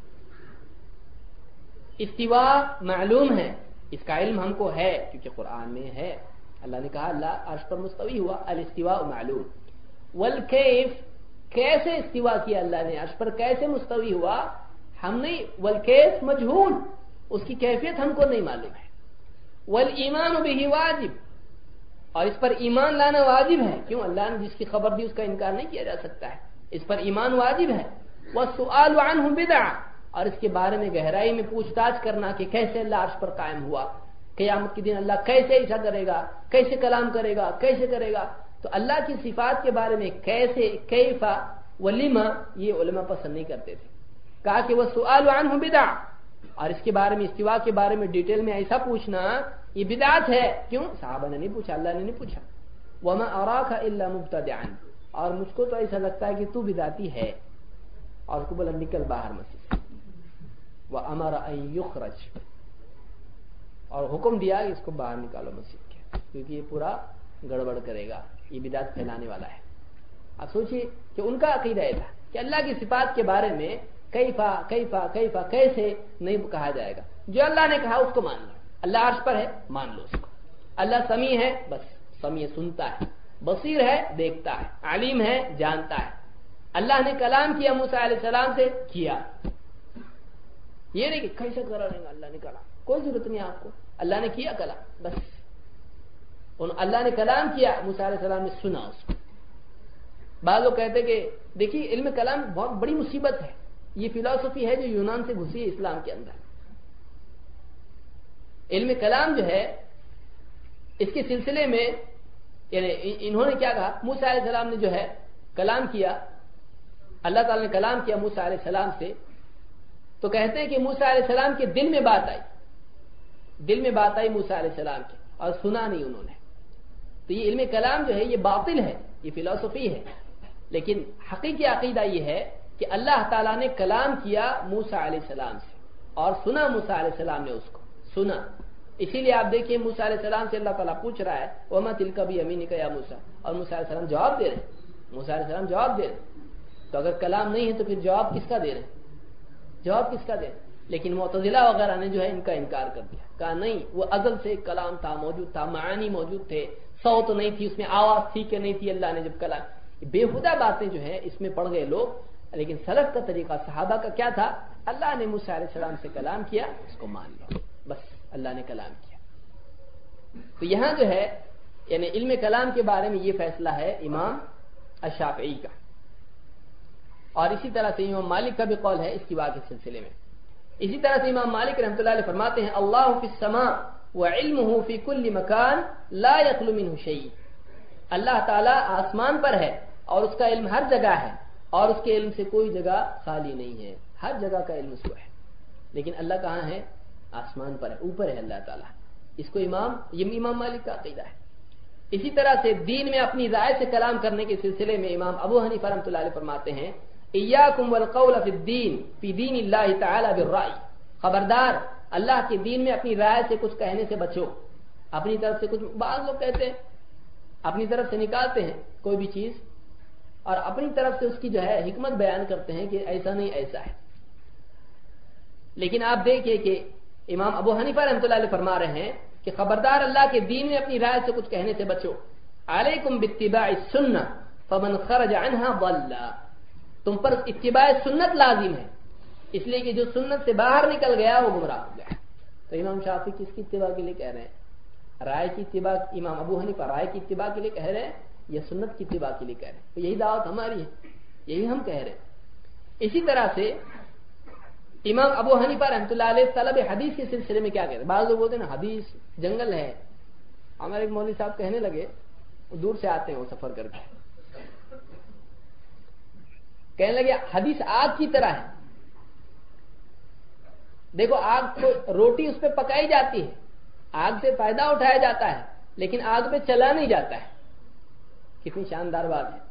استواء معلوم ہے، اس کا علم ہم کو ہے کیونکہ قرآن میں ہے. اللہ نے کہا اللہ عرش پر مستوی ہوا، الاستواء معلوم. والکیف، کیسے استواء کیا اللہ نے، عرش پر کیسے مستوی ہوا ہم نہیں. والکیف مجہول، اس کی کیفیت ہم کو نہیں معلوم ہے. والایمان به واجب، اور اس پر ایمان لانا واجب ہے. کیوں؟ اللہ نے جس کی خبر دی اس کا انکار نہیں کیا جا سکتا ہے، اس پر ایمان واجب ہے. والسؤال عنه بدعہ، اور اس کے بارے میں گہرائی میں پوچھ تاچھ کرنا کہ کیسے اللہ عرش پر قائم ہوا، قیامت کے دن اللہ کیسے ایسا کرے گا، کیسے کلام کرے گا، کیسے کرے گا. تو اللہ کی صفات کے بارے میں کیسے، کیفا، ولما، یہ علماء پسند نہیں کرتے تھے. کہا کہ والسؤال عنه بدعہ، اور اس کے بارے میں استواء کے بارے میں ڈیٹیل میں ایسا پوچھنا یہ بدعت ہے. کیوں؟ صحابہ نے نہیں پوچھا، اللہ نے نہیں پوچھا. وما اراک الا مبتدعا، اور مجھ کو تو ایسا لگتا ہے کہ تو بدعتی ہے. اور اس کو بولا نکل باہر مسجد سے. وامر ان یخرج، اور حکم دیا کہ اس کو باہر نکالو مسجد کے، کیونکہ یہ پورا گڑبڑ کرے گا، یہ بدعت پھیلانے والا ہے۔ اب سوچئے کہ ان کا عقیدہ یہ تھا کہ اللہ کی صفات کے بارے میں کیفا کیفا کیفا کیسے نہیں کہا جائے گا، جو اللہ نے کہا اس کو مان لو۔ اللہ عرش پر ہے، مان لو اس کو۔ اللہ سمیع ہے، بس سمیع سنتا ہے، بصیر ہے دیکھتا ہے، علیم ہے جانتا ہے۔ اللہ نے کلام کیا موسیٰ علیہ السلام سے، کیا، یہ نہیں کہ کیسے کرا رہے گا، اللہ نے کلام، کوئی ضرورت نہیں آپ کو، اللہ نے کیا کلام، بس اللہ نے کلام کیا، موسیٰ علیہ السلام نے سنا اس کو۔ بعض لوگ کہتے کہ دیکھیے علم کلام بہت بڑی مصیبت ہے، یہ فلسفی ہے جو یونان سے گھسی ہے اسلام کے اندر۔ علم کلام جو ہے اس کے سلسلے میں یعنی انہوں نے کیا کہا، موسیٰ علیہ السلام نے جو ہے کلام کیا، اللہ تعالیٰ نے کلام کیا موسیٰ علیہ السلام سے، تو کہتے ہیں کہ موسیٰ علیہ السلام کے دل میں بات آئی، دل میں بات آئی موسیٰ علیہ السلام کی، اور سنا نہیں انہوں نے۔ تو یہ علم کلام جو ہے یہ باطل ہے، یہ فلسفی ہے، لیکن حقیقی عقیدہ یہ ہے کہ اللہ تعالیٰ نے کلام کیا موسیٰ علیہ السلام سے اور سنا موسیٰ علیہ السلام نے اس کو سنا۔ اسی لیے آپ دیکھیے موسیٰ علیہ السلام سے اللہ تعالیٰ پوچھ رہا ہے وَمَا تِلْكَ بِيَمِينِكَ يَا موسیٰ، اور موسیٰ علیہ السلام جواب دے رہے ہیں، موسیٰ علیہ السلام جواب دے رہے ہیں۔ تو اگر کلام نہیں ہے تو پھر جواب کس کا دے رہے ہیں، جواب کس کا دے رہے ہیں؟ لیکن معتزلہ وغیرہ نے جو ہے ان کا انکار کر دیا، کہا نہیں وہ ازل سے کلام تھا، موجود تھا، معانی موجود تھے، صوت نہیں تھی اس میں، آواز تھی کہ نہیں تھی اللہ نے جب کلام۔ بےہودہ باتیں جو ہیں اس میں پڑ گئے لوگ، لیکن سلف کا طریقہ صحابہ کا کیا تھا، اللہ نے موسیٰ علیہ السلام سے کلام کیا اس کو مان لو، بس اللہ نے کلام کیا۔ تو یہاں جو ہے یعنی علم کلام کے بارے میں یہ فیصلہ ہے امام الشافعی کا، اور اسی طرح سے امام مالک کا بھی قول ہے استواء کے سلسلے میں۔ اسی طرح سے امام مالک رحمۃ اللہ علیہ فرماتے ہیں اللہ فی السماء وعلمہ فی کل مکان لا یخلو منہ شیء، اللہ تعالیٰ آسمان پر ہے اور اس کا علم ہر جگہ ہے اور اس کے علم سے کوئی جگہ خالی نہیں ہے، ہر جگہ کا علم اس کو ہے، لیکن اللہ کہاں ہے، آسمان پر ہے، اوپر ہے اللہ تعالیٰ۔ اس کو امام یہ امام مالک کا عقیدہ ہے۔ اسی طرح سے دین میں اپنی رائے سے کلام کرنے کے سلسلے میں امام ابو حنیفہ رحمۃ اللہ علیہ فرماتے ہیں ایاکم والقول فی الدین فی دین اللہ تعالی بالرأی، خبردار اللہ کے دین میں اپنی رائے سے کچھ کہنے سے بچو، اپنی طرف سے کچھ، بعض لوگ کہتے ہیں اپنی طرف سے نکالتے ہیں کوئی بھی چیز اور اپنی طرف سے اس کی جو ہے حکمت بیان کرتے ہیں کہ ایسا نہیں ایسا ہے، لیکن آپ دیکھیں کہ امام ابو حنیفہ رحمۃ اللہ علیہ فرما رہے ہیں کہ خبردار اللہ کے دین میں اپنی رائے سے کچھ کہنے سے بچو، علیکم باتباع السنہ فمن خرج عنها ضل، تم پر اتباع سنت لازم ہے، اس لیے کہ جو سنت سے باہر نکل گیا وہ گمراہ ہو گیا۔ تو امام شافعی کس کی اتباع کے لیے کہہ رہے ہیں، رائے کی اتباع، امام ابو حنیفہ رائے کی اتباع کے لیے کہہ رہے ہیں یا سنت کی اتباع کے لیے کہہ رہے ہیں؟ تو یہی دعوت ہماری ہے، یہی ہم کہہ رہے ہیں۔ اسی طرح سے امام ابو حنیفہ رحمۃ اللہ علیہ طلب حدیث کے سلسلے میں کیا کہتے ہیں، بعض لوگ بولتے ہیں نا حدیث جنگل ہے، ہمارے ایک مولوی صاحب کہنے لگے، دور سے آتے ہیں وہ سفر کر کے، کہنے لگے حدیث آگ کی طرح ہے، دیکھو آگ کو روٹی اس پہ پکائی جاتی ہے، آگ سے فائدہ اٹھایا جاتا ہے لیکن آگ پہ چلا نہیں جاتا ہے، کتنی شاندار بات ہے۔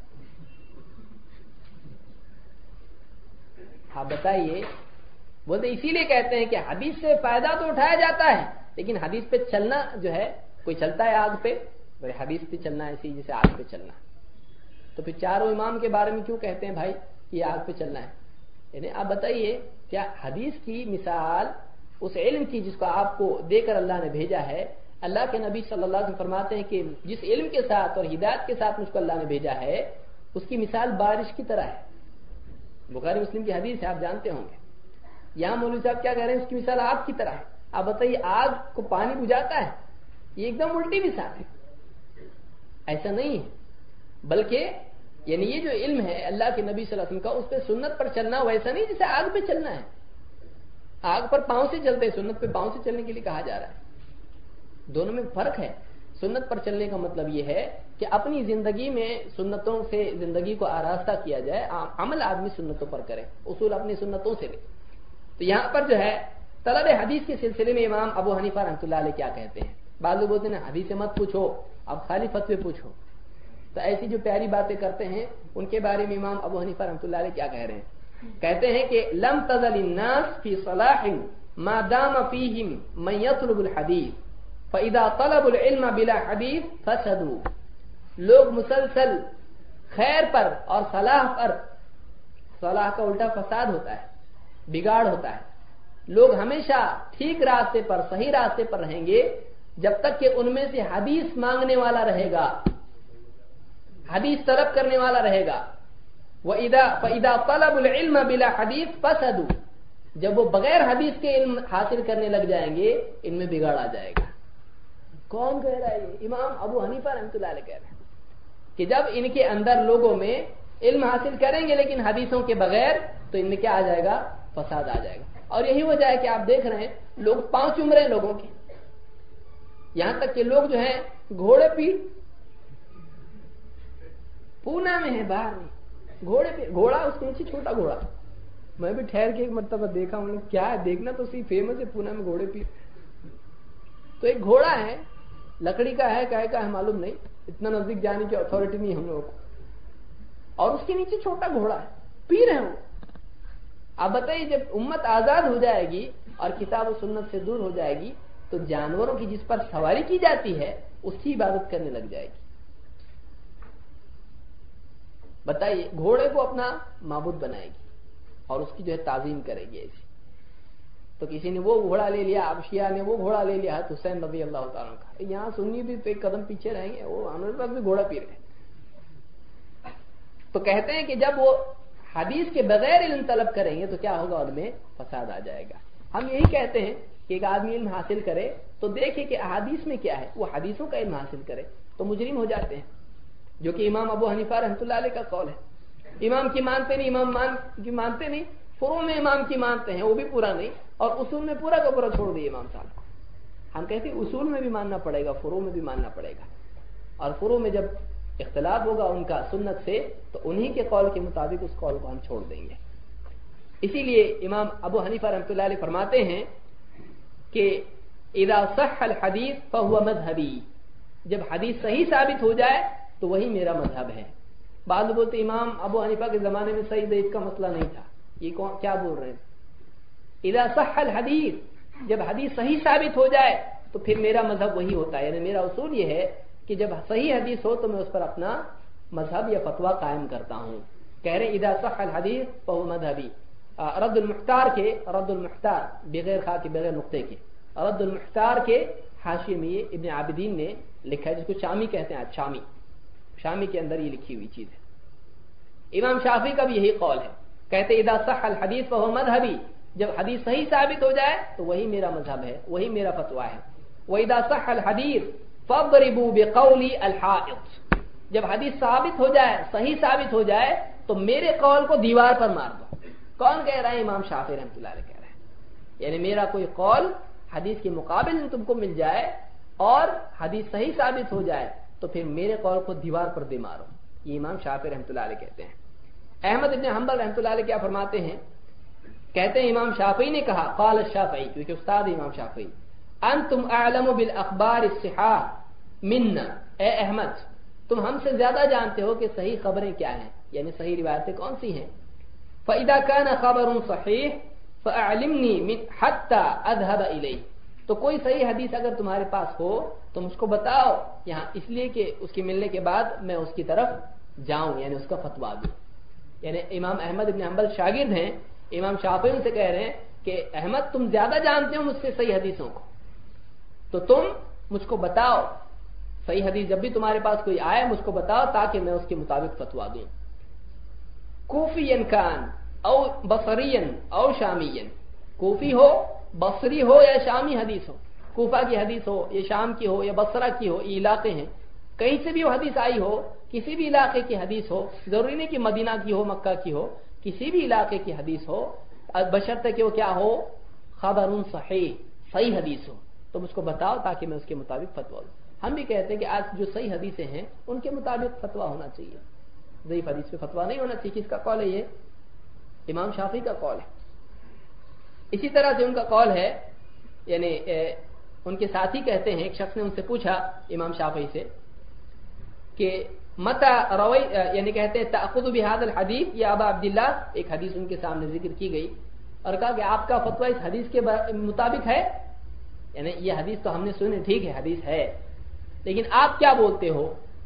آپ بتائیے، بولتے اسی لیے کہتے ہیں کہ حدیث سے فائدہ تو اٹھایا جاتا ہے لیکن حدیث پہ چلنا جو ہے، کوئی چلتا ہے آگ پہ، حدیث پہ چلنا ایسی جیسے آگ پہ چلنا، تو پھر چاروں امام کے بارے میں کیوں کہتے ہیں بھائی کہ آگ پہ چلنا ہے؟ یعنی آپ بتائیے کیا حدیث کی مثال اس علم کی جس کو آپ کو دے کر اللہ نے بھیجا ہے، اللہ کے نبی صلی اللہ علیہ وسلم فرماتے ہیں کہ جس علم کے ساتھ اور ہدایت کے ساتھ مجھ کو اللہ نے بھیجا ہے اس کی مثال بارش کی طرح ہے، بخاری مسلم کی حدیث ہے، آپ جانتے ہوں گے۔ یہاں مولوی صاحب کیا کہہ رہے ہیں، اس کی مثال آگ کی طرح ہے۔ آپ بتائیے آگ کو پانی بجھاتا ہے، یہ ایک دم الٹی مثال ہے، ایسا نہیں ہے، بلکہ یعنی یہ جو علم ہے اللہ کے نبی صلی اللہ علیہ وسلم کا، اس پہ سنت پر چلنا ویسا نہیں جیسے آگ پہ چلنا ہے، آگ پر پاؤں سے چلتے ہیں، سنت پہ پاؤں سے چلنے کے لیے کہا جا رہا ہے، دونوں میں فرق ہے۔ سنت پر چلنے کا مطلب یہ ہے کہ اپنی زندگی میں سنتوں سے زندگی کو آراستہ کیا جائے، عمل آدمی سنتوں پر کرے، اصول اپنی سنتوں سے لے۔ تو یہاں پر جو ہے طلب حدیث کے سلسلے میں امام ابو حنیفہ رحمۃ اللہ علیہ کیا کہتے ہیں، بعض لوگ بولتے ہیں حدیث سے مت پوچھو، اب خالی فتوے پوچھو، تو ایسی جو پیاری باتیں کرتے ہیں ان کے بارے میں امام ابو حنیفہ رحمۃ اللہ علیہ کیا کہہ رہے ہیں، کہتے ہیں کہ لم تزل الناس فی صلاح ما دام فیہم من یطلب الحدیث فاذا طلبوا العلم بلا حدیث فسدوا، لوگ مسلسل خیر پر اور صلاح پر، صلاح کا الٹا فساد ہوتا ہے، بگاڑ ہوتا ہے، لوگ ہمیشہ ٹھیک راستے پر، صحیح راستے پر رہیں گے جب تک کہ ان میں سے حدیث مانگنے والا رہے گا، حدیث طلب کرنے والا رہے گا۔ وَإِذَا فَإِذَا طَلَبُوا الْعِلْمَ بِلَا حَدِيثٍ فَسَدُوا، جب وہ بغیر حدیث کے علم حاصل کرنے لگ جائیں گے ان میں بگاڑ آ جائے گا۔ کون کہہ رہا ہے یہ؟ امام ابو حنیفہ رحمۃ اللہ علیہ کہہ رہے ہیں کہ جب ان کے اندر لوگوں میں علم حاصل کریں گے لیکن حدیثوں کے بغیر، تو ان میں کیا آ جائے گا؟ فساد آ جائے گا۔ اور یہی وجہ ہے کہ آپ دیکھ رہے ہیں لوگ پاؤں چوم رہے ہیں لوگوں کے، یہاں تک کہ لوگ جو ہیں گھوڑے پیٹ، پونا میں ہے، باہر میں گھوڑے پہ، گھوڑا اس کے نیچے چھوٹا گھوڑا، میں بھی ٹھہر کے ایک مرتبہ دیکھا ہوں، کیا ہے دیکھنا تو صحیح، فیمس ہے پونا میں گھوڑے پیٹ۔ تو ایک گھوڑا ہے، لکڑی کا ہے، کہے کا ہے معلوم نہیں، اتنا نزدیک جانے کی اتھارٹی نہیں ہم لوگوں کو، اور اس کے نیچے چھوٹا گھوڑا ہے، پی رہے ہو۔ آپ بتائیے جب امت آزاد ہو جائے گی اور کتاب و سنت سے دور ہو جائے گی تو جانوروں کی جس پر سواری کی جاتی ہے اس کی عبادت کرنے لگ جائے گی۔ بتائیے، گھوڑے کو اپنا معبود بنائے گی اور اس کی جو ہے تعظیم کرے گی ایسی۔ تو کسی نے وہ گھوڑا لے لیا، اب شیعہ نے وہ گھوڑا لے لیا حسین رضی اللہ تعالیٰ کا، یہاں سنی بھی تو ایک قدم پیچھے رہیں گے، وہ ہمارے پاس بھی گھوڑا پی رہے ہیں۔ تو کہتے ہیں کہ جب وہ حدیث کے بغیر علم طلب کریں گے تو کیا ہوگا؟ ان میں فساد آ جائے گا۔ ہم یہی کہتے ہیں کہ ایک آدمی علم حاصل کرے تو دیکھے کہ احادیث میں کیا ہے، وہ حدیثوں کا علم حاصل کرے تو مجرم ہو جاتے ہیں، جو کہ امام ابو حنیفہ رحمۃ اللہ علیہ کا قول ہے۔ امام کی مانتے نہیں، امام مان کی مانتے نہیں، فروع میں امام کی مانتے ہیں وہ بھی پورا نہیں، اور اصول میں پورا کا پورا چھوڑ دیے امام صاحب کو۔ ہم کہتے ہیں اصول میں بھی ماننا پڑے گا، فروع میں بھی ماننا پڑے گا، اور فروع میں جب اختلاف ہوگا ان کا سنت سے تو انہی کے قول کے مطابق اس قول کو ہم چھوڑ دیں گے۔ اسی لیے امام ابو حنیفہ رحمۃ اللہ علیہ فرماتے ہیں کہ اذا صح الحدیث فهو مذهبی، جب حدیث صحیح ثابت ہو جائے تو وہی میرا مذہب ہے۔ بعض بولتے امام ابو حنیفہ کے زمانے میں صحیح ضعیف کا مسئلہ نہیں تھا، یہ کون کیا بول رہے ہیں؟ اذا صح الحدیث، جب حدیث صحیح ثابت ہو جائے تو پھر میرا مذہب وہی ہوتا ہے، یعنی میرا اصول یہ ہے کہ جب صحیح حدیث ہو تو میں اس پر اپنا مذہب یا فتویٰ قائم کرتا ہوں۔ کہہ رہے اذا صح الحدیث فهو مذہبی۔ رد المختار کے، رد المختار بغیر خا کے، بغیر نقطے کے، رد المختار کے حاشیے میں یہ ابن عابدین نے لکھا ہے، جس کو شامی کہتے ہیں، شامی شامی کے اندر یہ لکھی ہوئی چیز ہے۔ امام شافعی کا بھی یہی قول ہے، کہتے اذا صح الحدیث فهو مذہبی، جب حدیث صحیح ثابت ہو جائے تو وہی میرا مذہب ہے، وہی میرا فتویٰ ہے۔ وَإِذَا صَحَّ الْحَدِيثُ فَاضْرِبُوا بِقَوْلِ الْحَائِطِ، جب حدیث ثابت ہو جائے، صحیح ثابت ہو جائے تو میرے قول کو دیوار پر مار دو۔ کون کہہ رہا ہے؟ امام شافعی رحمۃ اللہ علیہ کہہ رہے ہیں، یعنی میرا کوئی قول حدیث کے مقابل میں تم کو مل جائے اور حدیث صحیح ثابت ہو جائے تو پھر میرے قول کو دیوار پر دے مارو، یہ امام شافعی رحمۃ اللہ علیہ کہتے ہیں۔ احمد ابن حنبل رحمۃ اللہ علیہ کیا فرماتے ہیں؟ کہتے ہیں امام شافعی نے کہا، قال الشافعی، کیونکہ استاد امام شافعی، انتم اعلم بالاخبار الصحاح منا، اے احمد تم ہم سے زیادہ جانتے ہو کہ صحیح خبریں کیا ہیں، یعنی صحیح روایتیں کون سی ہیں۔ فاذا كان خبر صحیح فاعلمني من حتى اذهب الیہ، تو کوئی صحیح حدیث اگر تمہارے پاس ہو تو مجھ کو بتاؤ یہاں، اس لیے کہ اس کے ملنے کے بعد میں اس کی طرف جاؤں، یعنی اس کا فتویٰ دوں۔ یعنی امام احمد ابن حنبل شاگرد ہیں، امام شافعی ان سے کہہ رہے ہیں کہ احمد تم زیادہ جانتے ہو مجھ سے صحیح حدیثوں کو، تو تم مجھ کو بتاؤ، صحیح حدیث جب بھی تمہارے پاس کوئی آئے مجھ کو بتاؤ تاکہ میں اس کے مطابق فتویٰ دوں۔ کوفین کان او بصرین او شامین، کوفی ہو، بصری ہو یا شامی حدیث ہو، کوفہ کی حدیث ہو یا شام کی ہو یا بصرہ کی ہو، یہ علاقے ہیں، کہیں سے بھی وہ حدیث آئی ہو، کسی بھی علاقے کی حدیث ہو، ضروری نہیں کہ مدینہ کی ہو، مکہ کی ہو، کسی بھی علاقے کی حدیث ہو، بشرطے کہ وہ کیا ہو، خبر صحیح، صحیح حدیث ہو، تو مجھ کو بتاؤ تاکہ میں اس کے مطابق فتویٰ دوں۔ ہم بھی کہتے ہیں کہ آج جو صحیح حدیثیں ہیں ان کے مطابق فتویٰ ہونا چاہیے، ضعیف حدیث پہ فتویٰ نہیں ہونا چاہیے۔ کس کا قول ہے یہ؟ امام شافعی کا قول ہے۔ اسی طرح سے ان کا قول ہے، یعنی ان کے ساتھی کہتے ہیں، ایک شخص نے ان سے پوچھا امام شافعی سے کہ متى روی، یعنی کہتے ہیں تأخذ بهذا الحدیث یا ابا عبداللہ، ایک حدیث ان کے سامنے ذکر کی گئی اور کہا کہ آپ کا فتویٰ اس حدیث کے مطابق ہے، یعنی یہ حدیث تو ہم نے سنی، ٹھیک ہے حدیث ہے، لیکن آپ کیا بولتے ہو؟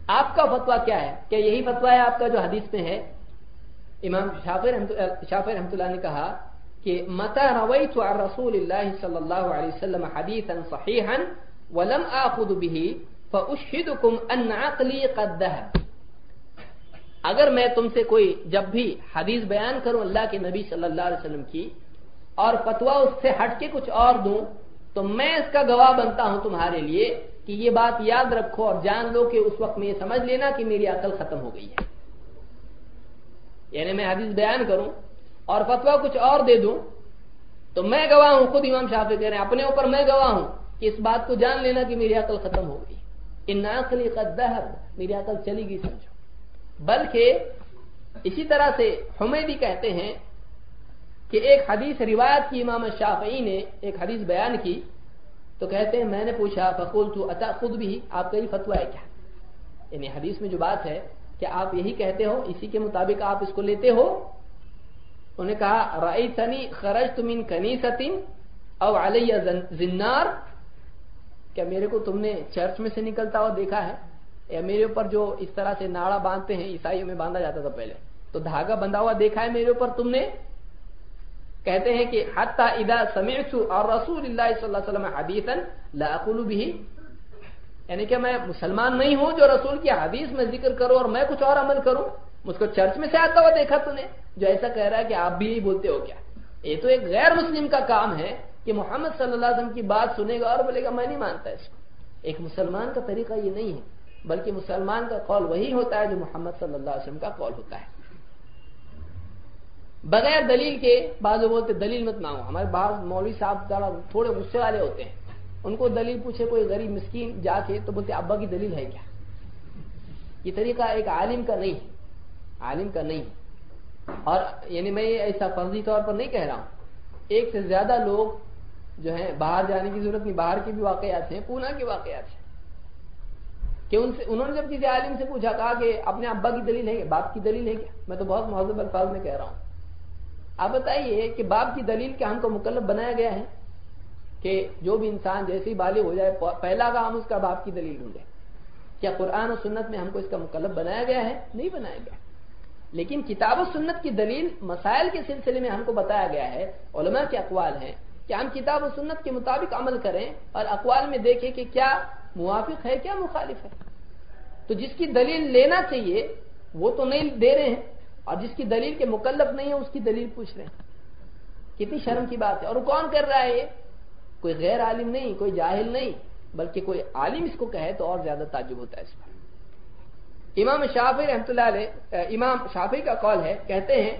آپ کا فتویٰ کیا ہے؟ کیا یہی فتویٰ ہے آپ کا جو حدیث میں ہے؟ امام شافعی رحمۃ اللہ نے کہا کہ متى رويت عن رسول الله صلی اللہ علیہ وسلم حدیثا صحیحا ولم آخذ به فأشهدكم ان عقلی قد ذهب. اگر میں تم سے کوئی جب بھی حدیث بیان کروں اللہ کے نبی صلی اللہ علیہ وسلم کی اور فتویٰ اس سے ہٹ کے کچھ اور دوں تو میں اس کا گواہ بنتا ہوں تمہارے لیے کہ یہ بات یاد رکھو اور جان لو کہ اس وقت میں یہ سمجھ لینا کہ میری عقل ختم ہو گئی ہے. یعنی میں حدیث بیان کروں اور فتویٰ کچھ اور دے دوں تو میں گواہ ہوں. خود امام شافعی کہہ رہے ہیں اپنے اوپر میں گواہ ہوں کہ اس بات کو جان لینا کہ میری عقل ختم ہو گئی. ان عقلی قد ذهب، میری عقل چلی گئی سمجھو. بلکہ اسی طرح سے حمیدی کہتے ہیں کہ ایک حدیث روایت کی امام شافعی نے ایک حدیث بیان کی تو کہتے ہیں میں نے پوچھا فقلت اتأخذ به، آپ کا یہ فتویٰ ہے کیا؟ یعنی حدیث میں جو بات ہے کہ آپ یہی کہتے ہو، اسی کے مطابق آپ اس کو لیتے ہو؟ انہوں نے کہا رأیتنی خرجت من کنیسۃ او علی زنار، کیا میرے کو تم نے چرچ میں سے نکلتا ہوا دیکھا ہے؟ یا میرے اوپر جو اس طرح سے ناڑا باندھتے ہیں، عیسائیوں میں باندھا جاتا تھا پہلے، تو دھاگا بندھا ہوا دیکھا ہے میرے اوپر تم نے؟ کہتے ہیں کہ حتی اذا سمعت عن رسول اللہ صلی اللہ علیہ وسلم حدیثا لا اقول به، یعنی کہ میں مسلمان نہیں ہوں جو رسول کی حدیث میں ذکر کروں اور میں کچھ اور عمل کروں. مجھ کو چرچ میں سے آتا ہوا دیکھا تو نے جو ایسا کہہ رہا ہے کہ آپ بھی یہی بولتے ہو کیا؟ یہ تو ایک غیر مسلم کا کام ہے کہ محمد صلی اللہ علیہ وسلم کی بات سنے گا اور بولے گا میں نہیں مانتا اس کو. ایک مسلمان کا طریقہ یہ نہیں ہے، بلکہ مسلمان کا قول وہی ہوتا ہے جو محمد صلی اللہ علیہ وسلم کا قول ہوتا ہے. بغیر دلیل کے بعض لوگ بولتے دلیل مت مانگو. ہمارے بعض مولوی صاحب تھوڑے غصے والے ہوتے ہیں، ان کو دلیل پوچھے کوئی غریب مسکین جا کے تو بولتے ابا کی دلیل ہے کیا؟ یہ طریقہ ایک عالم کا نہیں ہے، عالم کا نہیں ہے. اور یعنی میں ایسا فرضی طور پر نہیں کہہ رہا ہوں، ایک سے زیادہ لوگ جو ہیں باہر جانے کی ضرورت نہیں، باہر کے بھی واقعات ہیں، پونا کے واقعات ہیں کہ ان سے انہوں نے جب کسی عالم سے پوچھا کہا کہ اپنے ابا کی دلیل ہے کیا، باپ کی دلیل ہے کیا؟ میں تو بہت مہذب الفاظ میں کہہ رہا ہوں. آپ بتائیے کہ باپ کی دلیل کیا ہم کو مکلف بنایا گیا ہے کہ جو بھی انسان جیسے ہی بالغ ہو جائے پہلا کام اس کا باپ کی دلیل ڈھونڈے؟ کیا قرآن و سنت میں ہم کو اس کا مکلف بنایا گیا ہے؟ نہیں بنایا گیا. لیکن کتاب و سنت کی دلیل مسائل کے سلسلے میں ہم کو بتایا گیا ہے، علماء کے اقوال ہیں کہ ہم کتاب و سنت کے مطابق عمل کریں اور اقوال میں دیکھیں کہ کیا موافق ہے کیا مخالف ہے. تو جس کی دلیل لینا چاہیے وہ تو نہیں دے رہے ہیں، اور جس کی دلیل کے مکلف نہیں ہے اس کی دلیل پوچھ رہے ہیں. کتنی شرم کی بات ہے. اور وہ کون کر رہا ہے؟ یہ کوئی غیر عالم نہیں، کوئی جاہل نہیں، بلکہ کوئی عالم اس کو کہے تو اور زیادہ تعجب ہوتا ہے اس پر. امام شافعی رحمۃ اللہ علیہ، امام شافعی کا قول ہے، کہتے ہیں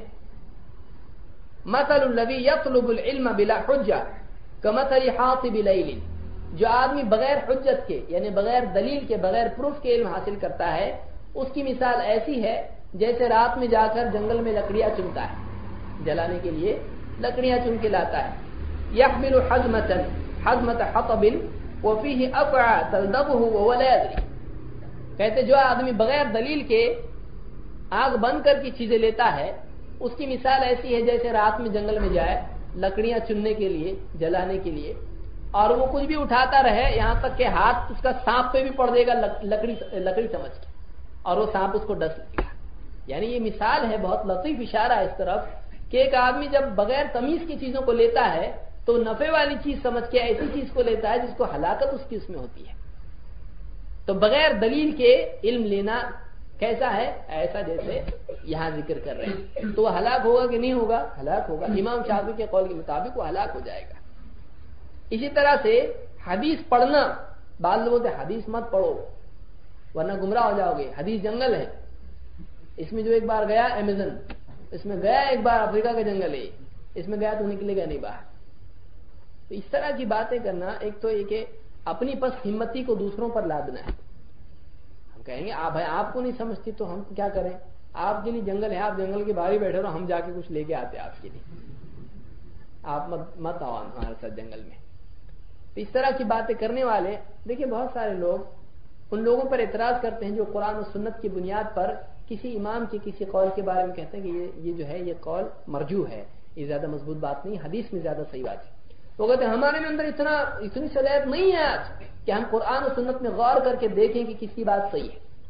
مثل الذی یطلب العلم بلا حجہ کمثل حاطب لیل، جو آدمی بغیر حجت کے یعنی بغیر دلیل کے بغیر پروف کے علم حاصل کرتا ہے اس کی مثال ایسی ہے جیسے رات میں جا کر جنگل میں لکڑیاں چنتا ہے، جلانے کے لیے لکڑیاں چن کے لاتا ہے. یحمل حزمة حزمة حطب وفيه افعى تلدغه وهو لا يدري، کہتے جو آدمی بغیر دلیل کے آگ بند کر کی چیزیں لیتا ہے اس کی مثال ایسی ہے جیسے رات میں جنگل میں جائے لکڑیاں چننے کے لیے جلانے کے لیے اور وہ کچھ بھی اٹھاتا رہے یہاں تک کہ ہاتھ اس کا سانپ پہ بھی پڑ دے گا لکڑی لکڑی سمجھ کے اور وہ سانپ اس کو ڈس لے گا. یعنی یہ مثال ہے، بہت لطیف اشارہ ہے اس طرف کہ ایک آدمی جب بغیر تمیز کی چیزوں کو لیتا ہے تو نفع والی چیز سمجھ کے ایسی چیز کو لیتا ہے جس کو ہلاکت اس کی اس میں ہوتی ہے. تو بغیر دلیل کے علم لینا کیسا ہے؟ ایسا جیسے یہاں ذکر کر رہے ہیں. تو وہ ہلاک ہوگا کہ نہیں ہوگا؟ ہلاک ہوگا. امام شافعی کے قول کے مطابق وہ ہلاک ہو جائے گا. اسی طرح سے حدیث پڑھنا، بعض لوگوں سے حدیث مت پڑھو ورنہ گمراہ ہو جاؤ گے، حدیث جنگل ہے. اس میں جو ایک بار گیا امیزن، اس میں گیا ایک بار افریقہ کا جنگل ہے، اس میں گیا تو نکلے گا نہیں باہر. تو اس طرح کی باتیں کرنا ایک تو یہ کہ اپنی پس ہمتی کو دوسروں پر لادنا ہے. ہم کہیں گے آپ آپ کو نہیں سمجھتی تو ہم کیا کریں؟ آپ کے لیے جنگل ہے، آپ جنگل کے باہر ہی بیٹھے رہو، ہم جا کے کچھ لے کے آتے آپ کے لیے. آپ مت مت آؤ ہمارے ساتھ جنگل میں. تو اس طرح کی باتیں کرنے والے دیکھیں بہت سارے لوگ ان لوگوں پر اعتراض کرتے ہیں جو قرآن و سنت کی بنیاد پر کسی امام کے کسی قول کے بارے میں کہتے ہیں کہ یہ یہ جو ہے یہ قول مرجوح ہے، یہ زیادہ مضبوط بات نہیں، حدیث میں زیادہ صحیح بات ہے. وہ کہتے ہیں ہمارے میں اندر اتنا اتنی صلاحیت نہیں ہے آج کہ ہم قرآن و سنت میں غور کر کے دیکھیں کہ کس کی بات صحیح ہے.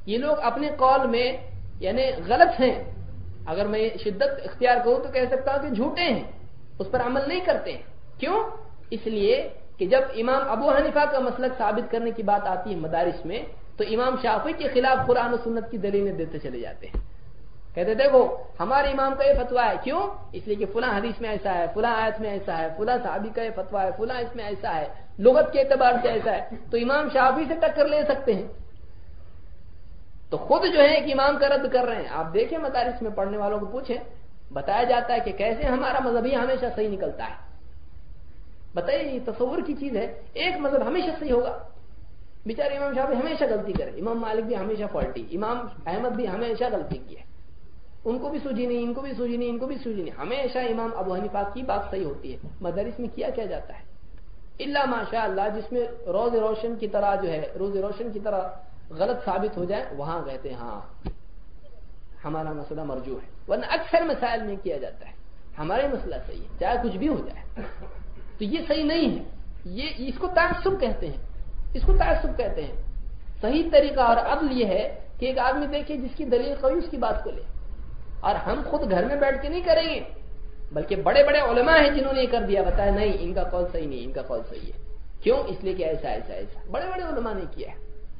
یہ لوگ اپنے قول میں یعنی غلط ہیں، اگر میں شدت اختیار کروں تو کہہ سکتا ہوں کہ جھوٹے ہیں، اس پر عمل نہیں کرتے ہیں۔ کیوں؟ اس لیے کہ جب امام ابو حنیفہ کا مسلک ثابت کرنے کی بات آتی ہے مدارس میں تو امام شافعی کے خلاف قرآن و سنت کی دلیلیں دیتے چلے جاتے ہیں، کہتے دیکھو ہمارے امام کا یہ فتویٰ ہے، کیوں؟ اس لیے کہ فلاں حدیث میں ایسا ہے، فلاں آیت میں ایسا ہے، فلاں صحابی کا یہ فتویٰ ہے، فلاں اس میں ایسا ہے، لغت کے اعتبار سے ایسا ہے، تو امام شافعی سے ٹکر لے سکتے ہیں، تو خود جو ہے ایک امام کا رد کر رہے ہیں۔ آپ دیکھیں مدارس میں پڑھنے والوں کو پوچھیں، بتایا جاتا ہے کہ کیسے ہمارا مذہب ہی ہمیشہ صحیح نکلتا ہے۔ بتائیے، یہ تصور کی چیز ہے، ایک مذہب ہمیشہ صحیح ہوگا؟ بیچارے امام شافعی ہمیشہ غلطی کرے، امام مالک بھی ہمیشہ فالٹی، امام احمد بھی ہمیشہ غلطی کی ہے، ان کو بھی سوجی نہیں، ان کو بھی سوجی نہیں، ان کو بھی سوجی نہیں، ہمیشہ امام ابو حنیفہ کی بات صحیح ہوتی ہے۔ مدارس میں کیا کیا جاتا ہے الا ماشاء اللہ، جس میں روز روشن کی طرح جو ہے روز روشن کی طرح غلط ثابت ہو جائے وہاں کہتے ہیں ہاں ہمارا مسئلہ مرجوح ہے، ورنہ اکثر مسائل میں کیا جاتا ہے ہمارا مسئلہ صحیح ہے چاہے کچھ بھی ہو جائے، تو یہ صحیح نہیں ہے، یہ اس کو تعصب کہتے ہیں، اس کو تعصب کہتے ہیں۔ صحیح طریقہ اور عدل یہ ہے کہ ایک آدمی دیکھے جس کی دلیل قوی اس کی بات کو لے، اور ہم خود گھر میں بیٹھ کے نہیں کریں گے، بلکہ بڑے بڑے علماء ہیں جنہوں نے یہ کر دیا، بتایا نہیں ان کا قول صحیح نہیں، ان کا قول صحیح ہے، کیوں؟ اس لیے کہ ایسا ایسا ایسا بڑے بڑے علماء نے کیا ہے۔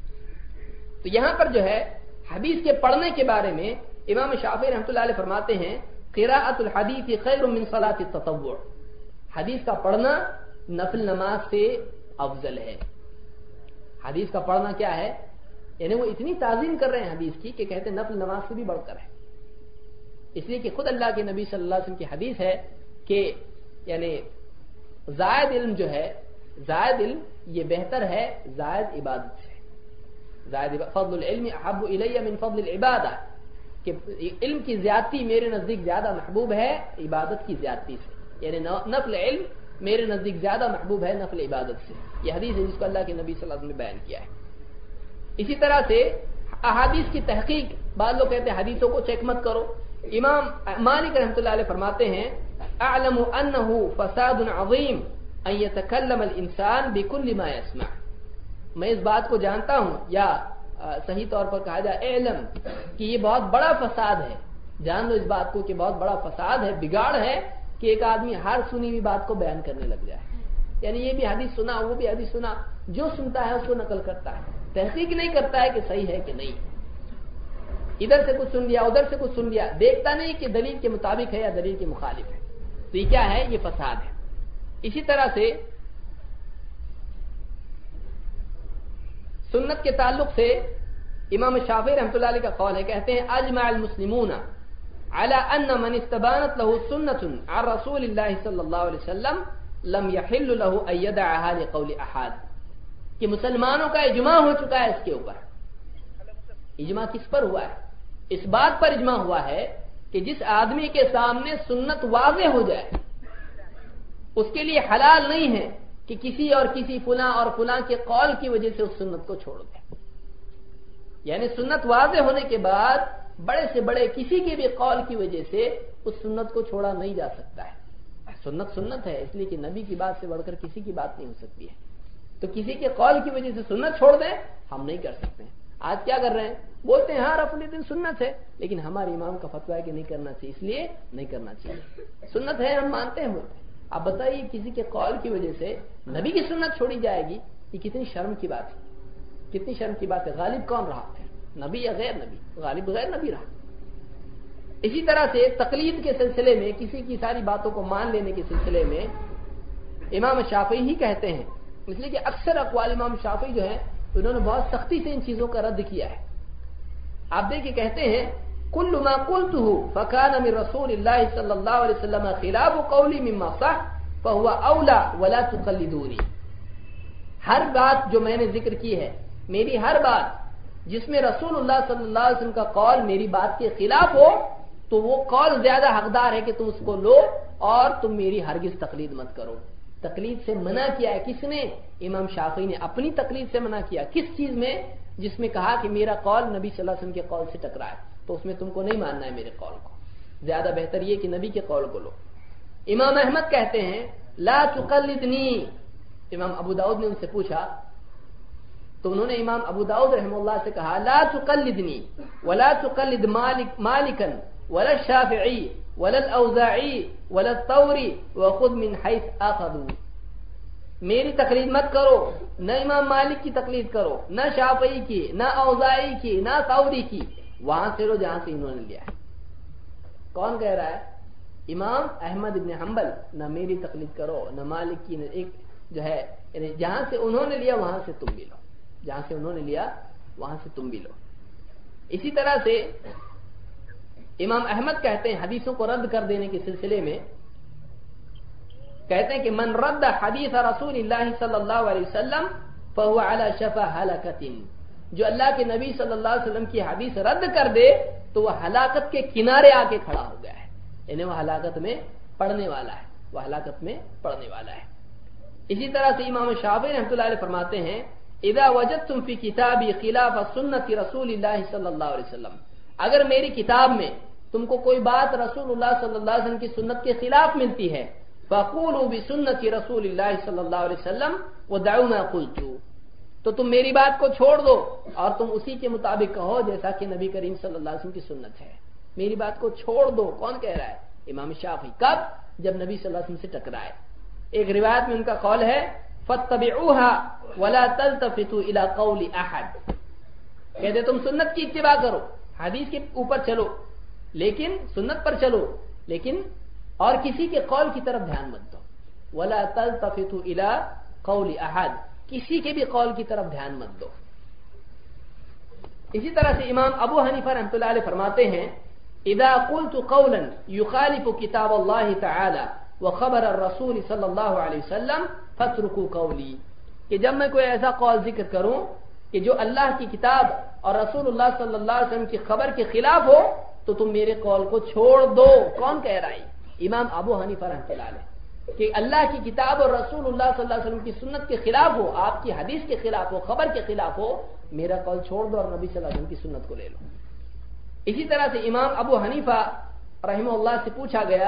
تو یہاں پر جو ہے حدیث کے پڑھنے کے بارے میں امام شافعی رحمۃ اللہ علیہ فرماتے ہیں قراءۃ الحدیث خیر من صلاۃ التطوع، حدیث کا پڑھنا نفل نماز سے افضل ہے۔ حدیث کا پڑھنا کیا ہے؟ یعنی وہ اتنی تعظیم کر رہے ہیں حدیث کی کہ کہتے ہیں نفل نماز سے بھی بڑھ کر ہے، اس لیے کہ خود اللہ کے نبی صلی اللہ علیہ وسلم کی حدیث ہے کہ یعنی زائد علم جو ہے، زائد علم یہ بہتر ہے زائد عبادت سے، زائد فضل العلم احب الی من فضل العبادہ، کہ علم کی زیادتی میرے نزدیک زیادہ محبوب ہے عبادت کی زیادتی سے، یعنی نفل علم میرے نزدیک زیادہ محبوب ہے نفل عبادت سے، یہ حدیث ہے جس کو اللہ کے نبی صلی اللہ علیہ وسلم نے بیان کیا ہے۔ اسی طرح سے احادیث کی تحقیق، بعض لوگ کہتے ہیں حدیثوں کو چیک مت کرو، امام مالک رحمۃ اللہ علیہ فرماتے ہیں اعلم انه فساد عظیم ان يتكلم الانسان بكل ما يسمع، میں اس بات کو جانتا ہوں، یا صحیح طور پر کہا جائے علم کہ یہ بہت بڑا فساد ہے، جان لو اس بات کو کہ بہت بڑا فساد ہے، بگاڑ ہے کہ ایک آدمی ہر سنی ہوئی بات کو بیان کرنے لگ جائے، یعنی یہ بھی حدیث سنا وہ بھی حدیث سنا، جو سنتا ہے اس کو نقل کرتا ہے، تحقیق نہیں کرتا ہے کہ صحیح ہے کہ نہیں، ادھر سے کچھ سن لیا ادھر سے کچھ سن لیا، دیکھتا نہیں کہ دلیل کے مطابق ہے یا دلیل کے مخالف ہے، تو یہ کیا ہے؟ یہ فساد ہے۔ اسی طرح سے سنت کے تعلق سے امام شافعی رحمۃ اللہ علیہ کا قول ہے، کہتے ہیں اجمع المسلمون على ان من استبانت له سنة عن رسول الله صلی اللہ علیہ وسلم لم يحل له ان يدعها لقول احد، کہ مسلمانوں کا اجماع ہو چکا ہے اس کے اوپر۔ اجماع کس پر ہوا ہے؟ اس بات پر اجماع ہوا ہے کہ جس آدمی کے سامنے سنت واضح ہو جائے اس کے لیے حلال نہیں ہے کہ کسی اور کسی فلاں اور فلاں کے قول کی وجہ سے اس سنت کو چھوڑ دے، یعنی سنت واضح ہونے کے بعد بڑے سے بڑے کسی کے بھی قول کی وجہ سے اس سنت کو چھوڑا نہیں جا سکتا ہے، سنت سنت ہے، اس لیے کہ نبی کی بات سے بڑھ کر کسی کی بات نہیں ہو سکتی ہے، تو کسی کے قول کی وجہ سے سنت چھوڑ دیں ہم نہیں کر سکتے ہیں۔ آج کیا کر رہے ہیں؟ بولتے ہیں ہاں رفع الدین سنت ہے، لیکن ہمارے امام کا فتویٰ ہے کہ نہیں کرنا چاہیے، اس لیے نہیں کرنا چاہیے، سنت ہے ہم مانتے ہیں بولتے ہیں۔ آپ بتائیے کسی کے قول کی وجہ سے نبی کی سنت چھوڑی جائے گی، یہ کتنی شرم کی بات ہے، کتنی شرم کی بات ہے۔ غالب کون رہا پھر، نبی یا غیر نبی؟ غالب غیر نبی رہا۔ اسی طرح سے تقلید کے سلسلے میں، کسی کی ساری باتوں کو مان لینے کے سلسلے میں امام شافعی ہی کہتے ہیں، اس لیے کہ اکثر اقوال امام شافعی جو ہیں انہوں نے بہت سختی سے ان چیزوں کا رد کیا ہے۔ آپ دیکھیں کہتے ہیں کل ما قلته فكان من رسول الله صلی اللہ علیہ وسلم خلاف قولی مما صح فهو اولى ولا تقلدوني، ہر بات جو میں نے ذکر کی ہے، میری ہر بات جس میں رسول اللہ صلی اللہ علیہ وسلم کا قول میری بات کے خلاف ہو تو وہ قول زیادہ حقدار ہے کہ تم اس کو لو اور تم میری ہرگز تقلید مت کرو۔ تقلید سے منع کیا ہے کس نے؟ امام شافعی نے اپنی تقلید سے منع کیا، کس چیز میں؟ جس میں کہا کہ میرا قول نبی صلی اللہ علیہ وسلم کے قول سے ٹکرائے تو اس میں تم کو نہیں ماننا ہے میرے قول کو، زیادہ بہتر یہ کہ نبی کے قول کو لو۔ امام احمد کہتے ہیں لا تقلدنی، امام ابو داؤد نے ان سے پوچھا تو انہوں نے امام ابو داؤد رحمہ اللہ سے کہا لا تقلدنی ولا تقلد مالک مالکا ولا الشافعی ولا الاوزاعی ولا الثوری وخذ من حیث اخذوا، میری تقلید مت کرو، نہ امام مالک کی تقلید کرو، نہ شافعی کی، نہ اوزاعی کی، نہ ثوری کی، وہاں سے لو جہاں سے انہوں نے لیا ہے۔ کون کہہ رہا ہے؟ امام احمد ابن حنبل، نہ میری تقلید کرو نہ مالک کی، نہ ایک جو ہے یعنی جہاں سے انہوں نے لیا وہاں سے تم بھی لو، جہاں سے انہوں نے لیا وہاں سے تم بھی لو۔ اسی طرح سے امام احمد کہتے ہیں حدیثوں کو رد کر دینے کے سلسلے میں، کہتے ہیں کہ من رد حدیث رسول اللہ صلی اللہ علیہ وسلم فهو على شفا ہلاکت، جو اللہ کے نبی صلی اللہ علیہ وسلم کی حدیث رد کر دے تو وہ ہلاکت کے کنارے آ کے کھڑا ہو گیا ہے، یعنی وہ ہلاکت میں پڑنے والا ہے، وہ ہلاکت میں پڑنے والا ہے۔ اسی طرح سے امام شافعی رحمۃ اللہ علیہ فرماتے ہیں اذا وجدتم فی کتابی خلاف سنت رسول اللہ صلی اللہ علیہ وسلم، اگر میری کتاب میں تم کو کوئی بات رسول اللہ صلی اللہ علیہ وسلم کی سنت کے خلاف ملتی ہے فقولوا بسنت رسول اللہ صلی اللہ علیہ وسلم ودعوا ما قلت، تو تم میری بات کو چھوڑ دو اور تم اسی کے مطابق کہو جیسا کہ نبی کریم صلی اللہ علیہ وسلم کی سنت ہے، میری بات کو چھوڑ دو۔ کون کہہ رہا ہے؟ امام شافعی۔ کب؟ جب نبی صلی اللہ علیہ وسلم سے ٹکرائے۔ ایک روایت میں ان کا قول ہے فاتبعوها ولا تلتفتوا الى قول احد، کہتے تم سنت کی اتباع کرو، حدیث کے اوپر چلو، لیکن سنت پر چلو، لیکن اور کسی کے قول کی طرف دھیان مت دو، ولا تلتفتوا الى قول احد، کسی کے بھی قول کی طرف دھیان مت دو۔ اسی طرح سے امام ابو حنیفہ رحمۃ اللہ علیہ فرماتے ہیں اذا قلت قولا يخالف كتاب الله تعالى وخبر الرسول صلی اللہ علیہ وسلم فاتركوا قولی، کہ جب میں کوئی ایسا قول ذکر کروں کہ جو اللہ کی کتاب اور رسول اللہ صلی اللہ علیہ وسلم کی خبر کے خلاف ہو تو تم میرے قول کو چھوڑ دو۔ کون کہہ رہا ہے؟ امام ابو حنیفہ رحمۃ اللہ علیہ، کہ اللہ کی کتاب اور رسول اللہ صلی اللہ علیہ وسلم کی سنت کے خلاف ہو، آپ کی حدیث کے خلاف ہو، خبر کے خلاف ہو، میرا قول چھوڑ دو اور نبی صلی اللہ علیہ وسلم کی سنت کو لے لو۔ اسی طرح سے امام ابو حنیفہ رحمہ اللہ سے پوچھا گیا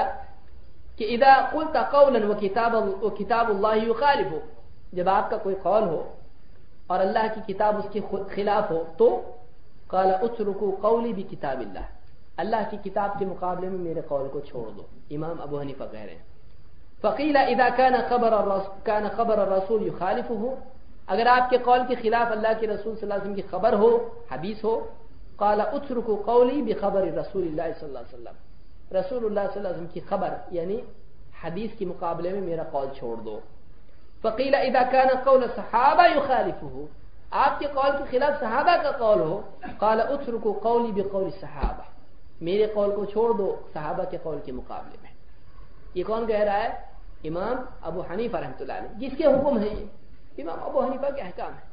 کہ اذا قلت قولا وکتاب وکتاب اللہ یخالف، جب آپ کا کوئی قول ہو اور اللہ کی کتاب اس کے خلاف ہو تو قال اترکوا قولی بکتاب اللہ، اللہ کی کتاب کے مقابلے میں میرے قول کو چھوڑ دو، امام ابو حنیفہ کہہ رہے ہیں۔ فقیل اذا كان خبر الرسول كان خبر الرسول يخالفه، اگر آپ کے قول کے خلاف اللہ کے رسول صلی اللہ علیہ وسلم کی خبر ہو، حدیث ہو، قال اترکوا قولی بخبر رسول اللہ صلی اللہ علیہ وسلم، رسول اللہ صلی اللہ علیہ وسلم کی خبر یعنی حدیث کے مقابلے میں میرا قول چھوڑ دو۔ فقیل اذا كان قول الصحابہ يخالفه، آپ کے قول کے خلاف صحابہ کا قول ہو، قال اترکوا قولی بقول الصحابہ، میرے قول کو چھوڑ دو صحابہ کے قول کے مقابلے میں۔ یہ کون کہہ رہا ہے؟ امام ابو حنیفہ رحمۃ اللہ علیہ۔ جس کے حکم ہے یہ امام ابو حنیفہ کے احکام ہیں،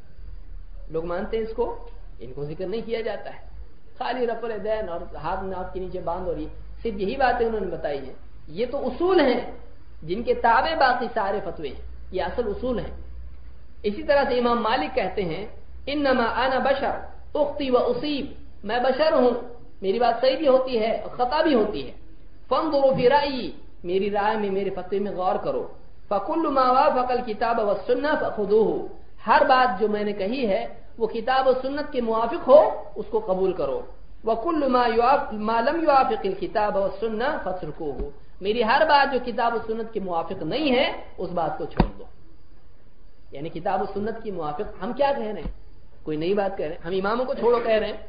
لوگ مانتے ہیں اس کو، ان کو ذکر نہیں کیا جاتا ہے، خالی رفع الیدین اور ہاتھ ناف کے نیچے باندھ، اور یہ صرف یہی باتیں انہوں نے بتائی ہیں۔ یہ تو اصول ہیں جن کے تابع باقی سارے فتوے ہیں، یہ اصل اصول ہیں۔ اسی طرح سے امام مالک کہتے ہیں انما انا بشر اخطی و اصیب، میں بشر ہوں، میری بات صحیح بھی ہوتی ہے اور خطا بھی ہوتی ہے، فانظروا فی رأیی، میری رائے میں میرے فتوے میں غور کرو، فکل ما وافق الکتاب والسنہ فخذوہ، ہر بات جو میں نے کہی ہے وہ کتاب و سنت کے موافق ہو اس کو قبول کرو، وکل ما ما لم يوافق الکتاب والسنہ فاترکوہ، میری ہر بات جو کتاب و سنت کے موافق نہیں ہے اس بات کو چھوڑ دو۔ یعنی کتاب و سنت کی موافق ہم کیا کہہ رہے ہیں؟ کوئی نئی بات کہہ رہے ہیں، ہم اماموں کو چھوڑو کہہ رہے ہیں۔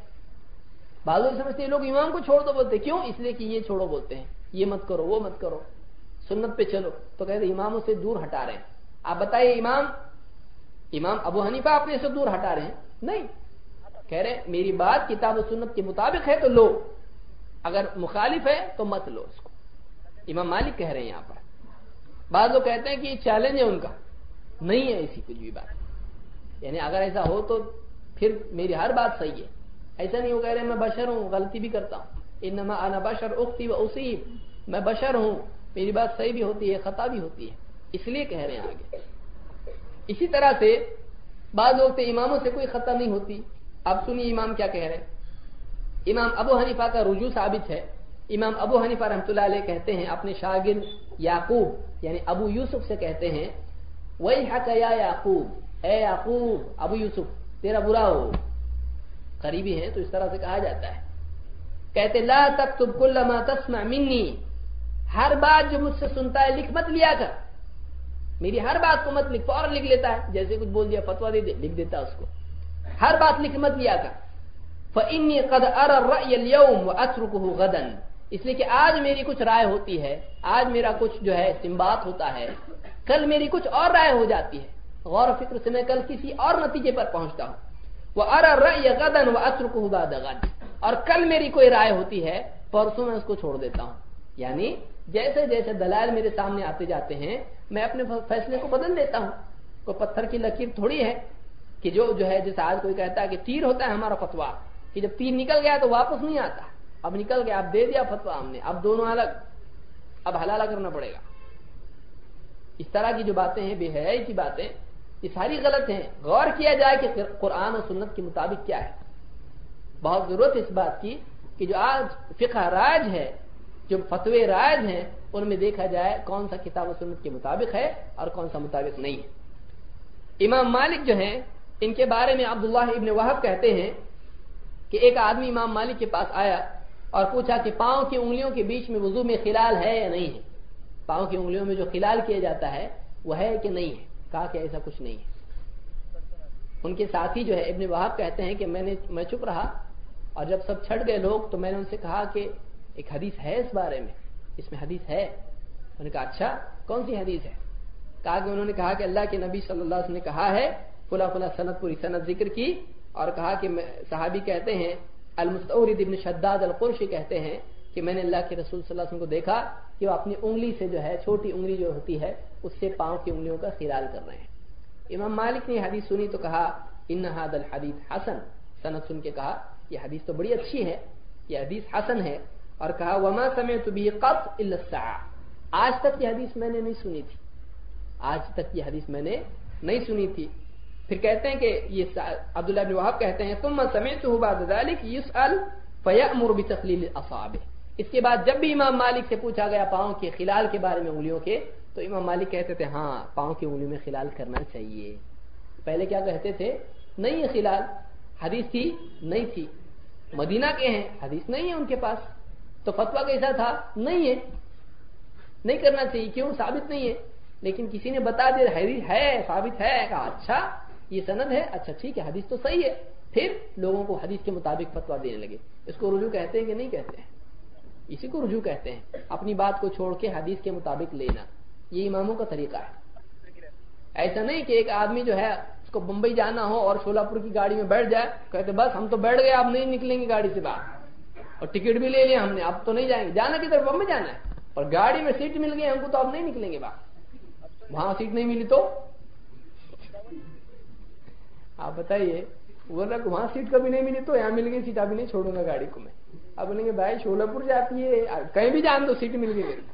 بعض لوگ سمجھتے ہیں لوگ امام کو چھوڑ دو بولتے ہیں، کیوں؟ اس لیے کہ یہ چھوڑو بولتے ہیں، یہ مت کرو وہ مت کرو، سنت پہ چلو، تو کہتے ہیں اماموں سے دور ہٹا رہے ہیں۔ آپ بتائیے امام امام ابو حنیفہ اپنے سے دور ہٹا رہے ہیں؟ نہیں، کہہ رہے ہیں میری بات کتاب و سنت کے مطابق ہے تو لو، اگر مخالف ہے تو مت لو اس کو، امام مالک کہہ رہے ہیں یہاں پر۔ بعض لوگ کہتے ہیں کہ یہ چیلنج ہے ان کا، نہیں ہے ایسی کچھ بھی بات، یعنی اگر ایسا ہو تو پھر میری ہر بات صحیح ہے، ایسا نہیں، وہ کہہ رہے ہیں میں بشر ہوں، غلطی بھی کرتا ہوں، انما انا بشر اخطی و اصیب، میں بشر ہوں، میری بات صحیح بھی ہوتی ہے خطا بھی ہوتی ہے، اس لیے کہہ رہے ہیں آگے۔ اسی طرح سے بعض لوگ تو اماموں سے کوئی خطا نہیں ہوتی۔ اب سنیے امام کیا کہہ رہے ہیں۔ امام ابو حنیفہ کا رجوع ثابت ہے۔ امام ابو حنیفہ رحمۃ اللہ علیہ کہتے ہیں اپنے شاگرد یعقوب یعنی ابو یوسف سے کہتے ہیں وَيْحَكَ يَا يَعْقُوب، اے یعقوب، ابو یوسف تیرا برا ہو. قریبی ہیں تو اس طرح سے کہا جاتا ہے. کہتے لا تکتب کل ما تسمع منی، ہر بات جو مجھ سے سنتا ہے لکھ مت لیا کر، میری ہر بات کو مت لکھ. فوراً لکھ لیتا ہے، جیسے کچھ بول دیا فتویٰ دے دے لکھ دیتا اس کو. ہر بات لکھ مت لیا کر. فإني قد أرى الرأي اليوم وأتركه غدا، اس لیے کہ آج میری کچھ رائے ہوتی ہے، آج میرا کچھ جو ہے استنباط ہوتا ہے، کل میری کچھ اور رائے ہو جاتی ہے، غور و فکر سے میں کل کسی اور نتیجے پر پہنچتا ہوں. وأرى الرأي غدا وأتركه بعد غد، اور کل میری کوئی رائے ہوتی ہے، پرسوں میں اس کو چھوڑ دیتا ہوں. یعنی جیسے جیسے دلائل میرے سامنے آتے جاتے ہیں میں اپنے فیصلے کو بدل دیتا ہوں. کوئی پتھر کی لکیر تھوڑی ہے کہ جو جو ہے جیسے آج کوئی کہتا ہے کہ تیر ہوتا ہے ہمارا فتویٰ، کہ جب تیر نکل گیا تو واپس نہیں آتا. اب نکل گیا، اب دے دیا فتویٰ ہم نے، اب دونوں الگ، اب حلالہ کرنا پڑے گا. اس طرح کی جو باتیں ہیں، بے حیائی کی باتیں، یہ ساری غلط ہیں. غور کیا جائے کہ قرآن و سنت کے مطابق کیا ہے. بہت ضرورت ہے اس بات کی کہ جو آج فقہ رائج ہے، جو فتوے رائج ہیں، ان میں دیکھا جائے کون سا کتاب و سنت کے مطابق ہے اور کون سا مطابق نہیں ہے. امام مالک جو ہیں، ان کے بارے میں عبداللہ ابن وہب کہتے ہیں کہ ایک آدمی امام مالک کے پاس آیا اور پوچھا کہ پاؤں کی انگلیوں کے بیچ میں وضو میں خلال ہے یا نہیں ہے. پاؤں کی انگلیوں میں جو خلال کیا جاتا ہے وہ ہے کہ نہیں ہے. کہا کہ ایسا کچھ نہیں ہے. ان کے ساتھی جو ہے ابن وہب کہتے ہیں کہ میں نے میں چپ رہا، اور جب سب چھٹ گئے لوگ تو میں نے ان سے کہا کہ ایک حدیث ہے اس بارے میں، اس میں حدیث ہے. انہوں نے کہا اچھا کون سی حدیث ہے؟ کہا کہ انہوں نے کہا کہ اللہ کے نبی صلی اللہ علیہ وسلم نے کہا ہے، فلاں فلاں سند پوری سند ذکر کی، اور کہا کہ صحابی کہتے ہیں المستورد ابن شداد القرشی کہتے ہیں کہ میں نے اللہ کے رسول صلی اللہ علیہ وسلم کو دیکھا کہ وہ اپنی انگلی سے جو ہے، چھوٹی انگلی جو ہوتی ہے اس سے پاؤں کی انگلیوں کا خلال کر رہے ہیں. امام مالک نے حدیث سنی تو کہا ان هذا الحدیث حسن، سند سن کے کہا یہ حدیث تو بڑی اچھی ہے، یہ حدیث حسن ہے. اور کہا وما سمعت به قط الا الساعه، آج تک یہ حدیث میں نے نہیں سنی تھی، آج تک یہ حدیث میں نے نہیں سنی تھی. پھر کہتے ہیں کہ یہ عبداللہ بن وہب کہتے ہیں ثم سمعته بعد ذلك يسأل فيأمر بتخليل الاصابع، اس کے بعد جب بھی امام مالک سے پوچھا گیا پاؤں کے خلال کے بارے میں انگلیوں کے، تو امام مالک کہتے تھے ہاں پاؤں کی انگلیوں میں خلال کرنا چاہیے. پہلے کیا کہتے تھے؟ نہیں ہے خلال، حدیث تھی نہیں تھی، مدینہ کے ہیں حدیث نہیں ہے ان کے پاس، تو فتویٰ کیسا تھا؟ نہیں ہے، نہیں کرنا چاہیے. کیوں؟ ثابت نہیں ہے. لیکن کسی نے بتا دیا حدیث ہے، ثابت ہے، کہا اچھا یہ سند ہے، اچھا ٹھیک ہے حدیث تو صحیح ہے. پھر لوگوں کو حدیث کے مطابق فتویٰ دینے لگے. اس کو رجوع کہتے ہیں کہ نہیں کہتے ہیں؟ اسی کو رجوع کہتے ہیں، اپنی بات کو چھوڑ کے حدیث کے مطابق لینا. یہ اماموں کا طریقہ ہے. ایسا نہیں کہ ایک آدمی جو ہے اس کو بمبئی جانا ہو اور شولہ پور کی گاڑی میں بیٹھ جائے، کہتے بس ہم تو بیٹھ گئے اب نہیں نکلیں گے گاڑی سے باہر، اور ٹکٹ بھی لے لیا ہم نے اب تو نہیں جائیں گے. جانا کدھر؟ بمبئی جانا ہے، اور گاڑی میں سیٹ مل گئی ہم کو تو اب نہیں نکلیں گے باہر. وہاں سیٹ نہیں ملی تو آپ بتائیے، وہ لوگ وہاں سیٹ کبھی نہیں ملی تو یہاں مل گئی سیٹ، ابھی نہیں چھوڑوں گا گاڑی کو میں. اب بولیں گے بھائی شولہ پور جاتی ہے کہیں بھی جان دو سیٹ مل گئی میرے،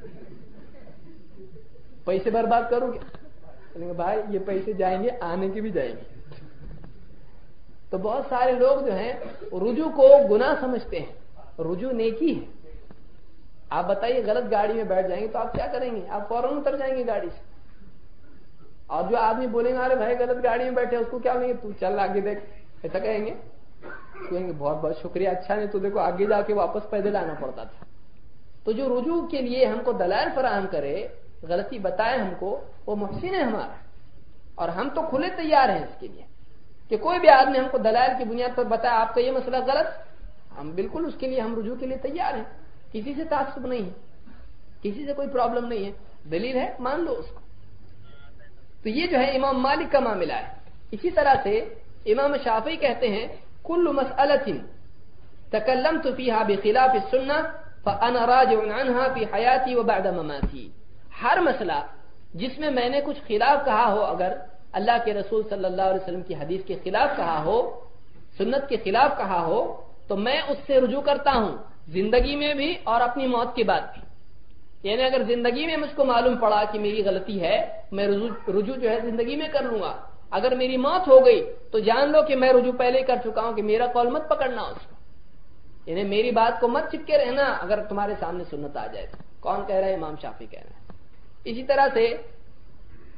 پیسے برباد کرو گے؟ بولیں گے بھائی یہ پیسے جائیں گے آنے کے بھی جائیں گے. تو بہت سارے لوگ جو ہیں رجوع کو گناہ سمجھتے ہیں، رجوع نیکی ہے. آپ بتائیے غلط گاڑی میں بیٹھ جائیں گے تو آپ کیا کریں گے؟ آپ فوراً اتر جائیں گے گاڑی سے. اور جو آدمی بولیں گے ارے بھائی غلط گاڑی میں بیٹھے اس کو کیا بولیں گے؟ تو چل آگے دیکھ، ایسا کہیں گے؟ کہیں گے بہت بہت شکریہ، اچھا نہیں تو دیکھو آگے جا کے واپس پیدل آنا پڑتا تھا. تو جو رجوع کے لیے ہم کو دلائل فراہم کرے، غلطی بتائے ہم کو، وہ محسن ہے ہمارا، اور ہم تو کھلے تیار ہیں اس کے لیے کہ کوئی بھی آدمی ہم کو دلائل کی بنیاد پر بتائے آپ کا یہ مسئلہ غلط، ہم بالکل اس کے لیے ہم رجوع کے لیے تیار ہیں. کسی سے تعصب نہیں ہے، کسی سے کوئی پرابلم نہیں ہے، دلیل ہے مان لو اس کو. تو یہ جو ہے امام مالک کا معاملہ ہے. اسی طرح سے امام شافعی کہتے ہیں کل مسئلۃ تکلمت فیہا بخلاف السنہ فانا راجع عنہا فی حیاتی وبعد مماتی، ہر مسئلہ جس میں میں نے کچھ خلاف کہا ہو، اگر اللہ کے رسول صلی اللہ علیہ وسلم کی حدیث کے خلاف کہا ہو، سنت کے خلاف کہا ہو، تو میں اس سے رجوع کرتا ہوں، زندگی میں بھی اور اپنی موت کے بعد بھی. یعنی اگر زندگی میں مجھ کو معلوم پڑا کہ میری غلطی ہے، میں رجوع رجوع جو ہے زندگی میں کر لوں گا. اگر میری موت ہو گئی تو جان لو کہ میں رجوع پہلے کر چکا ہوں، کہ میرا قول مت پکڑنا اس کو، یعنی میری بات کو مت چپکے رہنا اگر تمہارے سامنے سنت آ جائے تو. کون کہہ رہا ہے؟ امام شافعی کہہ رہے ہیں. اسی طرح سے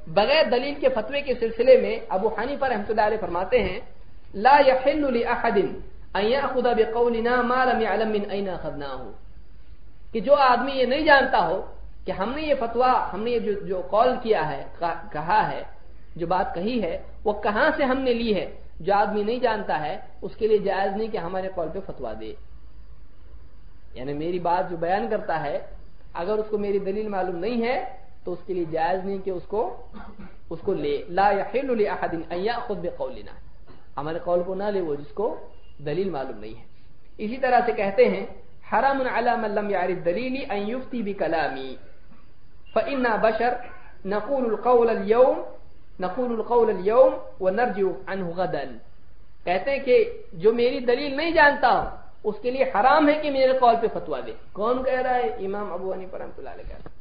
بغیر دلیل کے فتوے کے سلسلے میں ابو حنیفہ رحمۃ اللہ علیہ فرماتے ہیں لا يحل لأحد ان يأخذ بقولنا ما لم يعلم من اين اخذناه، کہ جو آدمی یہ نہیں جانتا ہو کہ ہم نے یہ فتویٰ، ہم نے یہ جو, جو قول کیا ہے، کہا ہے، جو بات کہی ہے وہ کہاں سے ہم نے لی ہے، جو آدمی نہیں جانتا ہے اس کے لیے جائز نہیں کہ ہمارے قول پہ فتویٰ دے. یعنی میری بات جو بیان کرتا ہے اگر اس کو میری دلیل معلوم نہیں ہے تو اس کے لیے جائز نہیں کہ اس کو اس کو لے. لا يحل لأحد ان يأخذ بقولنا، ہمارے قول کو نہ لے وہ جس کو دلیل معلوم نہیں ہے. اسی طرح سے کہتے ہیں حرام علی من لم يعرف دلیلی ان یفتی بکلامی فإنا بشر نقول القول اليوم نقول القول اليوم ونرجع عنه غدا. کہتے ہیں کہ جو میری دلیل نہیں جانتا ہو اس کے لیے حرام ہے کہ میرے قول پہ فتویٰ دے. کون کہہ رہا ہے؟ امام ابو حنیفہ رحمۃ اللہ علیہ کہہ رہا ہے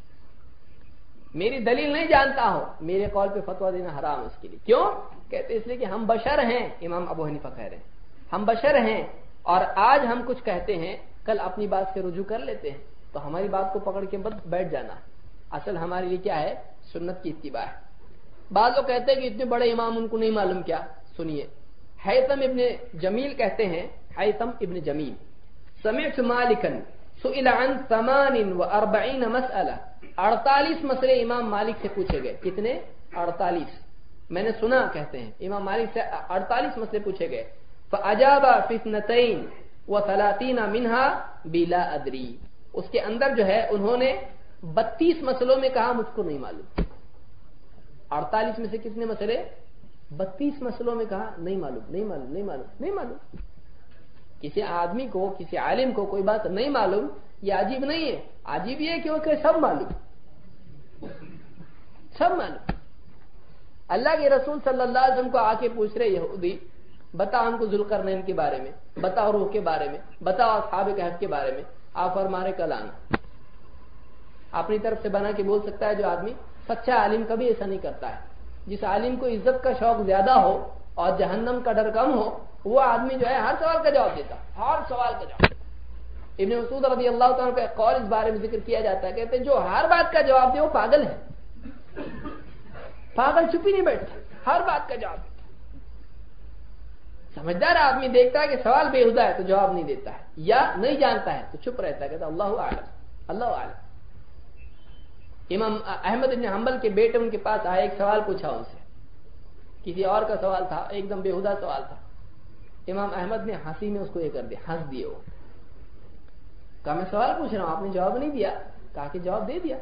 میری دلیل نہیں جانتا ہو میرے قول پہ فتویٰ دینا حرام ہے اس کے لیے. کیوں؟ کہتے اس لیے کہ ہم بشر ہیں. امام ابو حنیفہ کہہ رہے ہیں ہم بشر ہیں اور آج ہم کچھ کہتے ہیں کل اپنی بات سے رجوع کر لیتے ہیں، تو ہماری بات کو پکڑ کے بیٹھ جانا. اصل ہمارے لیے کیا ہے؟ سنت کی اتباع ہے. بعض لوگ کہتے ہیں کہ اتنے بڑے امام ان کو نہیں معلوم. کیا؟ سنیے، حیثم ابن جمیل کہتے ہیں، حیثم ابن جمیل سمعت مالکا سئل عن ثمان واربعین مسئلہ، اڑتالیس مسئلے امام مالک سے پوچھے گئے. کتنے؟ اڑتالیس. میں نے سنا کہتے ہیں امام مالک سے اڑتالیس مسئلے پوچھے گئے. فاجاب فی اثنتین وثلاثین منها بلا ادری، اس کے اندر جو ہے انہوں نے بتیس مسئلوں میں کہا مجھ کو نہیں معلوم. اڑتالیس میں سے کتنے مسئلے؟ بتیس مسئلوں میں کہا نہیں معلوم نہیں معلوم نہیں معلوم نہیں معلوم. کسی آدمی کو، کسی عالم کو کوئی بات نہیں معلوم یہ عجیب نہیں ہے. عجیب یہ کہ وہ کہ سب معلوم سب معلوم. اللہ کے رسول صلی اللہ علیہ وسلم کو آ کے پوچھ رہے یہودی بتا ہم کو ذوالقرنین کے بارے میں، بتاؤ روح کے بارے میں، بتاؤ اصحاب کہف کے بارے میں. آپ فرمارے کل آنا. اپنی طرف سے بنا کے بول سکتا ہے جو آدمی. سچا عالم کبھی ایسا نہیں کرتا ہے. جس عالم کو عزت کا شوق زیادہ ہو اور جہنم کا ڈر کم ہو وہ آدمی جو ہے ہر سوال کا جواب دیتا، ہر سوال کا جواب. ابن مسعود رضی اللہ تعالیٰ کا ایک قول اس بارے میں ذکر کیا جاتا ہے، کہتے ہیں جو ہر بات کا جواب دے وہ پاگل ہے. پاگل چپ ہی نہیں بیٹھتا، ہر بات کا جواب دیتا. سمجھدار آدمی دیکھتا ہے کہ سوال بےہودہ ہے تو جواب نہیں دیتا ہے، یا نہیں جانتا ہے تو چپ رہتا ہے، کہتا اللہ اعلم اللہ اعلم. امام احمد بن حنبل کے بیٹے ان کے پاس آئے، ایک سوال پوچھا ان سے، کسی اور کا سوال تھا، ایک دم بےہودہ سوال تھا. امام احمد نے ہنسی میں اس کو یہ کر دیا، ہنس دیے. وہ کہا میں سوال پوچھ رہا ہوں آپ نے جواب نہیں دیا. کہا کہ جواب دے دیا.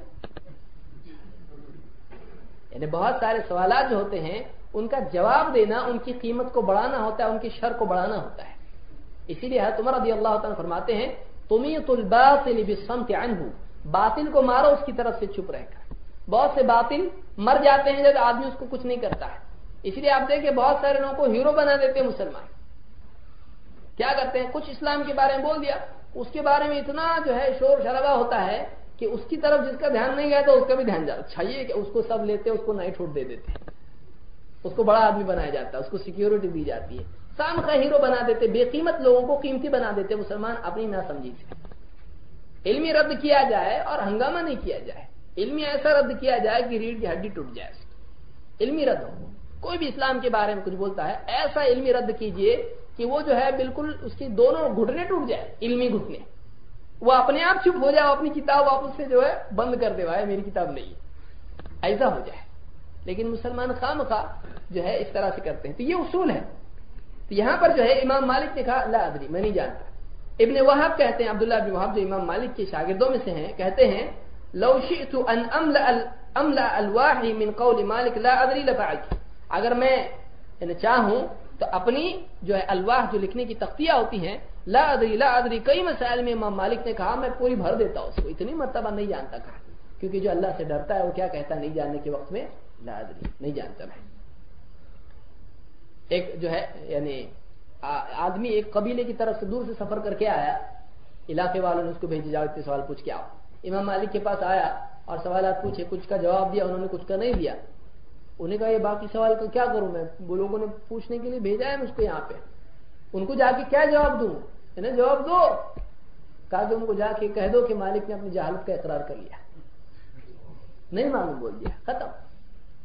یعنی بہت سارے سوالات جو ہوتے ہیں ان کا جواب دینا ان کی قیمت کو بڑھانا ہوتا ہے، ان کی شر کو بڑھانا ہوتا ہے. اسی لیے حضرت عمر رضی اللہ تعالیٰ فرماتے ہیں تمیت الباطل بالصمت عنہ، باطل کو مارو اس کی طرف سے چپ رہ کر. بہت سے باطل مر جاتے ہیں جب آدمی اس کو کچھ نہیں کرتا ہے. اسی لیے آپ دیکھیں بہت سارے لوگوں کو ہیرو بنا دیتے ہیں مسلمان. کیا کرتے ہیں؟ کچھ اسلام کے بارے میں بول دیا، اس کے بارے میں اتنا جو ہے شور شرابہ ہوتا ہے کہ اس کی طرف جس کا دھیان نہیں گیا تو اس کا بھی دھیان جاتا. چاہیے کہ اس کو سب لیتے، اس کو نائٹ ہوٹ دے دیتے، اس کو بڑا آدمی بنایا جاتا ہے، اس کو سیکیورٹی دی جاتی ہے، سام کا ہیرو بنا دیتے، بے قیمت لوگوں کو قیمتی بنا دیتے. مسلمان اپنی ناسمجھی سے علمی رد کیا جائے اور ہنگامہ نہیں کیا جائے. علمی ایسا رد کیا جائے کہ ریڑھ کی ہڈی ٹوٹ جائے. علمی رد ہو. کوئی بھی اسلام کے بارے میں کچھ بولتا ہے ایسا علمی رد کیجئے کہ وہ جو ہے بالکل اس کی دونوں گھٹنے ٹوٹ جائے، علمی گھٹنے، وہ اپنے آپ چپ ہو جائے، اپنی کتاب واپس سے جو ہے بند کر دے، بھائی میری کتاب نہیں ہے، ایسا ہو جائے. لیکن مسلمان خام خواہ جو ہے اس طرح سے کرتے ہیں. تو یہ اصول ہے. تو یہاں پر جو ہے امام مالک نے کہا لا ادری، میں نہیں جانتا. ابن وہب کہتے ہیں، عبداللہ بن وہب جو امام مالک کے شاگردوں میں سے ہیں، کہتے ہیں لو شئت ان املا املا الواح من قول مالک لا ادری لفعلت، اگر میں یعنی چاہوں تو اپنی جو ہے الواح جو لکھنے کی تختیاں ہوتی ہیں، لا ادری لا ادری کئی مسائل میں امام مالک نے کہا میں پوری بھر دیتا ہوں اس کو، اتنی مرتبہ نہیں جانتا کہا. کیونکہ جو اللہ سے ڈرتا ہے وہ کیا کہتا ہے نہیں جاننے کے وقت میں؟ لا ادری، نہیں جانتا میں. ایک جو ہے یعنی آدمی ایک قبیلے کی طرف سے دور سے سفر کر کے آیا، علاقے والوں نے اس کو بھیجا جاؤ اتنے سوال پوچھ کے آؤ. امام مالک کے پاس آیا اور سوالات پوچھے، کچھ کا جواب دیا، انہوں نے کچھ کا نہیں دیا. انہیں کہا یہ باقی سوال کا کیا کروں میں، وہ لوگوں نے پوچھنے کے لیے بھیجا ہے مجھ کو یہاں پہ، ان کو جا کے کیا جواب دوں؟ انہیں جواب دو. کہا کہ ان کو جا کے کہہ دو کہ مالک نے اپنی جہالت کا اقرار کر لیا، نہیں معلوم بول دیا، ختم.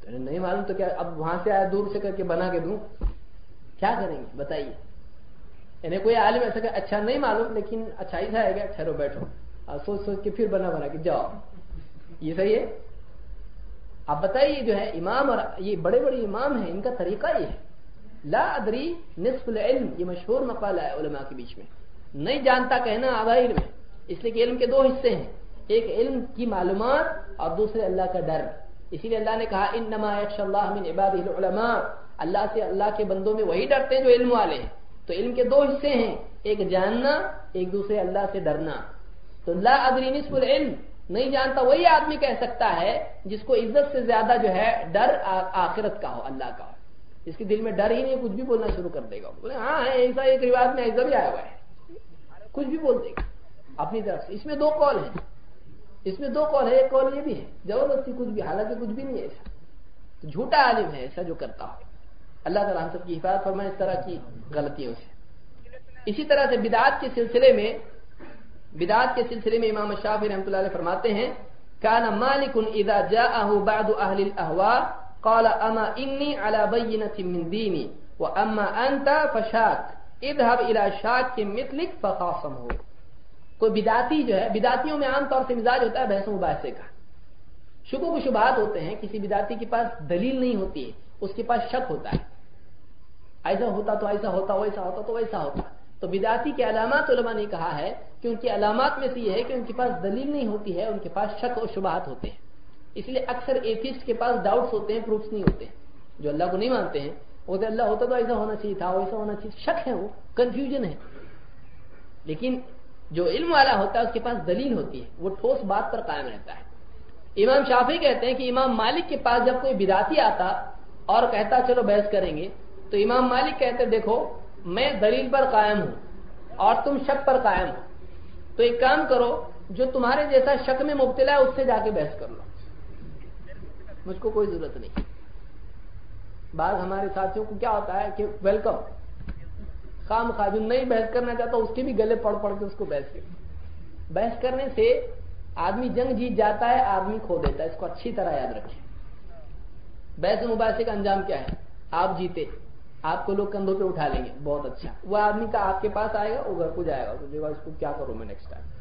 تو نہیں معلوم تو کیا اب وہاں سے آیا دور سے کر کے بنا کے دوں، کیا کریں گے بتائیے؟ یعنی کوئی عالم ایسا کہ اچھا نہیں معلوم لیکن اچھائی سے آئے گا، ٹھہرو بیٹھو، اور سوچ سوچ کے پھر بنا بنا کے جاؤ، یہ صحیح ہے؟ اب بتائیے جو ہے امام اور یہ بڑے بڑے امام ہیں، ان کا طریقہ یہ ہے لا ادری نصف العلم، یہ مشہور مقالہ ہے علماء کے بیچ میں، نہیں جانتا کہنا آدھا علم ہے، اس لیے کہ علم کے دو حصے ہیں، ایک علم کی معلومات اور دوسرے اللہ کا ڈر۔ اسی لیے اللہ نے کہا انما یخشى اللہ من عبادہ العلماء، اللہ سے اللہ کے بندوں میں وہی ڈرتے ہیں جو علم والے ہیں۔ تو علم کے دو حصے ہیں، ایک جاننا، ایک دوسرے اللہ سے ڈرنا۔ تو لا ادری نصف العلم، نہیں جانتا وہی آدمی کہہ سکتا ہے جس کو عزت سے زیادہ جو ہے ڈر آخرت کا ہو، اللہ کا ہو، اس کے دل میں ڈر ہی نہیں، کچھ بھی بولنا شروع کر دے گا، بولے ہاں ہے ایسا، ایک روایت میں ایسا بھی آیا ہوا ہے، کچھ بھی بول دے گا اپنی طرف سے۔ اس میں دو قول ہیں، اس میں دو قول ہے، ایک قول یہ بھی ہے زبردستی کچھ بھی، حالانکہ کچھ بھی نہیں ہے ایسا، تو جھوٹا عالم ہے ایسا جو کرتا ہو۔ اللہ تعالیٰ ہم سب کی حفاظت فرمائے اس طرح کی غلطیوں سے۔ اسی طرح سے بدعات کے سلسلے میں بدعات کے سلسلے میں امام شافعی رحمۃ اللہ علیہ فرماتے ہیں کان مالک اذا جاءه بعض اهل الاهواء قال اما انی علی بینۃ من دینی واما انت فشاک اذهب الى شاک مثلک فخاصمه۔ کوئی بدعتی جو ہے، بدعتیوں میں عام طور سے مزاج ہوتا ہے بحث و مباحثے کا، شکوک و شبہات ہوتے ہیں، کسی بدعتی کے پاس دلیل نہیں ہوتی ہے، اس کے پاس شک ہوتا ہے، ایسا ہوتا تو ایسا ہوتا، ویسا ہوتا تو ویسا ہوتا۔ تو بدعتی کے علامات علماء نے کہا ہے کہ ان کی علامات میں سے یہ ہے کہ ان کے پاس دلیل نہیں ہوتی ہے، ان کے پاس شک و شبہات ہوتے ہیں۔ اس لیے اکثر ایتھسٹ کے پاس ڈاؤٹس ہوتے ہیں، پروفس نہیں ہوتے ہیں۔ جو اللہ کو نہیں مانتے ہیں وہ تو اللہ ہوتا تو ایسا ہونا چاہیے تھا، ویسا ہونا چاہیے، شک ہے، وہ کنفیوژن ہے۔ لیکن جو علم والا ہوتا ہے اس کے پاس دلیل ہوتی ہے، وہ ٹھوس بات پر قائم رہتا ہے۔ امام شافعی کہتے ہیں کہ امام مالک کے پاس جب کوئی بدعتی آتا اور کہتا چلو بحث کریں گے، تو امام مالک کہتے دیکھو میں دلیل پر قائم ہوں اور تم شک پر قائم ہو، تو ایک کام کرو، جو تمہارے جیسا شک میں مبتلا ہے اس سے جا کے بحث کر لو، مجھ کو کوئی ضرورت نہیں۔ بعض ہمارے ساتھیوں کو کیا ہوتا ہے کہ ویلکم، خام خواہ جو نہیں بحث کرنا چاہتا اس کے بھی گلے پڑ پڑ کے اس کو بحث کر بحث کرنے سے آدمی جنگ جیت جاتا ہے، آدمی کھو دیتا ہے، اس کو اچھی طرح یاد رکھیں۔ بحث و مباحثے کا انجام کیا ہے؟ آپ جیتے، آپ کو لوگ کندھوں پہ اٹھا لیں گے، بہت اچھا، وہ آدمی کا آپ کے پاس آئے گا، وہ گھر کو جائے گا، تو دیکھا اس کو کیا کروں میں نیکسٹ ٹائم،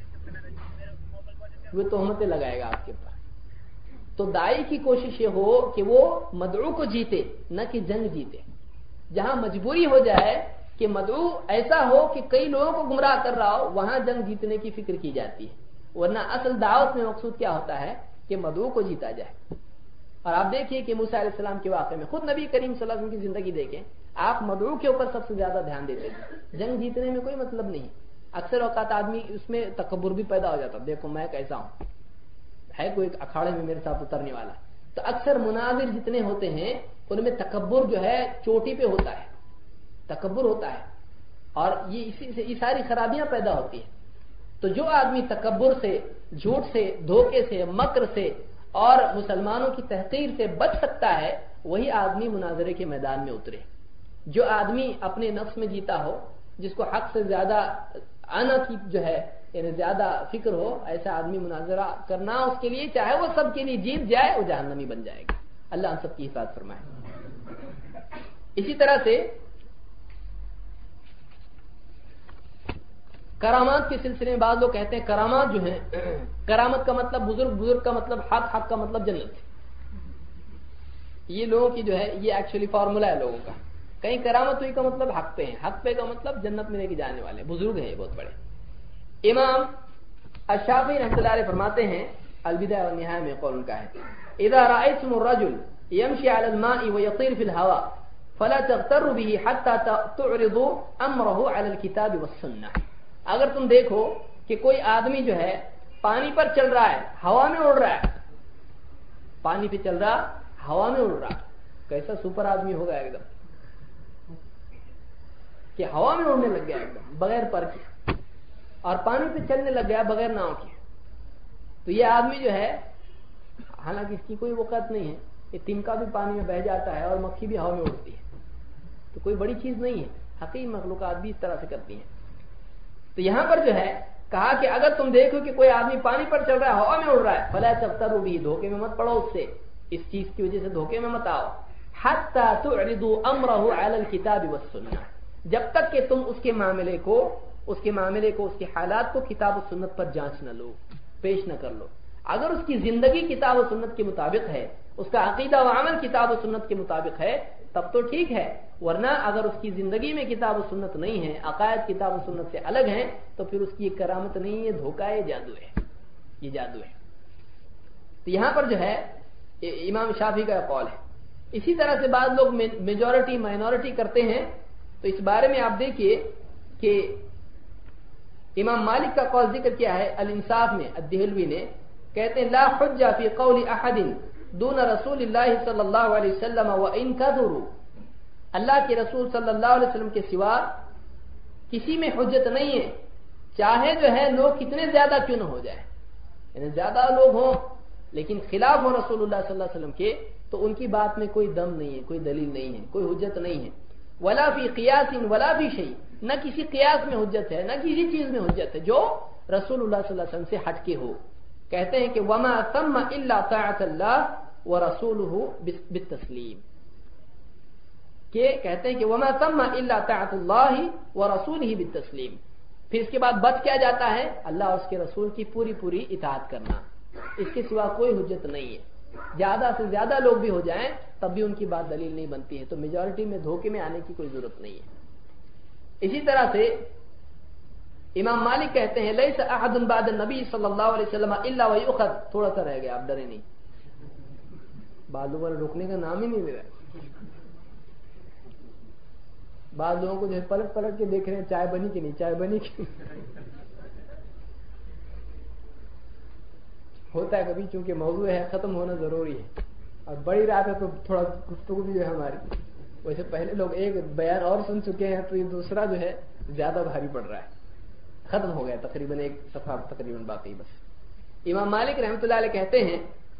وہ تہمتیں لگائے گا آپ کے پاس۔ تو دائی کی کوشش یہ ہو کہ وہ مدعو کو جیتے، نہ کہ جنگ جیتے۔ جہاں مجبوری ہو جائے کہ مدعو ایسا ہو کہ کئی لوگوں کو گمراہ کر رہا ہو، وہاں جنگ جیتنے کی فکر کی جاتی ہے، ورنہ اصل دعوت میں مقصود کیا ہوتا ہے کہ مدعو کو جیتا جائے۔ اور آپ دیکھیے کہ موسیٰ علیہ السلام کے واقعے میں خود نبی کریم صلی اللہ علیہ وسلم کی زندگی دیکھیں، آپ مدعو کے اوپر سب سے زیادہ دھیان دیتے ہیں، جنگ جیتنے میں کوئی مطلب نہیں۔ اکثر اوقات آدمی اس میں تکبر بھی پیدا ہو جاتا، دیکھو میں کیسا ہوں، ہے کوئی اکھاڑے میں میرے ساتھ اترنے والا۔ تو اکثر مناظر جتنے ہوتے ہیں ان میں تکبر جو ہے چوٹی پہ ہوتا ہے، تکبر ہوتا ہے، اور یہ اسی سے یہ ساری خرابیاں پیدا ہوتی ہیں۔ تو جو آدمی تکبر سے، جھوٹ سے، دھوکے سے، مکر سے اور مسلمانوں کی تحقیر سے بچ سکتا ہے، وہی آدمی مناظرے کے میدان میں اترے۔ جو آدمی اپنے نفس میں جیتا ہو، جس کو حق سے زیادہ آنا کی جو ہے یعنی زیادہ فکر ہو، ایسا آدمی مناظرہ کرنا اس کے لیے، چاہے وہ سب کے لیے جیت جائے، وہ جہنمی بن جائے گا۔ اللہ ہم سب کی حفاظت فرمائے۔ اسی طرح سے کرامات کے سلسلے میں بعض لوگ کہتے ہیں کرامات جو ہیں، کرامت کا مطلب بزرگ، بزرگ کا مطلب حق، حق کا مطلب جنت۔ یہ لوگوں کی جو ہے یہ ایکچولی فارمولا ہے لوگوں کا، کہیں کرامت ہوئی کا مطلب حق پہ ہے، حق پہ کا مطلب جنت میں لے کے جانے والے بزرگ ہیں، یہ بہت بڑے۔ امام الشافعی رحمۃ اللہ علیہ فرماتے ہیں، البدایہ والنہایہ میں قول ان کا ہے، اذا رأيتم الرجل يمشي على الماء ويطير في الهواء فلا تغتروا به حتى تعرضوا امره على الكتاب والسنة۔ اگر تم دیکھو کہ کوئی آدمی جو ہے پانی پر چل رہا ہے، ہوا میں اڑ رہا ہے، پانی پہ چل رہا، ہوا میں اڑ رہا، کیسا سپر آدمی ہوگا ایک دم کہ ہوا میں اڑنے لگ گیا ایک دم بغیر پر کے، اور پانی پہ چلنے لگ گیا بغیر ناؤ کے، تو یہ آدمی جو ہے، حالانکہ اس کی کوئی وقت نہیں ہے، یہ تنکا بھی پانی میں بہ جاتا ہے اور مکھی بھی ہوا میں اڑتی ہے، تو کوئی بڑی چیز نہیں ہے، حقیقی مخلوقات بھی اس طرح سے کرتی ہیں۔ تو یہاں پر جو ہے کہا کہ اگر تم دیکھو کہ کوئی آدمی پانی پر چل رہا ہے، ہوا میں اڑ رہا ہے، فلا تغتروا به، دھوکے میں مت پڑو اس سے، इस चीज की वजह से धोखे में मत आओ। हत्ता तुअरिदु अमरहु अलल किताब वस सुन्नह, जब तक कि तुम उसके मामले को उसके मामले को उसके हालात को किताब और सुन्नत पर जांच न लो, पेश न कर लो। अगर उसकी जिंदगी किताब और सुन्नत के मुताबिक है, उसका अकीदा व अमल किताब और सुन्नत के मुताबिक है, तब तो ठीक है, वरना अगर उसकी जिंदगी में किताब और सुन्नत नहीं है, अकायद किताब और सुन्नत से अलग है, तो फिर उसकी एक करामत नहीं है, धोखा है, जादू है, ये जादू है। तो यहां पर जो है इमाम शाफी का कौल है। इसी तरह से बाद लोग मेजॉरिटी माइनॉरिटी करते हैं, तो इस बारे में आप देखिए कि इमाम मालिक का कौल जिक्र किया है अल इंसाफ में, अद-देहलवी ने, कहते हैं ला हुज्जा फी कौली अहदिन दून रसूलिल्लाह सल्लल्लाहु अलैहि वसल्लम व इन कदरू, अल्लाह के रसूल सल्लल्लाहु अलैहि वसल्लम के सिवा किसी में हुज्जत नहीं है, चाहे जो है लोग कितने ज्यादा क्यों न हो जाए, यानी ज्यादा लोग हों लेकिन खिलाफ हो रसूलुल्लाह सल्लल्लाहु अलैहि वसल्लम के, तो उनकी बात में कोई दम नहीं है, कोई दलील नहीं है, कोई हुज्जत नहीं है। वला फी क़ियासिन वला फी शै, न किसी क़ियास में हुज्जत है, न किसी चीज में हुज्जत है जो रसूलुल्लाह सल्लल्लाहु अलैहि वसल्लम से हटके हो। कहते हैं कि वमा सम्मा इल्ला ताअतल्लाह व रसूलुहु बित्तस्लीम, के कहते हैं कि वमा सम्मा इल्ला ताअतुल्लाह व रसूलिही बित्तस्लीम, फिर इसके बाद बच क्या जाता है, अल्लाह और उसके रसूल की पूरी पूरी इताअत करना, इसके सिवा कोई हुज्जत नहीं है। ज्यादा से ज्यादा लोग भी हो जाएं तब भी उनकी बात दलील नहीं बनती है, तो मेजॉरिटी में धोखे में आने की कोई जरूरत नहीं है। इसी तरह से इमाम मालिक कहते हैं लैसा अहदुन बाद नबी सल्लल्लाहु अलैहि वसल्लम इल्ला व युखद, थोड़ा सा रह गया, आप डरे नहीं, बालू वाले रुकने का नाम ही नहीं ले रहा। बाद लोगों को जो पलट पलट के देख रहे हैं, चाय बनी कि नहीं, चाय बनी कि होता है कभी, चूंकि मौजू है, खत्म होना जरूरी है और बड़ी रात है तो थोड़ा गुफ्तगू भी है हमारी। वैसे पहले लोग एक बयान और सुन चुके हैं, तो ये दूसरा जो है ज्यादा भारी पड़ रहा है, खत्म हो गया तकरीबन, एक सफा तकरीबन बाकी बस। इमाम मालिक रहमतुल्लाह अलैह कहते हैं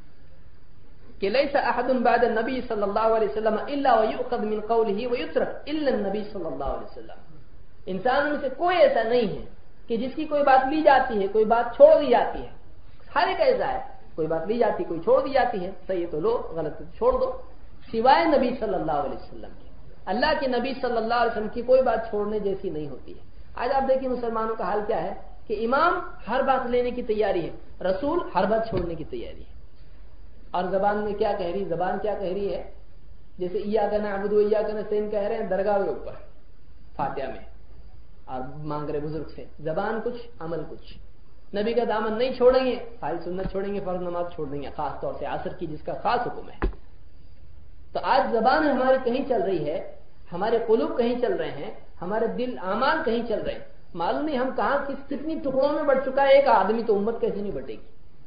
कि लैसा अहदुन बाद नबी सल्लल्लाहु अलैहि वसल्लम इल्ला व युखद मिन कौलिही व युतरक इल्ला नबी सल्लल्लाहु अलैहि वसल्लम, इंसानों में से कोई ऐसा नहीं है कि जिसकी कोई बात ली जाती है, कोई बात छोड़ दी जाती है। हर एक ऐसा है, कोई बात ली जाती, कोई छोड़ दी जाती है, सही है तो लो, गलत है तो छोड़ दो, सिवाय नबी सल्लल्लाहु अलैहि वसल्लम के। अल्लाह के नबी सल्लल्लाहु अलैहि वसल्लम की कोई बात छोड़ने जैसी नहीं होती है। आज आप देखिए मुसलमानों का हाल क्या है कि इमाम हर बात लेने की तैयारी है, रसूल हर बात छोड़ने की तैयारी है। और जबान में क्या कह रही, जबान क्या कह रही है, जैसे इय्याका नअबुदु व इय्याका नस्तईन कह रहे हैं दरगाह के ऊपर फातिहा में, और मांग रहे बुजुर्ग से, जबान कुछ अमल कुछ। नबी का दामन नहीं छोड़ेंगे, सारी सुन्नत छोड़ेंगे, फर्ज नमाज छोड़ देंगे, खास तौर से असर की जिसका खास हुक्म है। तो आज जबान हमारी कहीं चल रही है, हमारे कुलूब कहीं चल रहे हैं, हमारे दिल आमाल कहीं चल रहे हैं, मालूम नहीं हम कहां किस कितनी टुकड़ों में बट चुका है एक आदमी, तो उम्मत कैसे नहीं बटेगी,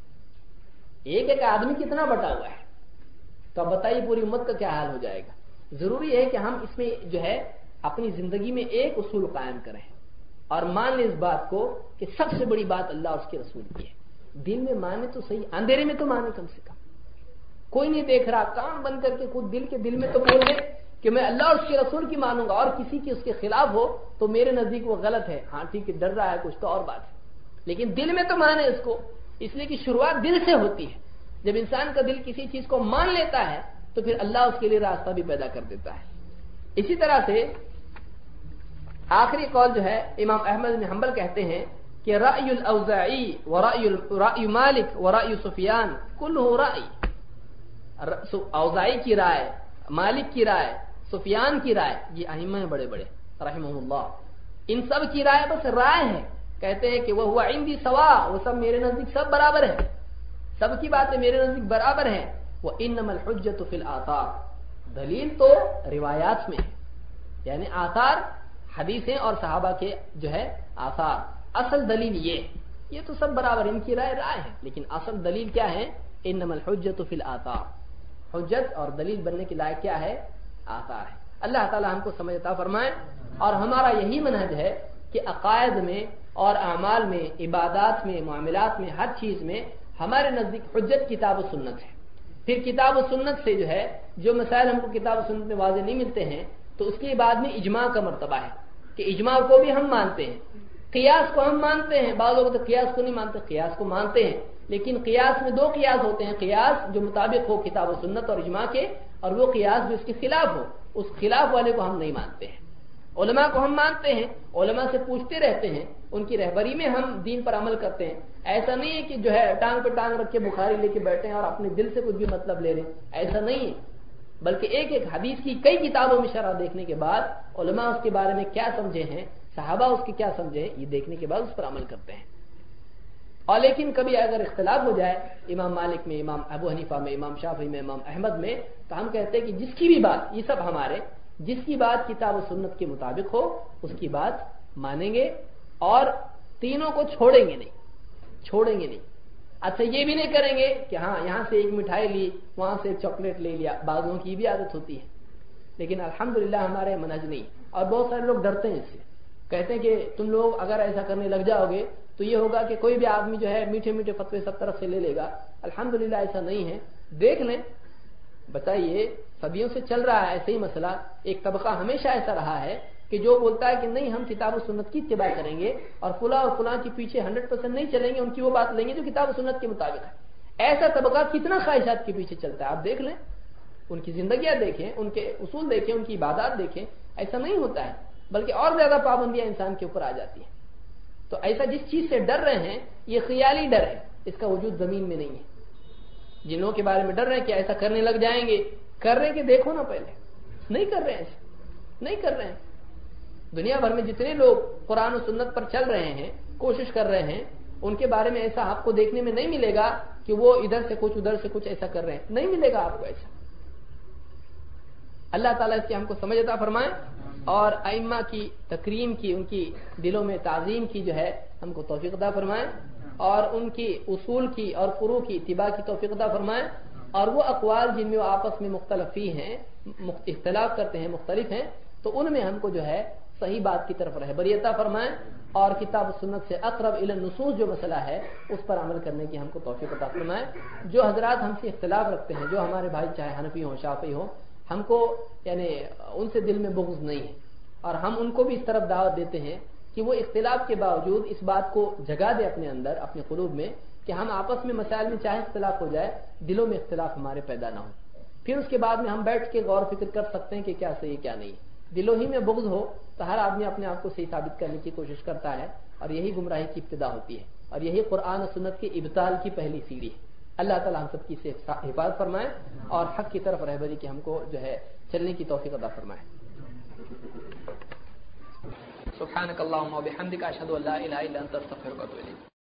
एक एक आदमी कितना बटा हुआ है, तो अब बताइए पूरी उम्मत का क्या हाल हो जाएगा। जरूरी है कि हम इसमें जो है अपनी जिंदगी में एक उसूल कायम करें और मान लें इस बात को कि सबसे बड़ी बात अल्लाह और उसके रसूल की है। दिल में माने तो सही, अंधेरे में तो माने कम से कम, कोई नहीं देख रहा, कान बंद करके खुद दिल के दिल में तो बोल दे कि मैं अल्लाह और उसके रसूल की मानूंगा, और किसी की उसके खिलाफ हो तो मेरे नजदीक वो गलत है। हाँ ठीक है, डर रहा है कुछ तो और बात है, लेकिन दिल में तो माने इसको, इसलिए कि शुरुआत दिल से होती है। जब इंसान का दिल किसी चीज को मान लेता है तो फिर अल्लाह उसके लिए रास्ता भी पैदा कर देता है। इसी तरह से आखिरी कौल जो है इमाम अहमद बिन हंबल कहते हैं कि रायुल औज़ाई व रायुल रायु मालिक व रायु सुफियान कुल्लुहु राय, औज़ाई की राय, मालिक की राय, सुफियान की राय, ये अइम्मा हैं बड़े बड़े रहमहुल्लाह, इन सब की राय बस राय है। कहते हैं कि वह हुआ इंदी सवा, वो सब मेरे नजदीक सब बराबर है, सबकी बातें मेरे नजदीक बराबर हैं। वह इन्नमल हुज्जतु फिल आसार, दलील तो रिवायात में है, यानी आसार हदीसें और सहाबा के जो है आसार, असल दलील ये ये तो सब बराबर, इनकी राय राय है, लेकिन असल दलील क्या है, इन्नमल हुज्जतु फिल आसार, हुज्जत और दलील बनने की लायक क्या है, आसार है। अल्लाह ताला हमको समझ अता फरमाए, और हमारा यही मनहज है कि अकायद में और अमाल में, इबादात में, मामलात में, हर चीज में हमारे नजदीक हुज्जत किताब और सुन्नत है। फिर किताब और सुन्नत से जो है जो मसाइल हमको किताब और सुन्नत में वाज़ेह नहीं मिलते हैं, तो उसके बाद में इजमा का मर्तबा है कि इजमा को भी हम मानते हैं, قیاس کو ہم مانتے ہیں، بعض لوگ تو قیاس کو نہیں مانتے، قیاس کو مانتے ہیں، لیکن قیاس میں دو قیاس ہوتے ہیں، قیاس جو مطابق ہو کتاب و سنت اور اجماع کے، اور وہ قیاس جو اس کے خلاف ہو، اس خلاف والے کو ہم نہیں مانتے ہیں۔ علماء کو ہم مانتے ہیں، علماء سے پوچھتے رہتے ہیں، ان کی رہبری میں ہم دین پر عمل کرتے ہیں۔ ایسا نہیں ہے کہ جو ہے ٹانگ پہ ٹانگ رکھ کے بخاری لے کے بیٹھے ہیں اور اپنے دل سے کچھ بھی مطلب لے رہے ہیں، ایسا نہیں ہے، بلکہ ایک ایک حدیث کی کئی کتابوں میں شرح دیکھنے کے بعد علماء اس کے بارے میں کیا سمجھے ہیں، صحابہ اس کے کیا سمجھے ہیں، یہ دیکھنے کے بعد اس پر عمل کرتے ہیں۔ اور لیکن کبھی اگر اختلاف ہو جائے امام مالک میں، امام ابو حنیفہ میں، امام شافعی میں، امام احمد میں، تو ہم کہتے ہیں کہ جس کی بھی بات، یہ سب ہمارے، جس کی بات کتاب و سنت کے مطابق ہو اس کی بات مانیں گے اور تینوں کو چھوڑیں گے نہیں، چھوڑیں گے نہیں۔ اچھا یہ بھی نہیں کریں گے کہ ہاں یہاں سے ایک مٹھائی لی، وہاں سے ایک چاکلیٹ لے لیا، بعضوں کی بھی عادت ہوتی ہے، لیکن الحمدللہ ہمارے منہج نہیں۔ اور بہت سارے لوگ ڈرتے ہیں اس سے، کہتے ہیں کہ تم لوگ اگر ایسا کرنے لگ جاؤ گے تو یہ ہوگا کہ کوئی بھی آدمی جو ہے میٹھے میٹھے فتوے سب طرف سے لے لے گا۔ الحمدللہ ایسا نہیں ہے، دیکھ لیں، بتائیے صدیوں سے چل رہا ہے ایسے ہی مسئلہ۔ ایک طبقہ ہمیشہ ایسا رہا ہے کہ جو بولتا ہے کہ نہیں ہم کتاب و سنت کی اتباع کریں گے اور فلاں اور فلاں کے پیچھے ہنڈریڈ پرسینٹ نہیں چلیں گے، ان کی وہ بات لیں گے جو کتاب و سنت کے مطابق ہے۔ ایسا طبقہ کتنا خواہشات کے پیچھے چلتا ہے آپ دیکھ لیں، ان کی زندگیاں دیکھیں، ان کے اصول دیکھیں، ان کی عبادات دیکھیں، ایسا نہیں ہوتا ہے، بلکہ اور زیادہ پابندیاں انسان کے اوپر آ جاتی ہیں۔ تو ایسا جس چیز سے ڈر رہے ہیں یہ خیالی ڈر ہے، اس کا وجود زمین میں نہیں ہے۔ جن لوگوں کے بارے میں ڈر رہے ہیں کہ ایسا کرنے لگ جائیں گے، کر رہے ہیں کہ دیکھو نا، پہلے نہیں کر رہے ہیں، ایسا نہیں کر رہے ہیں۔ دنیا بھر میں جتنے لوگ قرآن و سنت پر چل رہے ہیں، کوشش کر رہے ہیں، ان کے بارے میں ایسا آپ کو دیکھنے میں نہیں ملے گا کہ وہ ادھر سے کچھ ادھر سے کچھ ایسا کر رہے ہیں، نہیں ملے گا آپ کو ایسا۔ اللہ تعالیٰ اس کی ہم کو سمجھ عطا فرمائے اور ائمہ کی تکریم کی، ان کی دلوں میں تعظیم کی جو ہے ہم کو توفیق عطا فرمائے، اور ان کی اصول کی اور فروع کی اتباع کی توفیق عطا فرمائے، اور وہ اقوال جن میں وہ آپس میں مختلفی ہیں، اختلاف کرتے ہیں، مختلف ہیں، تو ان میں ہم کو جو ہے صحیح بات کی طرف رہبری عطا فرمائے، اور کتاب و سنت سے اقرب الی النصوص جو مسئلہ ہے اس پر عمل کرنے کی ہم کو توفیق عطا فرمائے۔ جو حضرات ہم سے اختلاف رکھتے ہیں، جو ہمارے بھائی چاہے حنفی ہوں شافعی ہوں، ہم کو یعنی ان سے دل میں بغض نہیں ہے، اور ہم ان کو بھی اس طرف دعوت دیتے ہیں کہ وہ اختلاف کے باوجود اس بات کو جگا دے اپنے اندر، اپنے قلوب میں، کہ ہم آپس میں مسائل میں چاہے اختلاف ہو جائے، دلوں میں اختلاف ہمارے پیدا نہ ہو۔ پھر اس کے بعد میں ہم بیٹھ کے غور و فکر کر سکتے ہیں کہ کیا صحیح کیا نہیں۔ دلوں ہی میں بغض ہو تو ہر آدمی اپنے آپ کو صحیح ثابت کرنے کی کوشش کرتا ہے، اور یہی گمراہی کی ابتدا ہوتی ہے، اور یہی قرآن و سنت کی ابطال کی پہلی سیڑھی ہے۔ اللہ تعالی ہم سب کی سے حفاظت فرمائے اور حق کی طرف رہبری کی ہم کو جو ہے چلنے کی توفیق عطا فرمائے۔ سبحانک اللہم و بحمدک، اشہد ان لا الہ الا انت، استغفرک و اتوب الیک۔